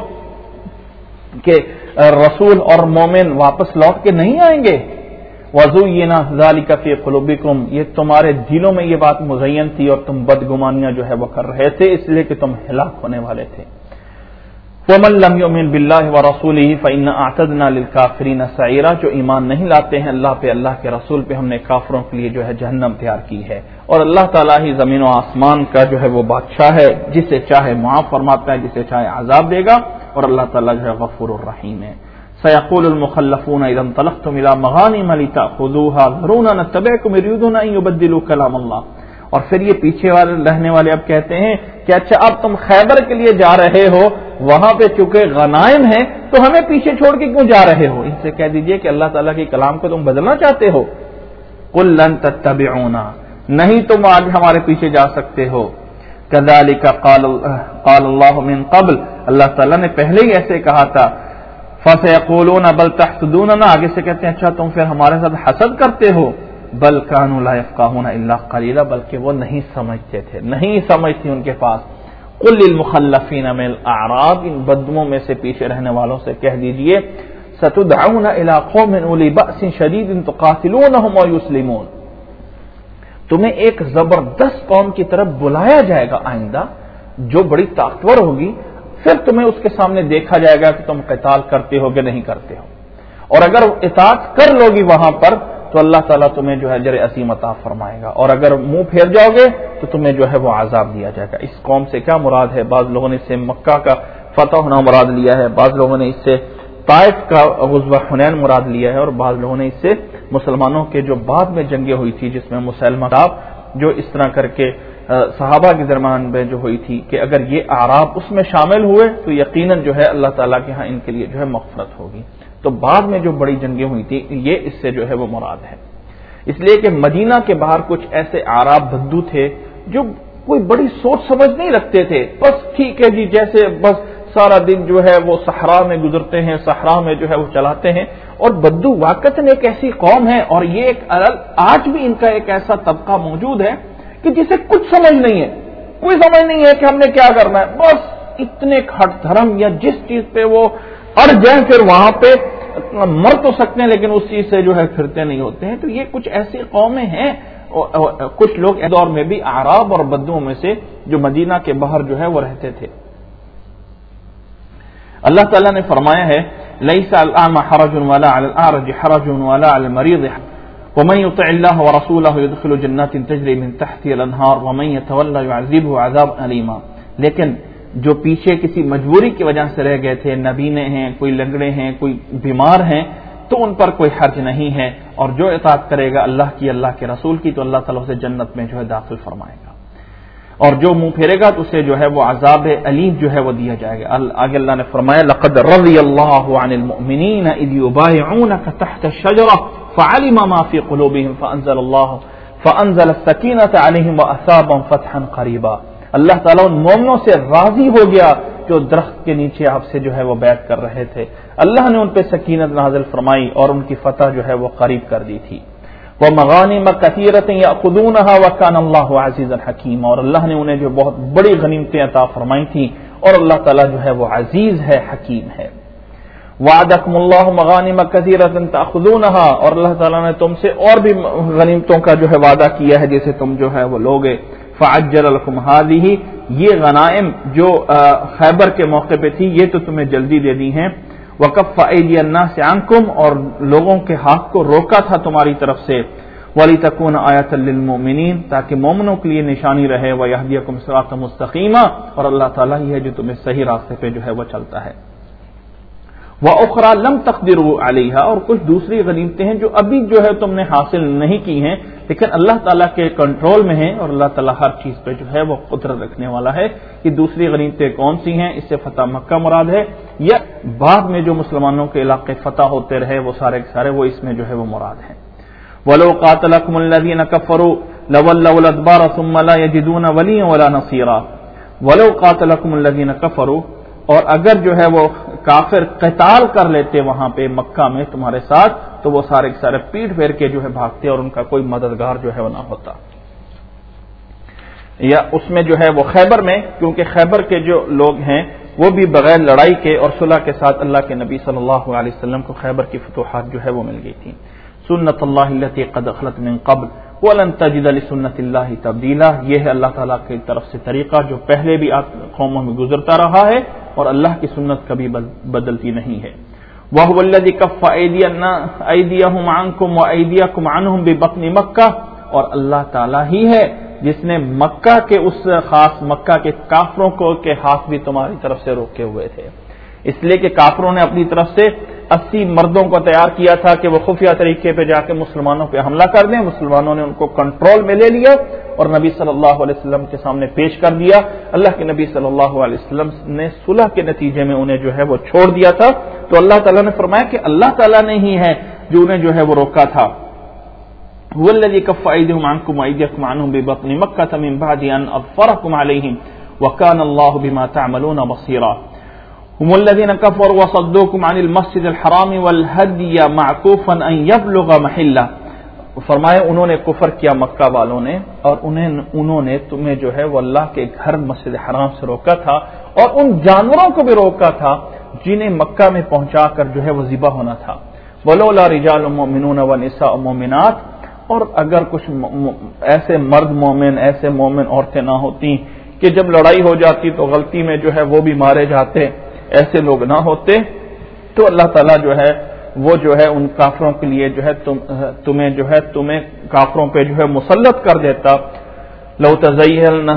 کہ رسول اور مومن واپس لوٹ کے نہیں آئیں گے۔ وَزُيِّنَ ذَلِكَ فِي قُلُوبِكُمْ، یہ تمہارے دلوں میں یہ بات مزین تھی اور تم بدگمانیاں جو ہے وہ کر رہے تھے، اس لیے کہ تم ہلاک ہونے والے تھے۔ وَمَن لَّمْ يُؤْمِن بِاللَّهِ وَرَسُولِهِ فَإِنَّا أَعْتَدْنَا لِلْكَافِرِينَ سَعِيرًا، جو ایمان نہیں لاتے ہیں اللہ پہ، اللہ کے رسول پہ، ہم نے کافروں کے لیے جو ہے جہنم تیار کی ہے۔ اور اللہ تعالیٰ ہی زمین و آسمان کا جو ہے وہ بادشاہ ہے، جسے چاہے معاف فرماتا ہے، جسے چاہے عذاب دے گا، اور اللہ تعالیٰ جو ہے غفور الرحیم ہے۔ سيقول المخلفون اذا انطلقتم الى مغانم لتأخذوها ذرونا نتبعكم يريدون ان يبدلوا كلام الله، اور پھر یہ پیچھے والے رہنے والے اب کہتے ہیں کہ اچھا اب تم خیبر کے لیے جا رہے ہو، وہاں پہ چونکہ غنائم ہے تو ہمیں پیچھے چھوڑ کے کیوں جا رہے ہو؟ ان سے کہہ دیجئے کہ اللہ تعالیٰ کے کلام کو تم بدلنا چاہتے ہو۔ قل لن تتبعونا، نہیں تم آج ہمارے پیچھے جا سکتے ہو۔ كذلك قال قال الله من قبل، اللہ تعالیٰ نے پہلے ہی ایسے کہا تھا۔ فَسَيَقُولُونَ بَلْ تَحْسُدُونَنَا، آگے سے کہتے ہیں اچھا تم پھر ہمارے ساتھ حسد کرتے ہو۔ بل كانوا لا يفقهون الا قليلا، بلکہ وہ نہیں سمجھتے تھے، نہیں سمجھ تھی ان کے پاس۔ قل للمخلفین من الاعراب، ان بدموں میں سے پیچھے رہنے والوں سے کہہ دیجئے ستدعون الى قوم اولی بأس شدید تقاتلونهم ويسلمون، تمہیں ایک زبردست قوم کی طرف بلایا جائے گا آئندہ جو بڑی طاقتور ہوگی، پھر تمہیں اس کے سامنے دیکھا جائے گا کہ تم قتال کرتے ہو کہ نہیں کرتے ہو، اور اگر اطاعت کر لوگی وہاں پر تو اللہ تعالیٰ تمہیں جو ہے اجر عظیم عطا فرمائے گا، اور اگر منہ پھیر جاؤ گے تو تمہیں جو ہے وہ عذاب دیا جائے گا۔ اس قوم سے کیا مراد ہے؟ بعض لوگوں نے اس سے مکہ کا فتح ہونا مراد لیا ہے، بعض لوگوں نے اس سے طائف کا غزوہ حنین مراد لیا ہے، اور بعض لوگوں نے اس سے مسلمانوں کے جو بعد میں جنگیں ہوئی تھی جس میں مسلمہ صاحب جو اس طرح کر کے صحابہ کے درمیان میں جو ہوئی تھی کہ اگر یہ اعراب اس میں شامل ہوئے تو یقیناً جو ہے اللہ تعالیٰ کے ہاں ان کے لیے جو ہے مغفرت ہوگی۔ تو بعد میں جو بڑی جنگیں ہوئی تھی یہ اس سے جو ہے وہ مراد ہے، اس لیے کہ مدینہ کے باہر کچھ ایسے اعراب بدو تھے جو کوئی بڑی سوچ سمجھ نہیں رکھتے تھے، بس ٹھیک ہے جی جیسے بس سارا دن جو ہے وہ صحرا میں گزرتے ہیں، صحرا میں جو ہے وہ چلاتے ہیں۔ اور بدو واقعتاً ایک ایسی قوم ہے، اور یہ ایک آج بھی ان کا ایک ایسا طبقہ موجود ہے کہ جسے کچھ سمجھ نہیں ہے، کوئی سمجھ نہیں ہے کہ ہم نے کیا کرنا ہے، بس اتنے کھٹ دھرم یا جس چیز پہ وہ اڑ جائیں پھر وہاں پہ مر تو سکتے ہیں لیکن اس چیز سے جو ہے پھرتے نہیں ہوتے ہیں۔ تو یہ کچھ ایسی قومیں ہیں، کچھ لوگ اس دور میں بھی اعراب اور بدوؤں میں سے جو مدینہ کے باہر جو ہے وہ رہتے تھے۔ اللہ تعالیٰ نے فرمایا ہے لَيْسَ الْأَعْمَى حَرَجٌ وَلَا عَلَى الْأَعْرَجِ حَرَجٌ وَلَا عَلَى الْمَرِيضِ وَمَن يُطِعِ اللَّهَ وَرَسُولَهُ يُدْخِلْهُ جَنَّاتٍ تَجْرِي مِن تَحْتِهَا الْأَنْهَارُ وَمَن يَتَوَلَّ يُعَذِّبْهُ عَذَابًا أَلِيمًا، لیکن جو پیچھے کسی مجبوری کی وجہ سے رہ گئے تھے، نبینے ہیں، کوئی لنگڑے ہیں، کوئی بیمار ہیں، تو ان پر کوئی حرج نہیں ہے، اور جو اطاعت کرے گا اللہ کی، اللہ کے رسول کی، تو اللہ تعالیٰ اسے جنت میں جو ہے داخل فرمائے گا۔ اور جو منہ پھیرے گا تو اسے جو ہے وہ عذاب علیم جو ہے وہ دیا جائے گا. آگے اللہ نے فرمایا لقد رضی اللہ عن المؤمنین اذ یبایعونک تحت الشجرہ فعلم ما فی قلوبہم فانزل اللہ فانزل السکینۃ علیہم واثابهم فتحا قریبا. اللہ تعالیٰ ان مومنوں سے راضی ہو گیا جو درخت کے نیچے آپ سے جو ہے وہ بیعت کر رہے تھے. اللہ نے ان پہ سکینت نازل فرمائی اور ان کی فتح جو ہے وہ قریب کر دی تھی. وَمَغَانِمَ كَثِيرَةٍ يَأْخُذُونَهَا وَكَانَ اللَّهُ عَزِيزًا حَكِيمًا. اور اللہ نے انہیں جو بہت بڑی غنیمتیں عطا فرمائی تھیں اور اللہ تعالیٰ جو ہے وہ عزیز ہے، حکیم ہے. وَعَدَكُمُ اللَّهُ مَغَانِمَ كَثِيرَةً تَأْخُذُونَهَا. اور اللہ تعالیٰ نے تم سے اور بھی غنیمتوں کا جو ہے وعدہ کیا ہے جسے تم جو ہے وہ لوگے. فَعَجَّلَ لَكُمْ هَذِهِ. یہ غنائم جو خیبر کے موقع پہ تھی یہ تو تمہیں جلدی دے دی ہیں. وَكَفَّ أَيْدِيَ النَّاسِ عَنكُمْ. اور لوگوں کے ہاتھ کو روکا تھا تمہاری طرف سے. وَلِتَكُونَ آیَةً لِلْمُؤْمِنِينَ. تاکہ مومنوں کے لیے نشانی رہے. وَيَهْدِيَكُمْ صِرَاطًا مُسْتَقِيمًا. اور اللہ تعالیٰ ہی ہے جو تمہیں صحیح راستے پہ جو ہے وہ چلتا ہے. وَأُخْرَى لَمْ تَقْدِرُوا عَلَيْهَا. اور کچھ دوسری غنیمتیں ہیں جو ابھی جو ہے تم نے حاصل نہیں کی ہیں لیکن اللہ تعالیٰ کے کنٹرول میں ہیں اور اللہ تعالیٰ ہر چیز پہ جو ہے وہ قدرت رکھنے والا ہے. کہ دوسری غنیمتیں کون سی ہیں؟ اس سے فتح مکہ مراد ہے یا بعد میں جو مسلمانوں کے علاقے فتح ہوتے رہے وہ سارے کے سارے وہ اس میں جو ہے وہ مراد ہیں. وَلَوْ قَاتَلَكُمُ الَّذِينَ كَفَرُوا لَوَلَّوُا الْأَدْبَارَ ثُمَّ لَا يَجِدُونَ وَلِيًّا وَلَا نَصِيرًا. وَلَوْ قَاتَلَكُمُ الَّذِينَ كَفَرُوا. اور اگر جو ہے وہ کافر قتال کر لیتے وہاں پہ مکہ میں تمہارے ساتھ تو وہ سارے کے سارے پیٹ پھیر کے جو ہے بھاگتے اور ان کا کوئی مددگار جو ہے وہ نہ ہوتا. یا اس میں جو ہے وہ خیبر میں کیونکہ خیبر کے جو لوگ ہیں وہ بھی بغیر لڑائی کے اور صلح کے ساتھ اللہ کے نبی صلی اللہ علیہ وسلم کو خیبر کی فتوحات جو ہے وہ مل گئی تھی. سنت اللہ التی قد خلت من قبل ولن تجد لسنت اللہ تبدیلا. یہ ہے اللہ تعالیٰ کی طرف سے طریقہ جو پہلے بھی قوموں میں گزرتا رہا ہے اور اللہ کی سنت کبھی بدلتی نہیں ہے. وَهُوَ الَّذِي كَفَّ أَيْدِيَهُمْ عَنكُمْ وَأَيْدِيَكُمْ عَنْهُمْ بِبَطْنِ مَكَّةَ. اور اللہ تعالیٰ ہی ہے جس نے مکہ کے اس خاص مکہ کے کافروں کو کے ہاتھ بھی تمہاری طرف سے روکے ہوئے تھے. اس لیے کہ کافروں نے اپنی طرف سے اسی مردوں کو تیار کیا تھا کہ وہ خفیہ طریقے پہ جا کے مسلمانوں پہ حملہ کر دیں. مسلمانوں نے ان کو کنٹرول میں لے لیا اور نبی صلی اللہ علیہ وسلم کے سامنے پیش کر دیا. اللہ کے نبی صلی اللہ علیہ وسلم نے صلح کے نتیجے میں انہیں جو ہے وہ چھوڑ دیا تھا. تو اللہ تعالیٰ نے فرمایا کہ اللہ تعالیٰ نے ہی ہے جو انہیں جو ہے وہ روکا تھا. هو الذي كف أيديهم عنكم وأيديكم عنهم ببطن مكة من بعد أن أظفركم عليهم وكان الله بما تعملون بصيرا. هم الذين كفروا وصدوكم عن المسجد الحرام والهدي معكوفا أن يبلغ محله. فرمایا انہوں نے کفر کیا مکہ والوں نے اور انہیں انہوں نے تمہیں جو ہے وہ اللہ کے گھر مسجد حرام سے روکا تھا اور ان جانوروں کو بھی روکا تھا جنہیں مکہ میں پہنچا کر جو ہے وہ ذبح ہونا تھا. ولولا رجال مؤمنون ونساء مؤمنات. اور اگر کچھ ایسے مرد مومن ایسے مومن عورتیں نہ ہوتی کہ جب لڑائی ہو جاتی تو غلطی میں جو ہے وہ بھی مارے جاتے ایسے لوگ نہ ہوتے تو اللہ تعالیٰ جو ہے وہ جو ہے ان کافروں کے لیے جو ہے تم تمہیں جو ہے تمہیں کافروں پہ جو ہے مسلط کر دیتا. لو تزیلن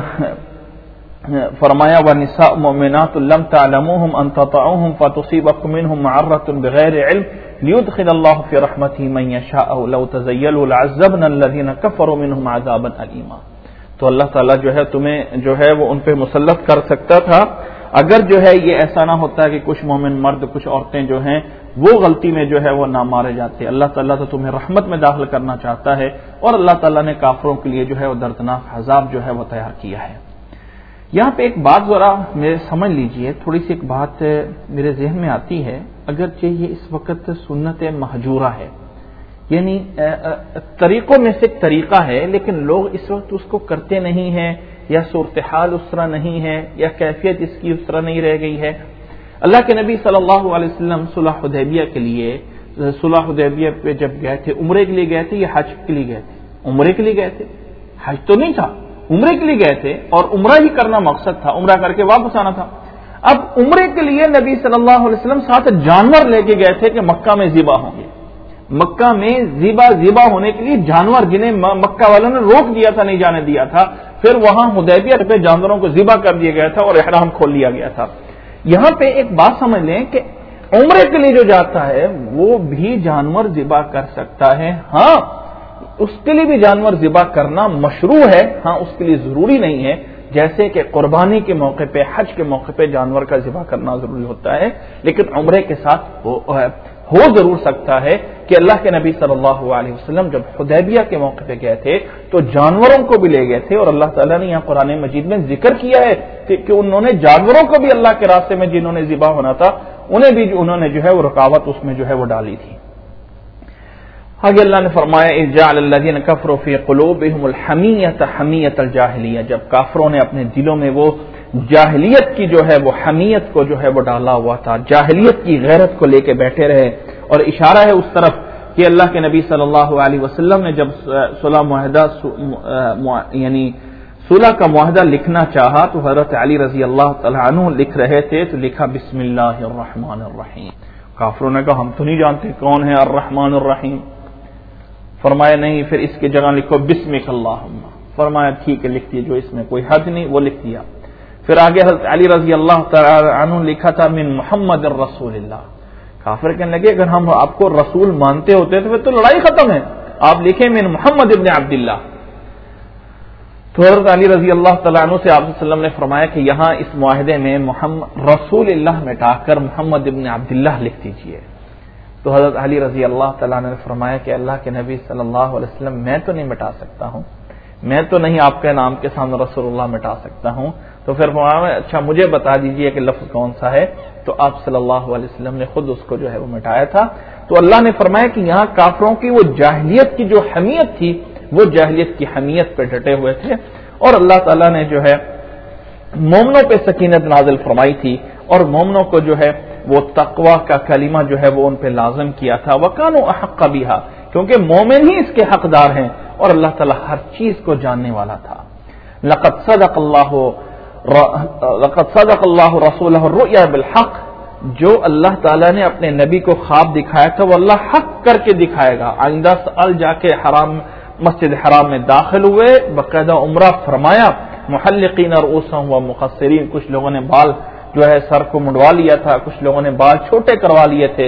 فرمایا ونساء مؤمنات لم تعلموهم ان تطعوهم فتصيبكم منهم معرة بغیر علم ليدخل الله في رحمته من يشاء لو تزيلوا لعذبنا الذين كفروا منهم عذابا أليما. تو اللہ تعالیٰ جو ہے تمہیں جو ہے وہ ان پہ مسلط کر سکتا تھا اگر جو ہے یہ ایسا نہ ہوتا کہ کچھ مومن مرد کچھ عورتیں جو ہیں وہ غلطی میں جو ہے وہ نہ مارے جاتے. اللہ تعالیٰ تو تمہیں رحمت میں داخل کرنا چاہتا ہے اور اللہ تعالیٰ نے کافروں کے لیے جو ہے وہ دردناک عذاب جو ہے وہ تیار کیا ہے. یہاں پہ ایک بات ذرا میرے سمجھ لیجئے, تھوڑی سی ایک بات میرے ذہن میں آتی ہے. اگرچہ یہ اس وقت سنت مہجورہ ہے, یعنی طریقوں میں سے ایک طریقہ ہے, لیکن لوگ اس وقت اس کو کرتے نہیں ہیں یا صورتحال اس طرح نہیں ہے یا کیفیت اس کی اس طرح نہیں رہ گئی ہے. اللہ کے نبی صلی اللہ علیہ وسلم صلح حدیبیہ کے لیے صلح حدیبیہ پہ جب گئے تھے عمرے کے لیے گئے تھے یا حج کے لیے گئے تھے؟ عمرے کے لیے گئے تھے, حج تو نہیں تھا, عمرے کے لیے گئے تھے اور عمرہ ہی کرنا مقصد تھا, عمرہ کر کے واپس آنا تھا. اب عمرے کے لیے نبی صلی اللہ علیہ وسلم ساتھ جانور لے کے گئے تھے کہ مکہ میں ذبح ہوں گے. مکہ میں ذبح ذبح ہونے کے لیے جانور جنہیں مکہ والوں نے روک دیا تھا, نہیں جانے دیا تھا, پھر وہاں حدیبیہ پہ جانوروں کو ذبح کر دیا گیا تھا اور احرام کھول لیا گیا تھا. یہاں پہ ایک بات سمجھ لیں کہ عمرے کے لیے جو جاتا ہے وہ بھی جانور ذبح کر سکتا ہے. ہاں اس کے لیے بھی جانور ذبح کرنا مشروع ہے, ہاں اس کے لیے ضروری نہیں ہے, جیسے کہ قربانی کے موقع پہ، حج کے موقع پہ جانور کا ذبح کرنا ضروری ہوتا ہے، لیکن عمرے کے ساتھ ہو ضرور سکتا ہے کہ اللہ کے نبی صلی اللہ علیہ وسلم جب حدیبیہ کے موقع پہ گئے تھے تو جانوروں کو بھی لے گئے تھے، اور اللہ تعالیٰ نے یہاں قرآن مجید میں ذکر کیا ہے کہ انہوں نے جانوروں کو بھی اللہ کے راستے میں جنہوں نے ذبح ہونا تھا انہیں بھی انہوں نے جو ہے وہ رکاوٹ اس میں جو ہے وہ ڈالی تھی۔ آگے اللہ نے فرمایا اذ جعل الذین کفروا فی قلوبہم الحمیۃ حمیۃ الجاہلیہ، جب کافروں نے اپنے دلوں میں وہ جاہلیت کی جو ہے وہ حمیت کو جو ہے وہ ڈالا ہوا تھا، جاہلیت کی غیرت کو لے کے بیٹھے رہے، اور اشارہ ہے اس طرف کہ اللہ کے نبی صلی اللہ علیہ وسلم نے جب صلح معاہدہ یعنی صلح کا معاہدہ لکھنا چاہا تو حضرت علی رضی اللہ تعالی عنہ لکھ رہے تھے تو لکھا بسم اللہ الرحمن الرحیم۔ کافروں نے کہا ہم تو نہیں جانتے کون ہے الرحمن الرحیم، فرمایا نہیں، پھر اس کی جگہ لکھو بسمک اللہم، فرمایا ٹھیک ہے لکھ دیے، جو اس میں کوئی حد نہیں وہ لکھ دیا۔ پھر آگے حضرت علی رضی اللہ تعالی عنہ لکھا تھا من محمد الرسول اللہ، کافر کہنے لگے اگر ہم آپ کو رسول مانتے ہوتے تو پھر تو لڑائی ختم ہے، آپ لکھیں من محمد ابن عبداللہ۔ تو حضرت علی رضی اللہ تعالیٰ عنہ سے آپ صلی اللہ علیہ وسلم نے فرمایا کہ یہاں اس معاہدے میں محمد رسول اللہ مٹا کر محمد ابن عبداللہ لکھ دیجئے۔ تو حضرت علی رضی اللہ تعالیٰ عنہ نے فرمایا کہ اللہ کے نبی صلی اللہ علیہ وسلم میں تو نہیں مٹا سکتا ہوں، میں تو نہیں آپ کے نام کے سامنے رسول اللہ مٹا سکتا ہوں۔ تو پھر فرمایا اچھا مجھے بتا دیجئے کہ لفظ کون سا ہے، تو آپ صلی اللہ علیہ وسلم نے خود اس کو جو ہے وہ مٹایا تھا۔ تو اللہ نے فرمایا کہ یہاں کافروں کی وہ جاہلیت کی جو حمیت تھی وہ جاہلیت کی حمیت پہ ڈٹے ہوئے تھے، اور اللہ تعالیٰ نے جو ہے مومنوں پہ سکینت نازل فرمائی تھی، اور مومنوں کو جو ہے وہ تقوی کا کلمہ جو ہے وہ ان پہ لازم کیا تھا، وَكَانُوا أَحَقَّ بِهَا، کیونکہ مومن ہی اس کے حقدار ہیں، اور اللہ تعالیٰ ہر چیز کو جاننے والا تھا۔ لَقَدْ صَدَقَ اللَّهُ لَقَدْ صَدَقَ اللَّهُ رَسُولَهُ الرُّؤْيَا بِالْحَقِّ، جو اللہ تعالیٰ نے اپنے نبی کو خواب دکھایا تھا وہ اللہ حق کر کے دکھائے گا۔ آئندہ سال جا کے حرام مسجد حرام میں داخل ہوئے، باقاعدہ عمرہ فرمایا، محلقین رؤوسہم ومقصرین، کچھ لوگوں نے بال جو ہے سر کو منڈوا لیا تھا، کچھ لوگوں نے بال چھوٹے کروا لیے تھے۔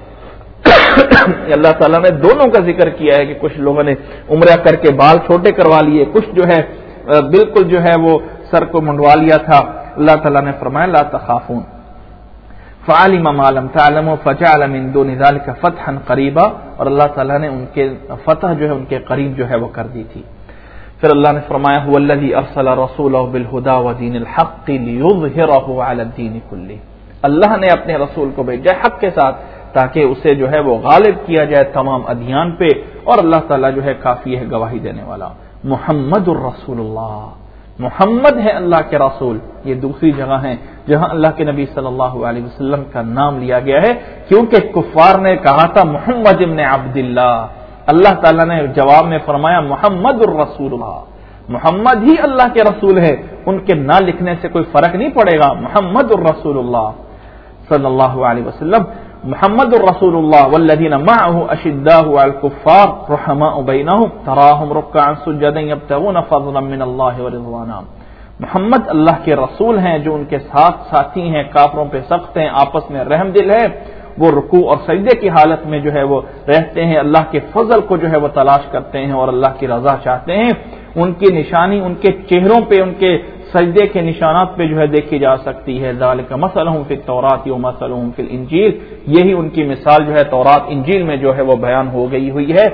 اللہ تعالیٰ نے دونوں کا ذکر کیا ہے کہ کچھ لوگوں نے عمرہ کر کے بال چھوٹے کروا لیے، کچھ جو ہے بالکل جو ہے وہ سر کو منڈوا لیا تھا۔ اللہ تعالیٰ نے فرمایا لا تخافون فعلم ما لم تعلموا فجعل من دون ذلك فتحا قریبا، اور اللہ تعالیٰ نے ان کے فتح جو ہے ان کے قریب جو ہے وہ کر دی تھی۔ پھر اللہ نے فرمایا هو الذي ارسل رسوله بالهدى ودين الحق ليظهره على الدين كله، اللہ نے اپنے رسول کو بھیجا حق کے ساتھ تاکہ اسے جو ہے وہ غالب کیا جائے تمام ادیان پہ، اور اللہ تعالیٰ جو ہے کافی ہے گواہی دینے والا۔ محمد الرسول اللہ، محمد ہے اللہ کے رسول۔ یہ دوسری جگہ ہے جہاں اللہ کے نبی صلی اللہ علیہ وسلم کا نام لیا گیا ہے، کیونکہ کفار نے کہا تھا محمد ابن عبداللہ، اللہ تعالیٰ نے جواب میں فرمایا محمد الرسول اللہ، محمد ہی اللہ کے رسول ہے، ان کے نہ لکھنے سے کوئی فرق نہیں پڑے گا، محمد الرسول اللہ صلی اللہ علیہ وسلم۔ محمد الرسول اللہ والذین معه اشداء علی الکفار رحماء بینہم تراہم رکعا سجدا یبتغون فضلا من اللہ ورضوانا، محمد اللہ کے رسول ہیں جو ان کے ساتھ ساتھی ہیں، کافروں پہ سخت ہیں، آپس میں رحم دل ہے، وہ رکوع اور سجدے کی حالت میں جو ہے وہ رہتے ہیں، اللہ کے فضل کو جو ہے وہ تلاش کرتے ہیں اور اللہ کی رضا چاہتے ہیں۔ ان کی نشانی ان کے چہروں پہ، ان کے سجدے کے نشانات پہ جو ہے دیکھی جا سکتی ہے۔ ذالک مثلہم فی التوراۃ ومثلہم فی الانجیل، یہی ان کی مثال جو ہے تورات انجیل میں جو ہے وہ بیان ہو گئی ہوئی ہے۔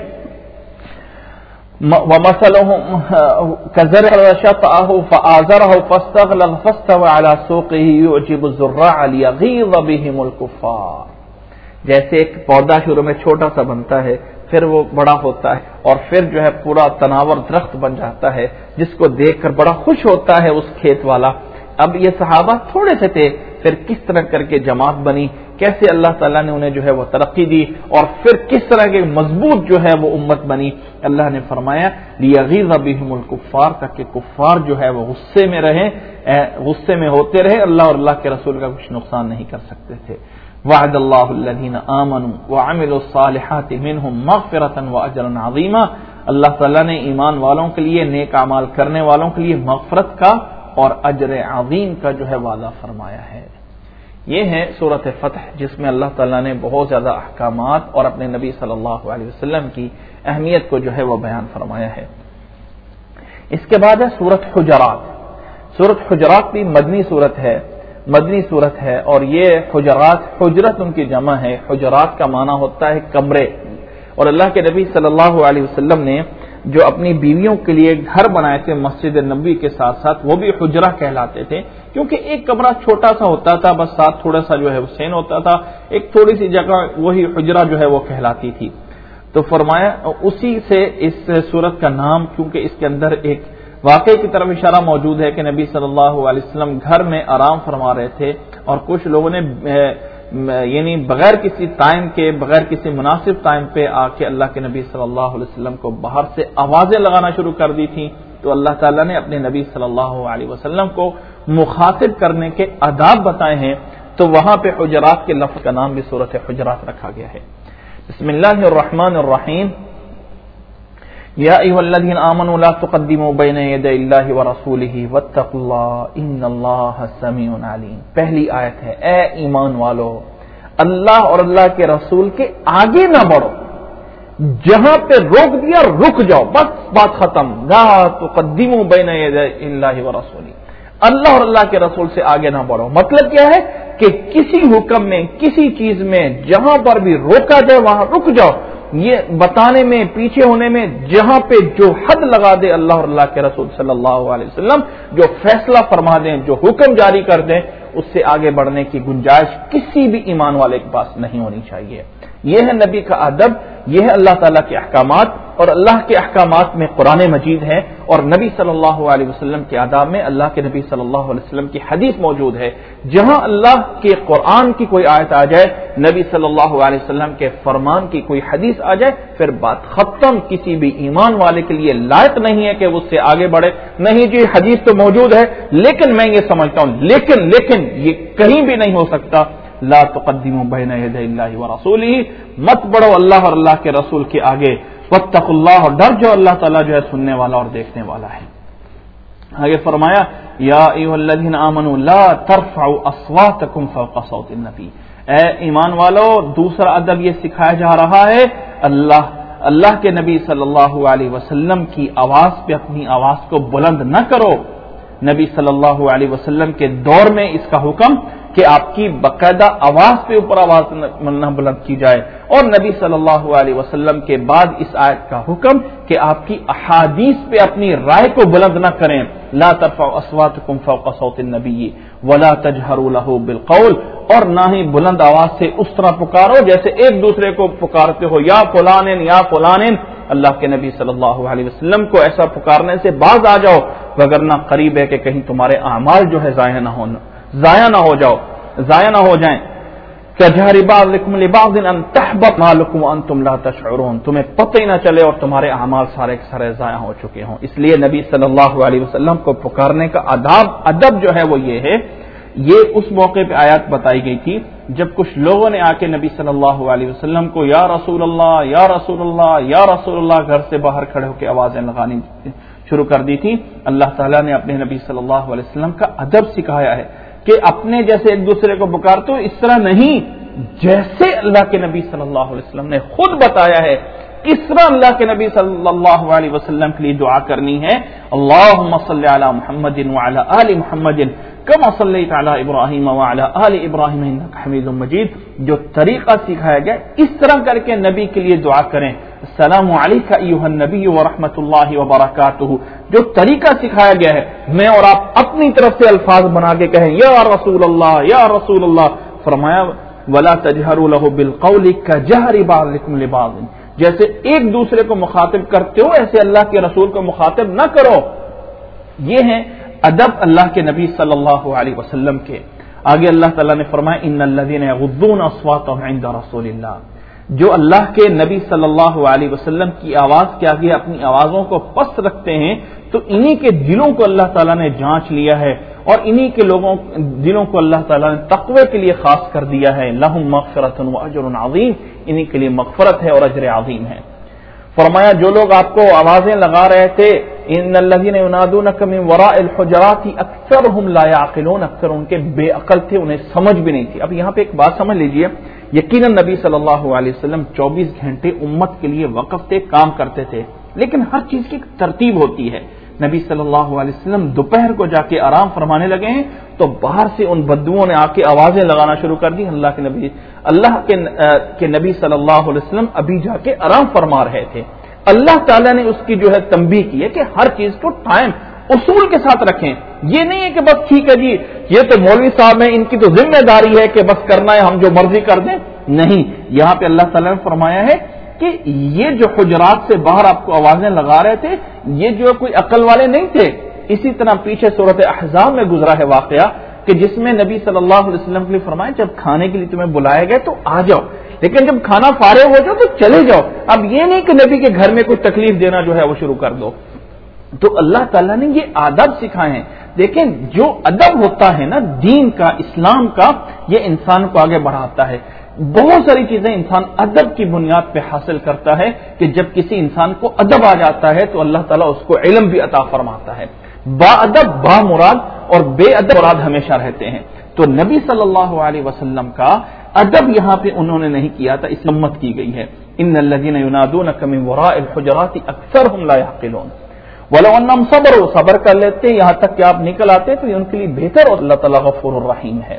ومثلهم كزرع شطأه فآزره فاستغلظ فاستوى على سوقه يعجب الزراع ليغيظ بهم الكفار، جیسے ایک پودا شروع میں چھوٹا سا بنتا ہے، پھر وہ بڑا ہوتا ہے اور پھر جو ہے پورا تناور درخت بن جاتا ہے، جس کو دیکھ کر بڑا خوش ہوتا ہے اس کھیت والا۔ اب یہ صحابہ تھوڑے سے تھے، پھر کس طرح کر کے جماعت بنی، کیسے اللہ تعالیٰ نے انہیں جو ہے وہ ترقی دی، اور پھر کس طرح کے مضبوط جو ہے وہ امت بنی۔ اللہ نے فرمایا لیغیظ بہم الکفار، تاکہ کفار جو ہے وہ غصے میں رہیں، غصے میں ہوتے رہے، اللہ اور اللہ کے رسول کا کچھ نقصان نہیں کر سکتے تھے۔ وعد اللہ الذین آمنوا وعملوا الصالحات منہم مغفرۃ واجرا عظیما، اللہ تعالیٰ نے ایمان والوں کے لیے، نیک اعمال کرنے والوں کے لیے مغفرت کا اور اجر عظیم کا جو ہے وعدہ فرمایا ہے۔ یہ ہے سورۃ فتح، جس میں اللہ تعالیٰ نے بہت زیادہ احکامات اور اپنے نبی صلی اللہ علیہ وسلم کی اہمیت کو جو ہے وہ بیان فرمایا ہے۔ اس کے بعد ہے سورۃ حجرات۔ سورت حجرات بھی مدنی صورت ہے مدنی صورت ہے اور یہ حجرات حجرت ان کی جمع ہے. حجرات کا معنی ہوتا ہے کمرے. اور اللہ کے نبی صلی اللہ علیہ وسلم نے جو اپنی بیویوں کے لیے گھر بنائے تھے مسجد نبوی کے ساتھ ساتھ وہ بھی حجرہ کہلاتے تھے کیونکہ ایک کمرہ چھوٹا سا ہوتا تھا, بس ساتھ تھوڑا سا جو ہے حسین ہوتا تھا, ایک تھوڑی سی جگہ وہی حجرہ جو ہے وہ کہلاتی تھی. تو فرمایا اسی سے اس سورت کا نام, کیونکہ اس کے اندر ایک واقعے کی طرف اشارہ موجود ہے کہ نبی صلی اللہ علیہ وسلم گھر میں آرام فرما رہے تھے اور کچھ لوگوں نے یعنی بغیر کسی ٹائم کے بغیر کسی مناسب ٹائم پہ آ کے اللہ کے نبی صلی اللہ علیہ وسلم کو باہر سے آوازیں لگانا شروع کر دی تھیں. تو اللہ تعالیٰ نے اپنے نبی صلی اللہ علیہ وسلم کو مخاطب کرنے کے آداب بتائے ہیں. تو وہاں پہ حجرات کے لفظ کا نام بھی سورۃ حجرات رکھا گیا ہے. بسم اللہ الرحمن الرحیم. یا ایھا الذین آمنوا لا تقدموا بین یدی اللہ ورسولہ واتقوا اللہ ان اللہ سمیع علیم. پہلی آیت ہے اے ایمان والو اللہ اور اللہ کے رسول کے آگے نہ بڑھو, جہاں پہ روک دیا رک جاؤ, بس بات ختم. لا تقدموا بین یدی اللہ ورسولہ, اللہ اور اللہ کے رسول سے آگے نہ بڑھو. مطلب کیا ہے کہ کسی حکم میں کسی چیز میں جہاں پر بھی روکا جائے وہاں رک جاؤ. یہ بتانے میں پیچھے ہونے میں جہاں پہ جو حد لگا دے اللہ اور اللہ کے رسول صلی اللہ علیہ وسلم, جو فیصلہ فرما دیں, جو حکم جاری کر دیں, اس سے آگے بڑھنے کی گنجائش کسی بھی ایمان والے کے پاس نہیں ہونی چاہیے. یہ ہے نبی کا ادب, یہ ہے اللہ تعالیٰ کے احکامات, اور اللہ کے احکامات میں قرآن مجید ہے اور نبی صلی اللہ علیہ وسلم کے آداب میں اللہ کے نبی صلی اللہ علیہ وسلم کی حدیث موجود ہے. جہاں اللہ کے قرآن کی کوئی آیت آ جائے, نبی صلی اللہ علیہ وسلم کے فرمان کی کوئی حدیث آ جائے, پھر بات ختم. کسی بھی ایمان والے کے لیے لائق نہیں ہے کہ وہ اس سے آگے بڑھے. نہیں جی حدیث تو موجود ہے لیکن میں یہ سمجھتا ہوں لیکن لیکن یہ کہیں بھی نہیں ہو سکتا. لا تقدموا بین یدی اللہ ورسولہ, مت بڑھو اللہ اور اللہ کے رسول کے آگے. واتقوا اللہ, اور ڈر جو اللہ تعالیٰ جو ہے سننے والا اور دیکھنے والا ہے. آگے فرمایا یا ایھا الذین آمنوا لا ترفعوا اصواتکم فوق صوت النبی. اے ایمان والو, دوسرا ادب یہ سکھایا جا رہا ہے اللہ اللہ کے نبی صلی اللہ علیہ وسلم کی آواز پہ اپنی آواز کو بلند نہ کرو. نبی صلی اللہ علیہ وسلم کے دور میں اس کا حکم کہ آپ کی باقاعدہ آواز پہ اوپر آواز نہ بلند کی جائے, اور نبی صلی اللہ علیہ وسلم کے بعد اس آیت کا حکم کہ آپ کی احادیث پہ اپنی رائے کو بلند نہ کریں. لا ترفعوا اصواتکم فوق صوت النبی ولا تجہروا له بالقول, اور نہ ہی بلند آواز سے اس طرح پکارو جیسے ایک دوسرے کو پکارتے ہو یا فلان یا فلان. اللہ کے نبی صلی اللہ علیہ وسلم کو ایسا پکارنے سے باز آ جاؤ, وگرنہ قریب ہے کہ کہیں تمہارے اعمال جو ہے ضائع نہ ہو ضائع نہ ہو جاؤ ضائع نہ ہو جائیں. کجہر بعضکم لبعض ان تحبط اعمالکم وانتم لا تشعرون, تمہیں پتہ ہی نہ چلے اور تمہارے اعمال سارے کے سارے ضائع ہو چکے ہوں. اس لیے نبی صلی اللہ علیہ وسلم کو پکارنے کا آداب ادب جو ہے وہ یہ ہے. یہ اس موقع پہ آیات بتائی گئی تھی جب کچھ لوگوں نے آ کے نبی صلی اللہ علیہ وسلم کو یا رسول اللہ یا رسول اللہ یا رسول اللہ گھر سے باہر کھڑے ہو کے آوازیں لگانی شروع کر دی تھی. اللہ تعالیٰ نے اپنے نبی صلی اللہ علیہ وسلم کا ادب سکھایا ہے کہ اپنے جیسے ایک دوسرے کو پکارتے ہو اس طرح نہیں, جیسے اللہ کے نبی صلی اللہ علیہ وسلم نے خود بتایا ہے کس طرح اللہ کے نبی صلی اللہ علیہ وسلم کے لیے دعا کرنی ہے. اللہم صلی علی محمد وعلی آل محمد کما صلیت علی ابراہیم وعلی آل ابراہیم انک حمید مجید. جو طریقہ سکھایا گیا اس طرح کر کے نبی کے لیے دعا کریں. السلام علیکہ ایھا النبی ورحمۃ اللہ وبرکاتہ, جو طریقہ سکھایا گیا ہے میں اور آپ اپنی طرف سے الفاظ بنا کے کہیں یا رسول اللہ یا رسول اللہ. فرمایا ولا تجہروا له بالقول کجہر بعضکم لبعض, جیسے ایک دوسرے کو مخاطب کرتے ہو ایسے اللہ کے رسول کو مخاطب نہ کرو. یہ ہے ادب اللہ کے نبی صلی اللہ علیہ وسلم کے. آگے اللہ تعالیٰ نے فرمایا ان الذین یغضون اصواتهم عند رسول اللہ, جو اللہ کے نبی صلی اللہ علیہ وسلم کی آواز کے آگے اپنی آوازوں کو پست رکھتے ہیں تو انہی کے دلوں کو اللہ تعالیٰ نے جانچ لیا ہے اور انہی کے لوگوں دلوں کو اللہ تعالیٰ نے تقوی کے لیے خاص کر دیا ہے. لہم مغفرۃ واجر عظیم, انہی کے لیے مغفرت ہے اور اجر عظیم ہے. فرمایا جو لوگ آپ کو آوازیں لگا رہے تھے ان الذین ینادونک من وراء الحجرات اکثرهم لا یعقلون, اکثر ان کے بے عقل تھے, انہیں سمجھ بھی نہیں تھی. اب یہاں پہ ایک بات سمجھ لیجئے, یقیناً نبی صلی اللہ علیہ وسلم چوبیس گھنٹے امت کے لیے وقف تھے, کام کرتے تھے, لیکن ہر چیز کی ایک ترتیب ہوتی ہے. نبی صلی اللہ علیہ وسلم دوپہر کو جا کے آرام فرمانے لگے ہیں تو باہر سے ان بدوؤں نے آ کے آوازیں لگانا شروع کر دی. اللہ کے نبی اللہ کے, کے نبی صلی اللہ علیہ وسلم ابھی جا کے آرام فرما رہے تھے. اللہ تعالیٰ نے اس کی جو ہے تنبیہ کی ہے کہ ہر چیز کو ٹائم اصول کے ساتھ رکھیں. یہ نہیں ہے کہ بس ٹھیک ہے جی یہ تو مولوی صاحب ہیں ان کی تو ذمہ داری ہے کہ بس کرنا ہے ہم جو مرضی کر دیں. نہیں, یہاں پہ اللہ تعالیٰ نے فرمایا ہے کہ یہ جو حجرات سے باہر آپ کو آوازیں لگا رہے تھے یہ جو کوئی عقل والے نہیں تھے. اسی طرح پیچھے سورۃ احزاب میں گزرا ہے واقعہ کہ جس میں نبی صلی اللہ علیہ وسلم کے لیے فرمایا جب کھانے کے لیے تمہیں بلائے گئے تو آ جاؤ, لیکن جب کھانا فارغ ہو جاؤ تو چلے جاؤ. اب یہ نہیں کہ نبی کے گھر میں کوئی تکلیف دینا جو ہے وہ شروع کر دو. تو اللہ تعالیٰ نے یہ آداب سکھائے ہیں. دیکھیں جو ادب ہوتا ہے نا دین کا, اسلام کا, یہ انسان کو آگے بڑھاتا ہے. بہت ساری چیزیں انسان ادب کی بنیاد پہ حاصل کرتا ہے کہ جب کسی انسان کو ادب آ جاتا ہے تو اللہ تعالیٰ اس کو علم بھی عطا فرماتا ہے. با ادب با مراد اور بے ادب مراد ہمیشہ رہتے ہیں. تو نبی صلی اللہ علیہ وسلم کا ادب یہاں پہ انہوں نے نہیں کیا تھا, اس امت کی گئی ہے. ان الذین ینادونک من وراء الحجرات اکثرهم لا یعقلون ولو انہم صبروا, صبر کر لیتے یہاں تک کہ آپ نکل آتے تو یہ ان کے لیے بہتر, اور اللہ تعالیٰ غفور الرحیم ہے.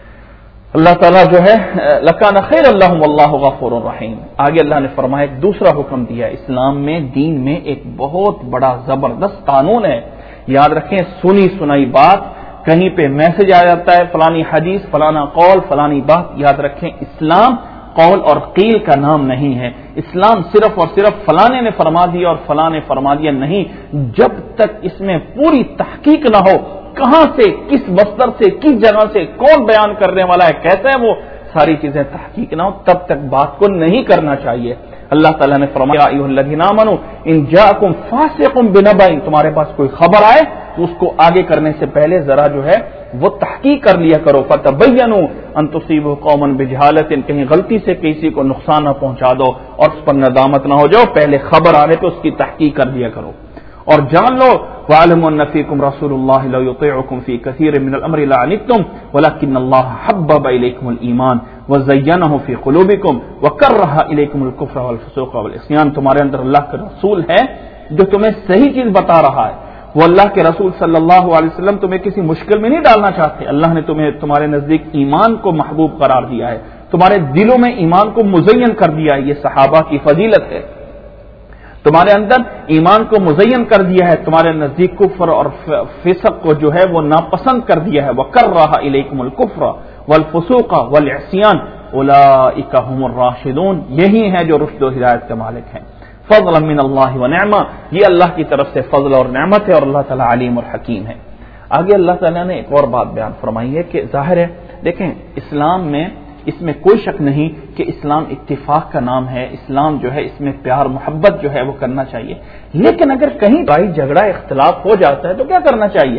اللہ تعالیٰ جو ہے لکان خیر اللہم واللہ غفور الرحیم. آگے اللہ نے فرمایا ایک دوسرا حکم دیا. اسلام میں دین میں ایک بہت بڑا زبردست قانون ہے. یاد رکھیں سنی سنائی بات کہیں پہ میسج آ جاتا ہے فلانی حدیث فلانا قول فلانی بات, یاد رکھیں اسلام قول اور قیل کا نام نہیں ہے. اسلام صرف اور صرف فلانے نے فرما دیا اور فلاں نے فرما دیا نہیں. جب تک اس میں پوری تحقیق نہ ہو کہاں سے کس مصدر سے کس جگہ سے کون بیان کرنے والا ہے کیسا ہے وہ ساری چیزیں تحقیق نہ ہو تب تک بات کو نہیں کرنا چاہیے. اللہ تعالیٰ نے فرمایا ایھا الذین آمنوا ان جاءکم فاسق بنبأ, تمہارے پاس کوئی خبر آئے تو اس کو آگے کرنے سے پہلے ذرا جو ہے وہ تحقیق کر لیا کرو. فتبینوا ان تصیبوا قوما بجہالۃ, کہیں غلطی سے کسی کو نقصان نہ پہنچا دو اور اس پر ندامت نہ ہو جاؤ, پہلے خبر آنے پہ اس کی تحقیق کر لیا کرو. اور جان لو وَاعْلَمُوا أَنَّ فِيكُمْ رَسُولُ اللَّهِ لَوْ يُطِيعُكُمْ فِي كَثِيرٍ مِّنَ الْأَمْرِ لَعَنِتُّمْ وَلَكِنَّ اللَّهَ حَبَّبَ إِلَيْكُمُ الْإِيمَانَ وَزَيَّنَهُ فِي قُلُوبِكُمْ وَكَرَّهَ إِلَيْكُمُ الْكُفْرَ وَالْفُسُوقَ وَالْعِصْيَانَ. تمہارے اندر اللہ کا رسول ہے جو تمہیں صحیح چیز بتا رہا ہے. وہ اللہ کے رسول صلی اللہ علیہ وسلم تمہیں کسی مشکل میں نہیں ڈالنا چاہتے. اللہ نے تمہیں تمہارے نزدیک ایمان کو محبوب قرار دیا ہے, تمہارے دلوں میں ایمان کو مزین کر دیا ہے. یہ صحابہ کی فضیلت ہے. تمہارے اندر ایمان کو مزین کر دیا ہے, تمہارے نزدیک کفر اور فسق کو جو ہے وہ ناپسند کر دیا ہے. وَكَرَّهَ إِلَيْكُمُ الْكُفْرَ وَالْفُسُوقَ وَالْعِصْيَانَ أُولَٰئِكَ هُمُ الرَّاشِدُونَ, یہی ہیں جو رشد و ہدایت کے مالک ہیں. فضلا من اللہ ونعمہ, یہ اللہ کی طرف سے فضل اور نعمت ہے اور اللہ تعالیٰ علیم اور حکیم ہے. آگے اللہ تعالیٰ نے ایک اور بات بیان فرمائی ہے کہ ظاہر ہے دیکھیں اسلام میں اس میں کوئی شک نہیں کہ اسلام اتفاق کا نام ہے. اسلام جو ہے اس میں پیار محبت جو ہے وہ کرنا چاہیے, لیکن اگر کہیں بھائی جھگڑا اختلاف ہو جاتا ہے تو کیا کرنا چاہیے؟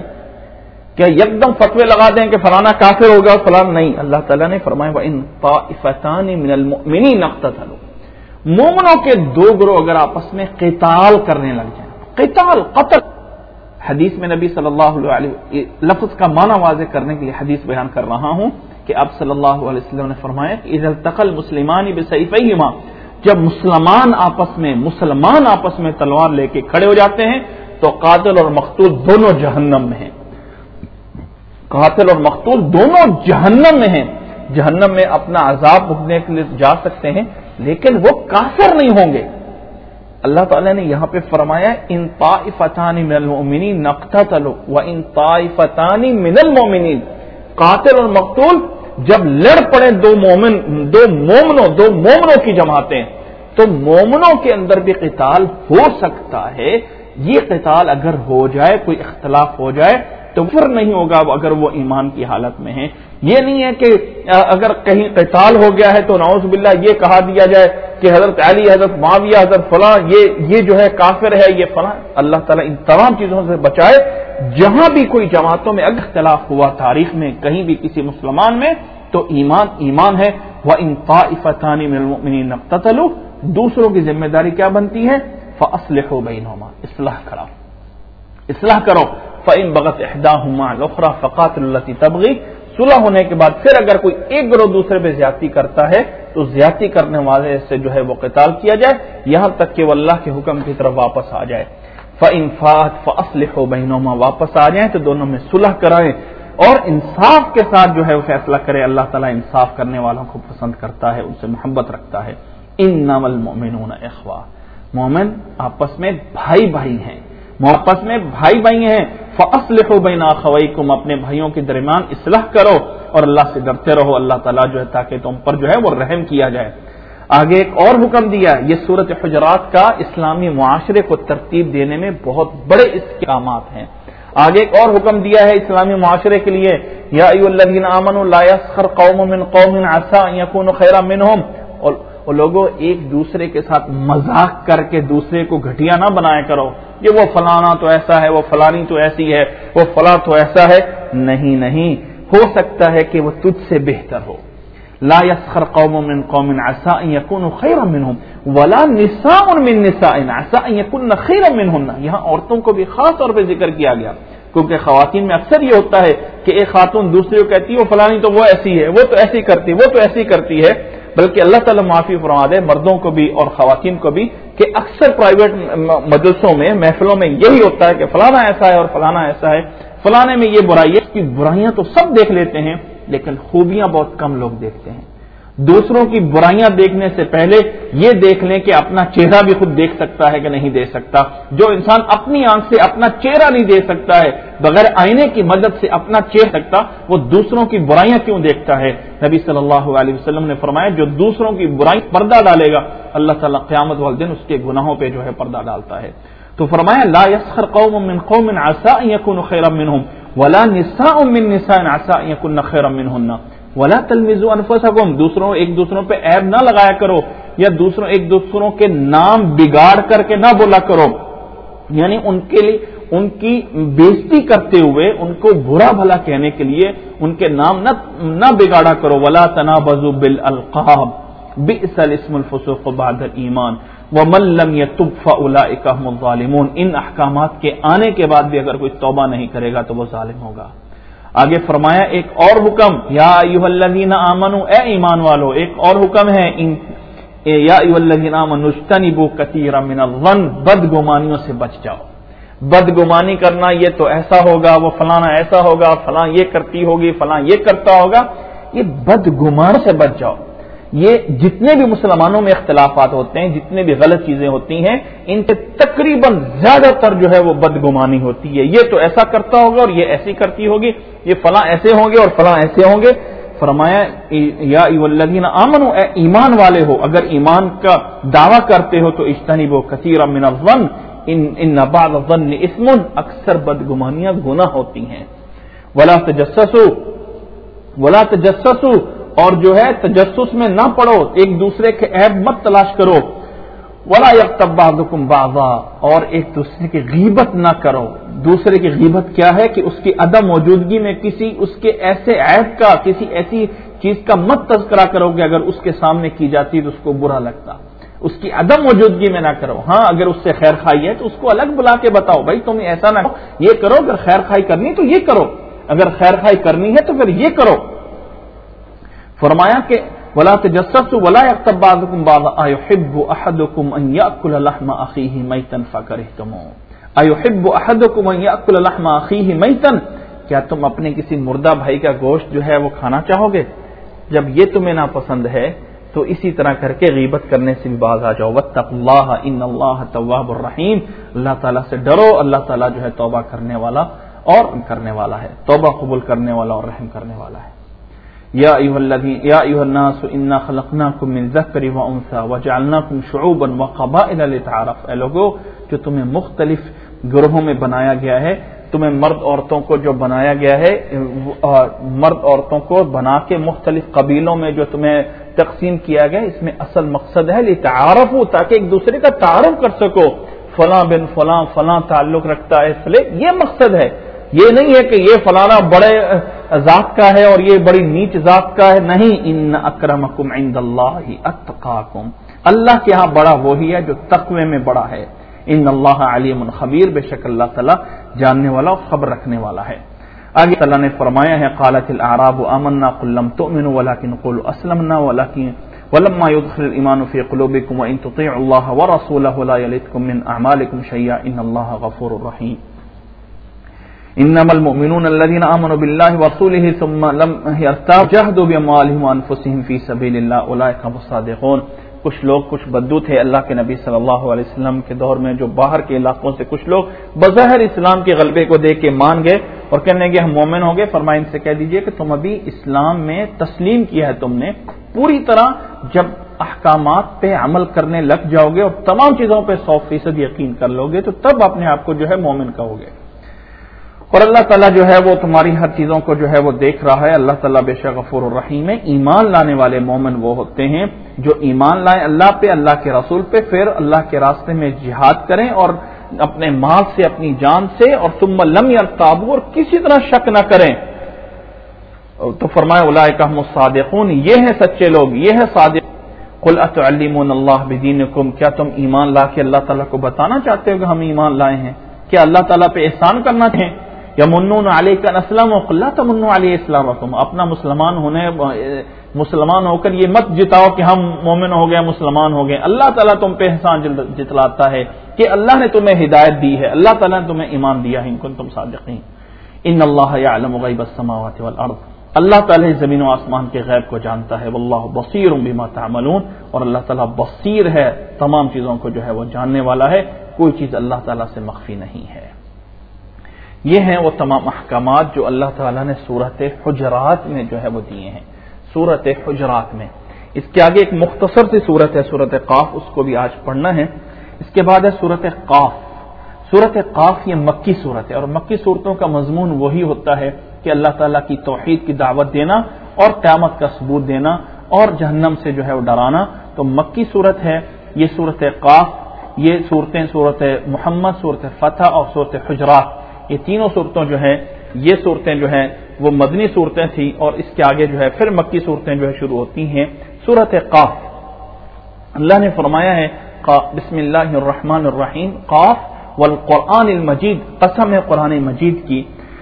کیا یکدم فتوے لگا دیں کہ فلانا کافر ہوگا اور فلانا نہیں؟ اللہ تعالیٰ نے فرمایا وَإِن طَائِفَتَانِ مِنَ الْمُؤْمِنِينَ اقْتَتَلُوا, مومنوں کے دو گروہ اگر آپس میں قتال کرنے لگ جائیں, قتال قتل. حدیث میں نبی صلی اللہ علیہ وسلم لفظ کا معنی واضح کرنے کے لیے حدیث بیان کر رہا ہوں کہ آپ صلی اللہ علیہ وسلم نے فرمایا کہ اذا التقى المسلمان بسيفيهما, جب مسلمان آپس میں مسلمان آپس میں تلوار لے کے کھڑے ہو جاتے ہیں تو قاتل اور مقتول دونوں جہنم میں ہیں. قاتل اور مقتول دونوں جہنم میں ہیں. جہنم میں اپنا عذاب بھگتنے کے لیے جا سکتے ہیں لیکن وہ کافر نہیں ہوں گے. اللہ تعالیٰ نے یہاں پہ فرمایا ان طائفتان من المؤمنین اقتتلوا وان طائفتان من المؤمنین, قاتل اور مقتول جب لڑ پڑے دو مومن دو مومنوں دو مومنوں کی جماعتیں تو مومنوں کے اندر بھی قتال ہو سکتا ہے. یہ قتال اگر ہو جائے کوئی اختلاف ہو جائے تو پھر نہیں ہوگا اگر وہ ایمان کی حالت میں ہیں. یہ نہیں ہے کہ اگر کہیں قتال ہو گیا ہے تو نعوذ باللہ یہ کہا دیا جائے کہ حضرت علی حضرت معاویہ حضرت فلاں یہ یہ جو ہے کافر ہے یہ فلاں. اللہ تعالیٰ ان تمام چیزوں سے بچائے. جہاں بھی کوئی جماعتوں میں اگر اختلاف ہوا تاریخ میں کہیں بھی کسی مسلمان میں تو ایمان ایمان ہے. وَإِن طَائِفَتَانِ مِنَ الْمُؤْمِنِينَ اقْتَتَلُوا, دوسروں کی ذمہ داری کیا بنتی ہے؟ فَأَصْلِحُوا بَيْنَهُمَا, اصلاح کرو اصلاح کرو. فَإِن بَغَتْ إِحْدَاهُمَا عَلَى الْأُخْرَى فَقَاتِلُوا الَّتِي تَبْغِي, صلح ہونے کے بعد پھر اگر کوئی ایک گروہ دوسرے پہ زیادتی کرتا ہے تو زیادتی کرنے والے سے جو ہے وہ قتال کیا جائے یہاں تک کہ وہ اللہ کے حکم کی طرف واپس آ جائے. فَإِنْ فَاتَ فَأَصْلِحُوا بَيْنَهُمَا، واپس آ جائیں تو دونوں میں صلح کرائیں اور انصاف کے ساتھ جو ہے وہ فیصلہ کرے. اللہ تعالیٰ انصاف کرنے والوں کو پسند کرتا ہے، ان سے محبت رکھتا ہے. اِنَّمَا الْمُؤْمِنُونَ إِخْوَةٌ، مومن آپس میں بھائی بھائی ہیں، آپس میں بھائی بھائی ہیں. فَأَصْلِحُوا بَيْنَ أَخَوَيْكُمْ، اپنے بھائیوں کے درمیان اصلاح کرو اور اللہ سے ڈرتے رہو، اللہ تعالیٰ جو ہے تاکہ تم پر جو ہے وہ رحم کیا جائے. آگے ایک اور حکم دیا، یہ سورۃ حجرات کا اسلامی معاشرے کو ترتیب دینے میں بہت بڑے استحکامات ہیں. آگے ایک اور حکم دیا ہے اسلامی معاشرے کے لیے، یا ایھا الذین آمنوا لا یسخر قوم من قوم عسى ان یکونوا خیرا منهم، اور لوگوں ایک دوسرے کے ساتھ مذاق کر کے دوسرے کو گھٹیا نہ بنایا کرو، یہ وہ فلانا تو ایسا ہے، وہ فلانی تو ایسی ہے، وہ فلاں تو ایسا ہے. نہیں نہیں، ہو سکتا ہے کہ وہ تجھ سے بہتر ہو. لا يسخر قوم من قوم عسى ان يكونوا خيرا منهم ولا نساء من نساء عسى ان يكن خيرا منهن. یہاں عورتوں کو بھی خاص طور پہ ذکر کیا گیا، کیونکہ خواتین میں اکثر یہ ہوتا ہے کہ ایک خاتون دوسرے کو کہتی ہے وہ فلانی تو وہ ایسی ہے، وہ تو ایسی کرتی وہ تو ایسی کرتی ہے. بلکہ اللہ تعالیٰ معافی فرما دے مردوں کو بھی اور خواتین کو بھی کہ اکثر پرائیویٹ مجلسوں میں محفلوں میں یہی ہوتا ہے کہ فلانا ایسا ہے اور فلانا ایسا ہے، فلانے میں یہ برائی ہے. اس کی برائیاں تو سب دیکھ لیتے ہیں لیکن خوبیاں بہت کم لوگ دیکھتے ہیں. دوسروں کی برائیاں دیکھنے سے پہلے یہ دیکھ لیں کہ اپنا چہرہ بھی خود دیکھ سکتا ہے کہ نہیں دیکھ سکتا. جو انسان اپنی آنکھ سے اپنا چہرہ نہیں دیکھ سکتا ہے، بغیر آئینے کی مدد سے اپنا چہرہ سکتا، وہ دوسروں کی برائیاں کیوں دیکھتا ہے؟ نبی صلی اللہ علیہ وسلم نے فرمایا جو دوسروں کی برائی پردہ ڈالے گا اللہ تعالیٰ قیامت والے دن اس کے گناہوں پہ جو ہے پردہ ڈالتا ہے. تو فرمایا لا يسخر قوم من قوم عسى ان يكونوا خيرا منهم ولا نساء من نساء عسى ان يكن خيرا منهن ولا تلمزوا انفسکم، دوسروں ایک دوسروں پہ عیب نہ لگایا کرو یا دوسروں ایک دوسروں کے نام بگاڑ کر کے نہ بولا کرو، یعنی ان کے لیے ان کی بےزتی کرتے ہوئے ان کو برا بھلا کہنے کے لیے ان کے نام نہ نہ بگاڑا کرو. ولا تنابزوا بالالقاب بئس الاسم الفسوق بعد الایمان ومن لم يتب فاولئک هم الظالمون. ان احکامات کے آنے کے بعد بھی اگر کوئی توبہ نہیں کرے گا تو وہ ظالم ہوگا. آگے فرمایا ایک اور حکم، یا ایھا الذین آمنوا، اے ایمان والو، ایک اور حکم ہے، یا ایھا الذین آمنوا اجتنبوا کثیرا من الظن، بدگمانیوں سے بچ جاؤ. بدگمانی کرنا یہ تو ایسا ہوگا، وہ فلانا ایسا ہوگا، فلاں یہ کرتی ہوگی، فلاں یہ کرتا ہوگا، یہ بدگمان سے بچ جاؤ. یہ جتنے بھی مسلمانوں میں اختلافات ہوتے ہیں، جتنے بھی غلط چیزیں ہوتی ہیں، ان سے تقریباً زیادہ تر جو ہے وہ بدگمانی ہوتی ہے. یہ تو ایسا کرتا ہوگا اور یہ ایسی کرتی ہوگی، یہ فلاں ایسے ہوں گے اور فلاں ایسے ہوں گے. فرمایا یا ایھا الذین آمنوا، اے ایمان والے ہو، اگر ایمان کا دعویٰ کرتے ہو تو اجتنبوا کثیرا من الظن ان ان بعض الظن اثم، اکثر بدگمانیاں گناہ ہوتی ہیں. ولا تجسسوا ولا تجسسوا، اور جو ہے تجسس میں نہ پڑو، ایک دوسرے کے عیب مت تلاش کرو. ولا یغتب بعضکم بعضا، اور ایک دوسرے کی غیبت نہ کرو. دوسرے کی غیبت کیا ہے کہ اس کی عدم موجودگی میں کسی اس کے ایسے عیب کا، کسی ایسی چیز کا مت تذکرہ کرو کہ اگر اس کے سامنے کی جاتی تو اس کو برا لگتا. اس کی عدم موجودگی میں نہ کرو. ہاں اگر اس سے خیر خواہی ہے تو اس کو الگ بلا کے بتاؤ، بھائی تم ایسا نہ کرو، یہ کرو، اگر خیر خواہی کرنی تو یہ کرو، اگر خیر خواہی کرنی ہے تو پھر یہ کرو. فرمایا کہ ولا تجسسوا ولا یغتب بعضکم بعضا ایحب احدکم ان یاکل لحم اخیہ میتا فکرہتموہ. ایحب احدکم ان یاکل لحم اخیہ میتا، کیا تم اپنے کسی مردہ بھائی کا گوشت جو ہے وہ کھانا چاہو گے؟ جب یہ تمہیں ناپسند ہے تو اسی طرح کر کے غیبت کرنے سے بھی باز آ جاؤ. واتقوا اللہ ان اللہ تواب الرحیم، اللہ تعالیٰ سے ڈرو، اللہ تعالیٰ جو ہے توبہ کرنے والا اور کرنے والا ہے، توبہ قبول کرنے والا اور رحم کرنے والا ہے. یا ایھا الذین یا ایھا الناس انا خلقناکم من ذکر و انثی وجعلناکم شعوبا وقبائل لتعارفوا، اے لوگوں جو تمہیں مختلف گروہوں میں بنایا گیا ہے، تمہیں مرد عورتوں کو جو بنایا گیا ہے، مرد عورتوں کو بنا کے مختلف قبیلوں میں جو تمہیں تقسیم کیا گیا، اس میں اصل مقصد ہے لتعارفوا، تاکہ ایک دوسرے کا تعارف کر سکو. فلاں بن فلاں فلاں تعلق رکھتا ہے، اس لیے یہ مقصد ہے. یہ نہیں ہے کہ یہ فلانا بڑے ذات کا ہے اور یہ بڑی نیچ ذات کا ہے، نہیں. ان اکرمکم عند اللہ اتقاکم، اللہ کے ہاں بڑا وہی ہے جو تقوی میں بڑا ہے. ان اللہ علیم خبیر، بے شک اللہ تعالیٰ جاننے والا اور خبر رکھنے والا ہے. آگے اللہ نے فرمایا ہے قالت الاعراب آمنا قل لم تؤمنوا ولكن قولوا اسلمنا ولكن ولما يدخل الإيمان في قلوبكم وإن تطيعوا الله ورسوله لا يلدكم من أعمالكم شيئا إن الله غفور رحيم إنما المؤمنون الذين آمنوا بالله ورسوله ثم لم يرتابوا جاهدوا بأموالهم وأنفسهم في سبيل الله أولئك هم الصادقون. کچھ لوگ کچھ بدو تھے اللہ کے نبی صلی اللہ علیہ وسلم کے دور میں، جو باہر کے علاقوں سے کچھ لوگ بظاہر اسلام کے غلبے کو دیکھ کے مان گئے اور کہنے کہ ہم مومن ہو گئے. فرمایا ان سے کہہ دیجئے کہ تم ابھی اسلام میں تسلیم کیا ہے، تم نے پوری طرح جب احکامات پہ عمل کرنے لگ جاؤ گے اور تمام چیزوں پہ سو فیصد یقین کر لو گے تو تب اپنے آپ کو جو ہے مومن کہو گے. اور اللہ تعالیٰ جو ہے وہ تمہاری ہر چیزوں کو جو ہے وہ دیکھ رہا ہے. اللہ تعالیٰ بے شک غفور الرحیم ہے. ایمان لانے والے مومن وہ ہوتے ہیں جو ایمان لائیں اللہ پہ، اللہ کے رسول پہ، پھر اللہ کے راستے میں جہاد کریں اور اپنے مال سے، اپنی جان سے، اور ثم لم یرتابوا، اور کسی طرح شک نہ کریں. تو فرمایا اولئک هم الصادقون، یہ ہیں سچے لوگ، یہ ہے صادق. قل اتعلمون اللہ بدینکم، کیا تم ایمان لا کے اللہ تعالیٰ کو بتانا چاہتے ہو کہ ہم ایمان لائے ہیں؟ کیا اللہ تعالیٰ پہ احسان کرنا چاہیں؟ یمنون علیک ان اسلموا قل لا تمنوا علی اسلامکم، اپنا مسلمان ہونے مسلمان ہو کر یہ مت جتاؤ کہ ہم مومن ہو گئے، مسلمان ہو گئے. اللہ تعالیٰ تم پہ احسان جتلاتا ہے کہ اللہ نے تمہیں ہدایت دی ہے، اللہ تعالیٰ نے تمہیں ایمان دیا ہے. ان کنتم صادقین. ان اللہ یعلم غیب السماوات والارض، اللہ تعالیٰ زمین و آسمان کے غیب کو جانتا ہے. واللہ بصیر بما تعملون، اور اللہ تعالیٰ بصیر ہے، تمام چیزوں کو جو ہے وہ جاننے والا ہے. کوئی چیز اللہ تعالیٰ سے مخفی نہیں ہے. یہ ہیں وہ تمام احکامات جو اللہ تعالیٰ نے سورۃ حجرات میں جو ہے وہ دیے ہیں. سورۃ حجرات میں اس کے آگے ایک مختصر سی سورت ہے سورۃ قاف، اس کو بھی آج پڑھنا ہے. اس کے بعد ہے سورۃ قاف. سورۃ قاف یہ مکی سورت ہے، اور مکی صورتوں کا مضمون وہی ہوتا ہے کہ اللہ تعالیٰ کی توحید کی دعوت دینا اور قیامت کا ثبوت دینا اور جہنم سے جو ہے وہ ڈرانا. تو مکی صورت ہے یہ سورۃ قاف. یہ صورتیں سورۃ محمد، سورۃ فتح اور سورۃ حجرات، یہ تینوں صورتوں جو ہیں یہ صورتیں جو ہیں وہ مدنی صورتیں تھیں، اور اس کے آگے جو ہے پھر مکی صورتیں جو ہے شروع ہوتی ہیں. سورۃ قاف اللہ نے فرمایا ہے بسم اللہ الرحمن الرحیم قاف والقرآن المجید، قسم ہے قرآن مجید کی.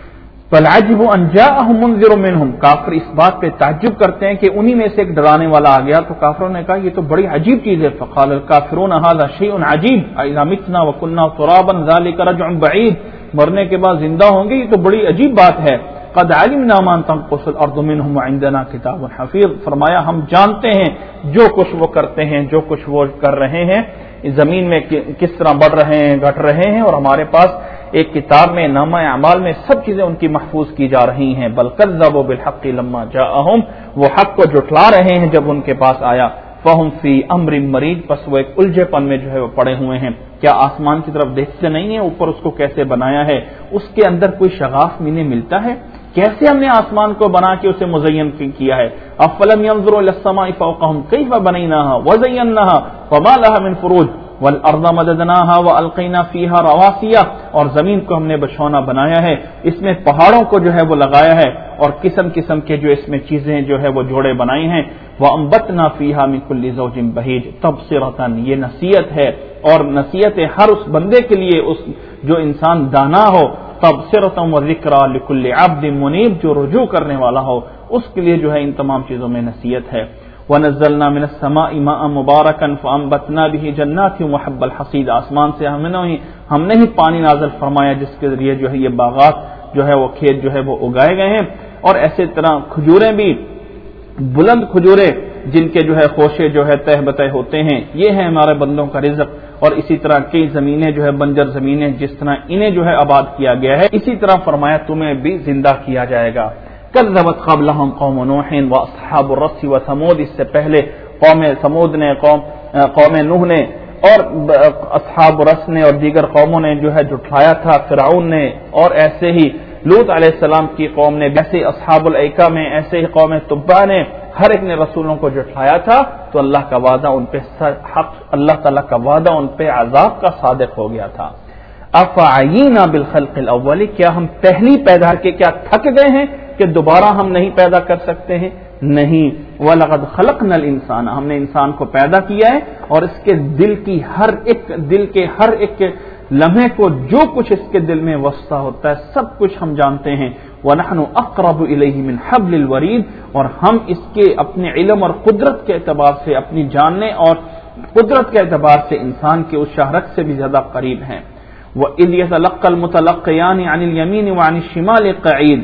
بل عجبوا ان جاءهم منذر منهم، کافر اس بات پہ تعجب کرتے ہیں کہ انہی میں سے ایک ڈرانے والا آ گیا. تو کافروں نے کہا یہ تو بڑی عجیب چیز ہے. فقال الکافرون هذا شیء عجیب اذا متنا وكنا ترابا ذلك رجع بعید، مرنے کے بعد زندہ ہوں گے، یہ تو بڑی عجیب بات ہے. قد علمنا ما تنقص الارض منهم وعندنا کتاب حفیظ، فرمایا ہم جانتے ہیں جو کچھ وہ کرتے ہیں، جو کچھ وہ کر رہے ہیں، زمین میں کس طرح بڑھ رہے ہیں، گھٹ رہے ہیں، اور ہمارے پاس ایک کتاب میں نامہ اعمال میں سب چیزیں ان کی محفوظ کی جا رہی ہیں. بل کذبوا بالحق لما جاءهم، وہ حق کو جھٹلا رہے ہیں جب ان کے پاس آیا. فہم فی امر مریج، پس وہ ایک الجھے پن میں جو ہے وہ پڑے ہوئے ہیں. کیا آسمان کی طرف دیکھتے نہیں ہیں اوپر اس کو کیسے بنایا ہے، اس کے اندر کوئی شغاف انہیں ملتا ہے؟ کیسے ہم نے آسمان کو بنا کے اسے مزین کیا ہے. افلم ينظروا الى السماء فوقهم كيف بنيناها وزيناها وما لها من فروج والارض مددناها والقينا فيها رواسي، اور زمین کو ہم نے بچھونا بنایا ہے، اس میں پہاڑوں کو جو ہے وہ لگایا ہے، اور قسم قسم کے جو اس میں چیزیں جو ہے وہ جوڑے بنائی ہیں. وانبتنا فيها من كل زوج بهيج تبصرة، یہ نصیحت ہے اور نصیحت ہے ہر اس بندے کے لیے اس جو انسان دانا ہو. تبصرة وذکرى لكل عبد منیب، جو رجوع کرنے والا ہو اس کے لیے جو ہے ان تمام چیزوں میں نصیحت ہے. وَنَزَّلْنَا مِنَ السَّمَاءِ مَاءً مُبَارَكًا فَأَنبَتْنَا بِهِ جَنَّاتٍ وَحَبَّ الْحَصِيدِ، آسمان سے ہم نے ہم نے ہی پانی نازل فرمایا جس کے ذریعے جو ہے یہ باغات جو ہے وہ کھیت جو ہے وہ اگائے گئے ہیں. اور ایسے طرح کھجوریں بھی، بلند کھجوریں جن کے جو ہے خوشے جو ہے تہ بتہ ہوتے ہیں، یہ ہے ہمارے بندوں کا رزق. اور اسی طرح کئی زمینیں جو ہے بنجر زمینیں جس طرح انہیں جو ہے آباد کیا گیا ہے، اسی طرح فرمایا تمہیں بھی زندہ کیا جائے گا. کذبت قبلہم قوم نوح واصحاب الرس وثمود، اس سے پہلے قوم ثمود نے، قوم قوم نوح نے اور اصحاب رس نے اور دیگر قوموں نے جو ہے جھٹلایا تھا. فرعون نے، اور ایسے ہی لوط علیہ السلام کی قوم نے، ایسے اصحاب الایکہ میں، ایسے ہی قوم تبع نے، ہر ایک نے رسولوں کو جھٹلایا تھا. تو اللہ کا وعدہ ان پہ حق، اللہ تعالیٰ کا وعدہ ان پہ عذاب کا صادق ہو گیا تھا. افعینا بالخلق الاول، کیا ہم پہلی پیدا کے کیا تھک گئے ہیں کہ دوبارہ ہم نہیں پیدا کر سکتے ہیں؟ نہیں. وَلَقَدْ خَلَقْنَا الْإِنسَانَ، ہم نے انسان کو پیدا کیا ہے، اور اس کے دل کی ہر ایک دل کے ہر ایک لمحے کو جو کچھ اس کے دل میں وسطہ ہوتا ہے سب کچھ ہم جانتے ہیں. وَنَحْنُ أَقْرَبُ إِلَيْهِ مِنْ حَبْلِ الْوَرِيدِ، اور ہم اس کے اپنے علم اور قدرت کے اعتبار سے، اپنی جاننے اور قدرت کے اعتبار سے انسان کے اس شاہرگ سے بھی زیادہ قریب ہیں۔ وَإِذْ يَتَلَقَّى الْمُتَلَقِّيَانِ عَنِ الْيَمِينِ وَعَنِ الشِّمَالِ قَعِيدٌ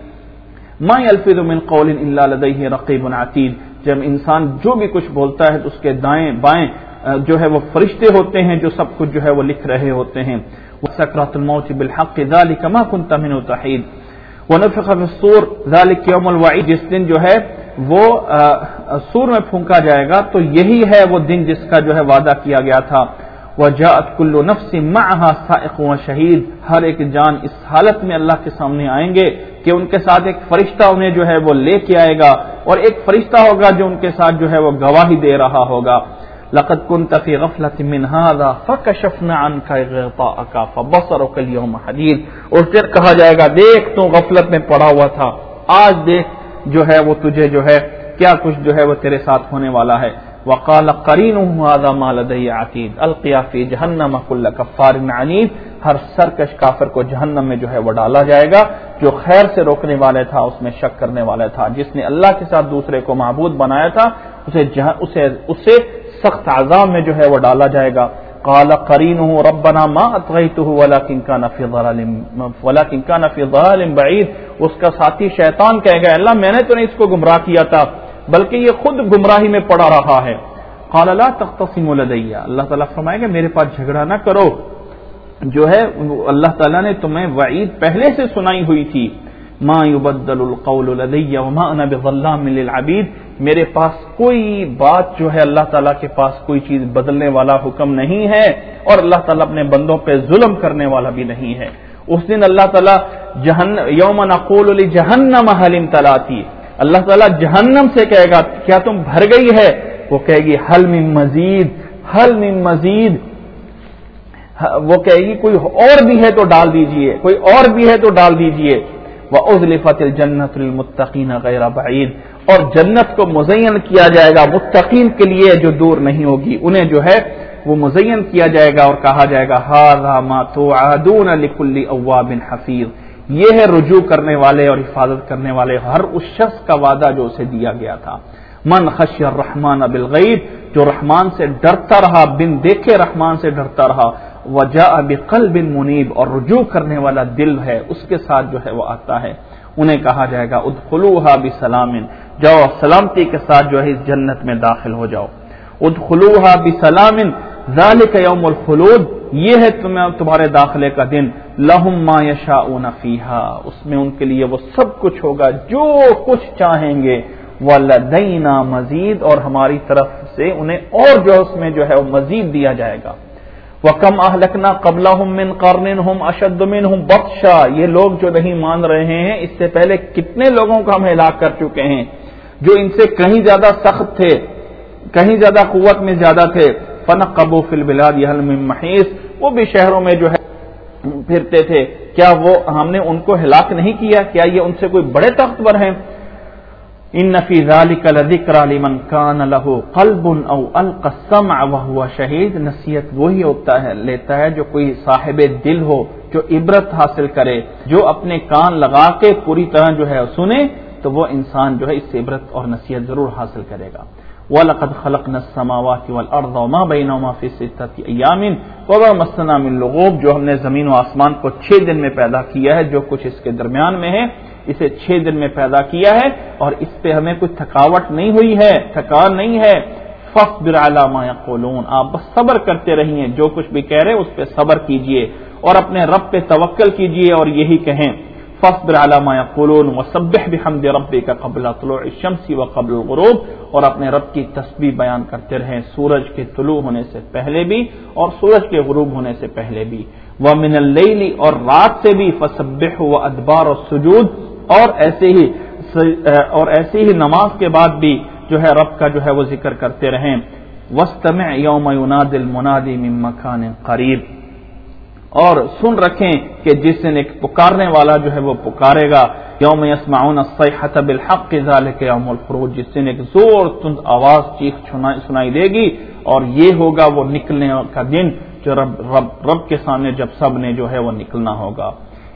مَا يَلْفِظُ مِنْ قَوْلٍ إِلَّا لَدَيْهِ رَقِيبٌ عَتِيدٌ، جب انسان جو بھی کچھ بولتا ہے تو اس کے دائیں بائیں جو ہے وہ فرشتے ہوتے ہیں جو سب کچھ جو ہے وہ لکھ رہے ہوتے ہیں۔ وَسَكْرَاتُ الْمَوْتِ بِالْحَقِّ ذَلِكَ مَا كُنْتَ مِنْهُ تَحِيدُ وَنُفِخَ فِي الصُّورِ ذَلِكَ يَوْمُ الْوَعِيدِ، جس دن جو ہے وہ سور میں پھونکا جائے گا تو یہی ہے وہ دن جس کا جو ہے وعدہ کیا گیا تھا۔ وَجَاءَتْ كُلُّ نَفْسٍ مَعَهَا سَائِقٌ وَشَهِيدٌ، ہر ایک جان اس حالت میں اللہ کے سامنے آئیں گے کہ ان کے ساتھ ایک فرشتہ انہیں جو ہے وہ لے کے آئے گا، اور ایک فرشتہ ہوگا جو ان کے ساتھ جو ہے وہ گواہی دے رہا ہوگا۔ لَقَدْ كُنْتَ فِي غَفْلَةٍ مِّنْ هَٰذَا فَكَشَفْنَا عَنْكَ غِطَاءَكَ فَبَصَرُكَ الْيَوْمَ حَدِيدٌ، اور پھر کہا جائے گا دیکھ تو غفلت میں پڑا ہوا تھا، آج دیکھ جو ہے وہ تجھے جو ہے کیا کچھ جو ہے وہ تیرے ساتھ ہونے والا ہے۔ وَقَالَ قَرِينُهُ هَٰذَا مَا لَدَيَّ عَتِيدٌ أَلْقِيَا فِي جَهَنَّمَ كُلَّ كَفَّارٍ عَنِيدٍ، ہر سرکش کافر کو جہنم میں جو ہے وہ ڈالا جائے گا، جو خیر سے روکنے والا تھا، اس میں شک کرنے والا تھا، جس نے اللہ کے ساتھ دوسرے کو معبود بنایا تھا، اسے اسے اسے سخت عذاب میں جو ہے وہ ڈالا جائے گا۔ قَالَ قَرِينُهُ رَبَّنَا مَا أَطْغَيْتُهُ وَلَٰكِن كَانَ فِي ضَلَالٍ وَلَٰكِن كَانَ فِي ضَلَالٍ بَعِيدٍ، اس کا ساتھی شیطان کہے گا اللہ میں نے تو نہیں اس کو گمراہ کیا تھا بلکہ یہ خود گمراہی میں پڑا رہا ہے۔ قَالَ لَا تَخْتَصِمُوا لَدَيَّ، اللہ تعالیٰ فرمائے گا میرے پاس جھگڑا نہ کرو، جو ہے اللہ تعالیٰ نے تمہیں وعید پہلے سے سنائی ہوئی تھی۔ ما يبدل القول لدي وما انا بظلام للعبید، میرے پاس کوئی بات جو ہے اللہ تعالیٰ کے پاس کوئی چیز بدلنے والا حکم نہیں ہے، اور اللہ تعالیٰ اپنے بندوں پہ ظلم کرنے والا بھی نہیں ہے۔ اس دن اللہ تعالیٰ جہنم یوم نقول لجہنم هل امتلأت، اللہ تعالیٰ جہنم سے کہے گا کیا تم بھر گئی ہے؟ وہ کہے گی حل من مزید، حل من مزید، وہ کہے گی کوئی اور بھی ہے تو ڈال دیجئے، کوئی اور بھی ہے تو ڈال دیجئے۔ وَأُزْلِفَتِ الْجَنَّةُ لِلْمُتَّقِينَ غَيْرَ بَعِيدٍ، اور جنت کو مزین کیا جائے گا متقین کے لیے جو دور نہیں ہوگی، انہیں جو ہے وہ مزین کیا جائے گا اور کہا جائے گا هَذَا مَا تُوعَدُونَ لِكُلِّ أَوَّابٍ حَفِيظٍ، یہ ہے رجوع کرنے والے اور حفاظت کرنے والے ہر اس شخص کا وعدہ جو اسے دیا گیا تھا۔ من خشی الرحمن بالغیب، جو رحمان سے ڈرتا رہا، بن دیکھے رحمان سے ڈرتا رہا، وجاء بقلب منیب، اور رجوع کرنے والا دل ہے اس کے ساتھ جو ہے وہ آتا ہے، انہیں کہا جائے گا ادخلوها بسلام، جاؤ سلامتی کے ساتھ جو ہے اس جنت میں داخل ہو جاؤ۔ ادخلوها بسلام ذالک یوم الخلود، یہ ہے تمہارے داخلے کا دن، لہم ما یشاؤون فیہا، اس میں ان کے لیے وہ سب کچھ ہوگا جو کچھ چاہیں گے، وَلَدَيْنَا مزید، اور ہماری طرف سے انہیں اور جو اس میں جو ہے وہ مزید دیا جائے گا۔ وَكَمْ أَهْلَكْنَا قَبْلَهُمْ مِنْ قَرْنٍ هُمْ أَشَدُّ مِنْهُمْ بَطْشًا، یہ لوگ جو نہیں مان رہے ہیں اس سے پہلے کتنے لوگوں کو ہم ہلاک کر چکے ہیں جو ان سے کہیں زیادہ سخت تھے، کہیں زیادہ قوت میں زیادہ تھے۔ فَنَقَّبُوا فِي الْبِلَادِ هَلْ مِن مَّحِيصٍ، وہ بھی شہروں میں جو ہے پھرتے تھے، کیا وہ ہم نے ان کو ہلاک نہیں کیا؟ کیا یہ ان سے کوئی بڑے طاقتور ہیں؟ ان فی ذلک لذکری لمن کان لہ قلب او القى السمع وهو شہید، نصیحت وہی ہوتا ہے لیتا ہے جو کوئی صاحب دل ہو، جو عبرت حاصل کرے، جو اپنے کان لگا کے پوری طرح جو ہے سنے، تو وہ انسان جو ہے اس سے عبرت اور نصیحت ضرور حاصل کرے گا۔ وَلَقَدْ خَلَقْنَا السَّمَاوَاتِ وَالْأَرْضَ وَمَا بَيْنَهُمَا فِي سِتَّةِ أَيَّامٍ وَمَا مَسَّنَا مِن لُغُوبٍ، جو ہم نے زمین و آسمان کو چھ دن میں پیدا کیا ہے، جو کچھ اس کے درمیان میں ہے اسے چھ دن میں پیدا کیا ہے، اور اس پہ ہمیں کوئی تھکاوٹ نہیں ہوئی ہے، تھکان نہیں ہے۔ فَاصْبِرْ عَلَىٰ مَا يَقُولُونَ، آپ بس صبر کرتے رہیے، جو کچھ بھی کہہ رہے اس پہ صبر کیجئے اور اپنے رب پہ توکل کیجئے اور یہی کہیں فَاصْبِرْ عَلَىٰ مَا يَقُولُونَ وَسَبِّحْ بِحَمْدِ رَبِّكَ قَبْلَ طُلُوعِ الشَّمْسِ وَقَبْلَ الْغُرُوبِ، اور اپنے رب کی تسبیح بیان کرتے رہیں سورج کے طلوع ہونے سے پہلے بھی اور سورج کے غروب ہونے سے پہلے بھی۔ وَمِنَ اللَّيْلِ، اور رات سے بھی، فَسَبِّحْهُ وَأَدْبَارَ السُّجُودِ، اور ایسے ہی اور ایسے ہی نماز کے بعد بھی جو ہے رب کا جو ہے وہ ذکر کرتے رہیں۔ وَاسْتَمِعْ يَوْمَ يُنَادِ الْمُنَادِ مِن مَّكَانٍ قَرِيبٍ، اور سن رکھیں کہ جس دن ایک پکارنے والا جو ہے وہ پکارے گا، یوم یسمعون الصیحۃ بالحق ذالک یوم الخروج، جس دن ایک زور تند آواز چیخ سنائی دے گی، اور یہ ہوگا وہ نکلنے کا دن جو رب رب رب کے سامنے جب سب نے جو ہے وہ نکلنا ہوگا۔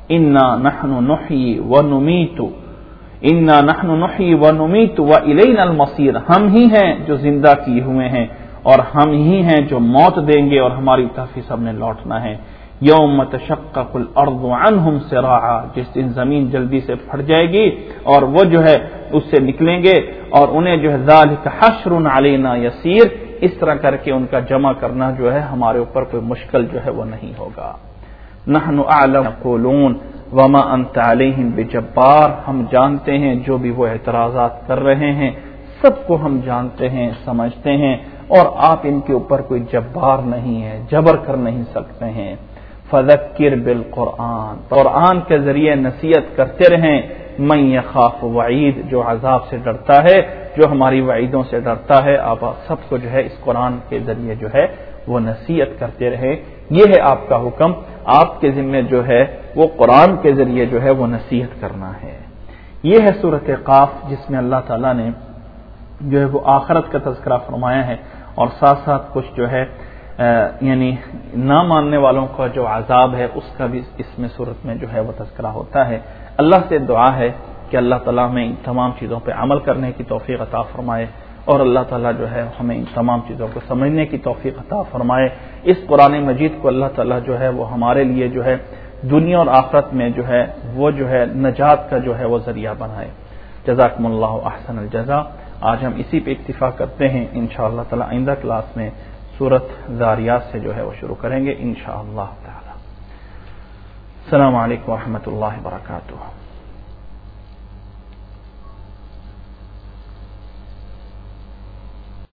इन्ना नहनु नुहयी व नुमीतु इन्ना नहनु नुहयी व नुमीतु व इलैनल मसीर, हम ही हैं जो जिंदा किए हुए हैं और हम ही हैं जो मौत देंगे और हमारी तरफ ही सबने लौटना है। यौम तशक्ककुल अर्दु अन्हुम सिराआ, जिस दिन जमीन जल्दी से फट जाएगी और वो जो है उससे निकलेंगे और उन्हें जो है ज़ालिका हश्रुन अलैना यसीर, इस तरह करके उनका जमा करना जो है हमारे ऊपर कोई मुश्किल जो है वो नहीं होगा। नहनु अअलम यक़ूलून वमा अंत अलैहिम बिजब्बार, हम जानते हैं जो भी वो एतराज़ात कर रहे हैं सबको हम जानते हैं समझते हैं और आप इनके ऊपर कोई जब्बार नहीं है, जबर कर नहीं सकते हैं। फज़क्किर बिल कुरआन, कुरआन के जरिए नसीहत करते रहें। मन यखाफ वईद, जो अजाब से डरता है, जो हमारी वईदों से डरता है, आप सबको जो है इस कुरान के जरिए जो है वो नसीहत करते रहे। ये है आपका हुक्म, आपके जिम्मे जो है वो कुरान के जरिए जो है वो नसीहत करना है। ये है सूरत काफ, जिसमें अल्लाह ताला ने जो है वो आखिरत का तज़किरा फरमाया है और साथ साथ कुछ जो है यानी ना मानने वालों का जो अजाब है उसका भी इसमें सूरत में जो है वो तज़किरा होता है। अल्लाह से दुआ है कि अल्लाह ताला हमें इन तमाम चीज़ों पर अमल करने की तौफीक अता फरमाए और अल्लाह ताला जो है हमें इन तमाम चीज़ों को समझने की तौफीक अता फरमाए। इस कुरान मजीद को अल्लाह ताला जो है वो हमारे लिए जो है दुनिया और आखिरत में जो है वो जो है नजात का जो है वो जरिया बनाए। जज़ाकुमुल्लाहु अहसनल जज़ा। आज हम इसी पे इक्तिफा करते हैं। इंशाअल्लाह ताला आइंदा क्लास में सूरत ज़ारियात से जो है वो शुरू करेंगे इंशाअल्लाह ताला। अस्सलामु अलैकुम व रहमतुल्लाहि व बरकातुहू।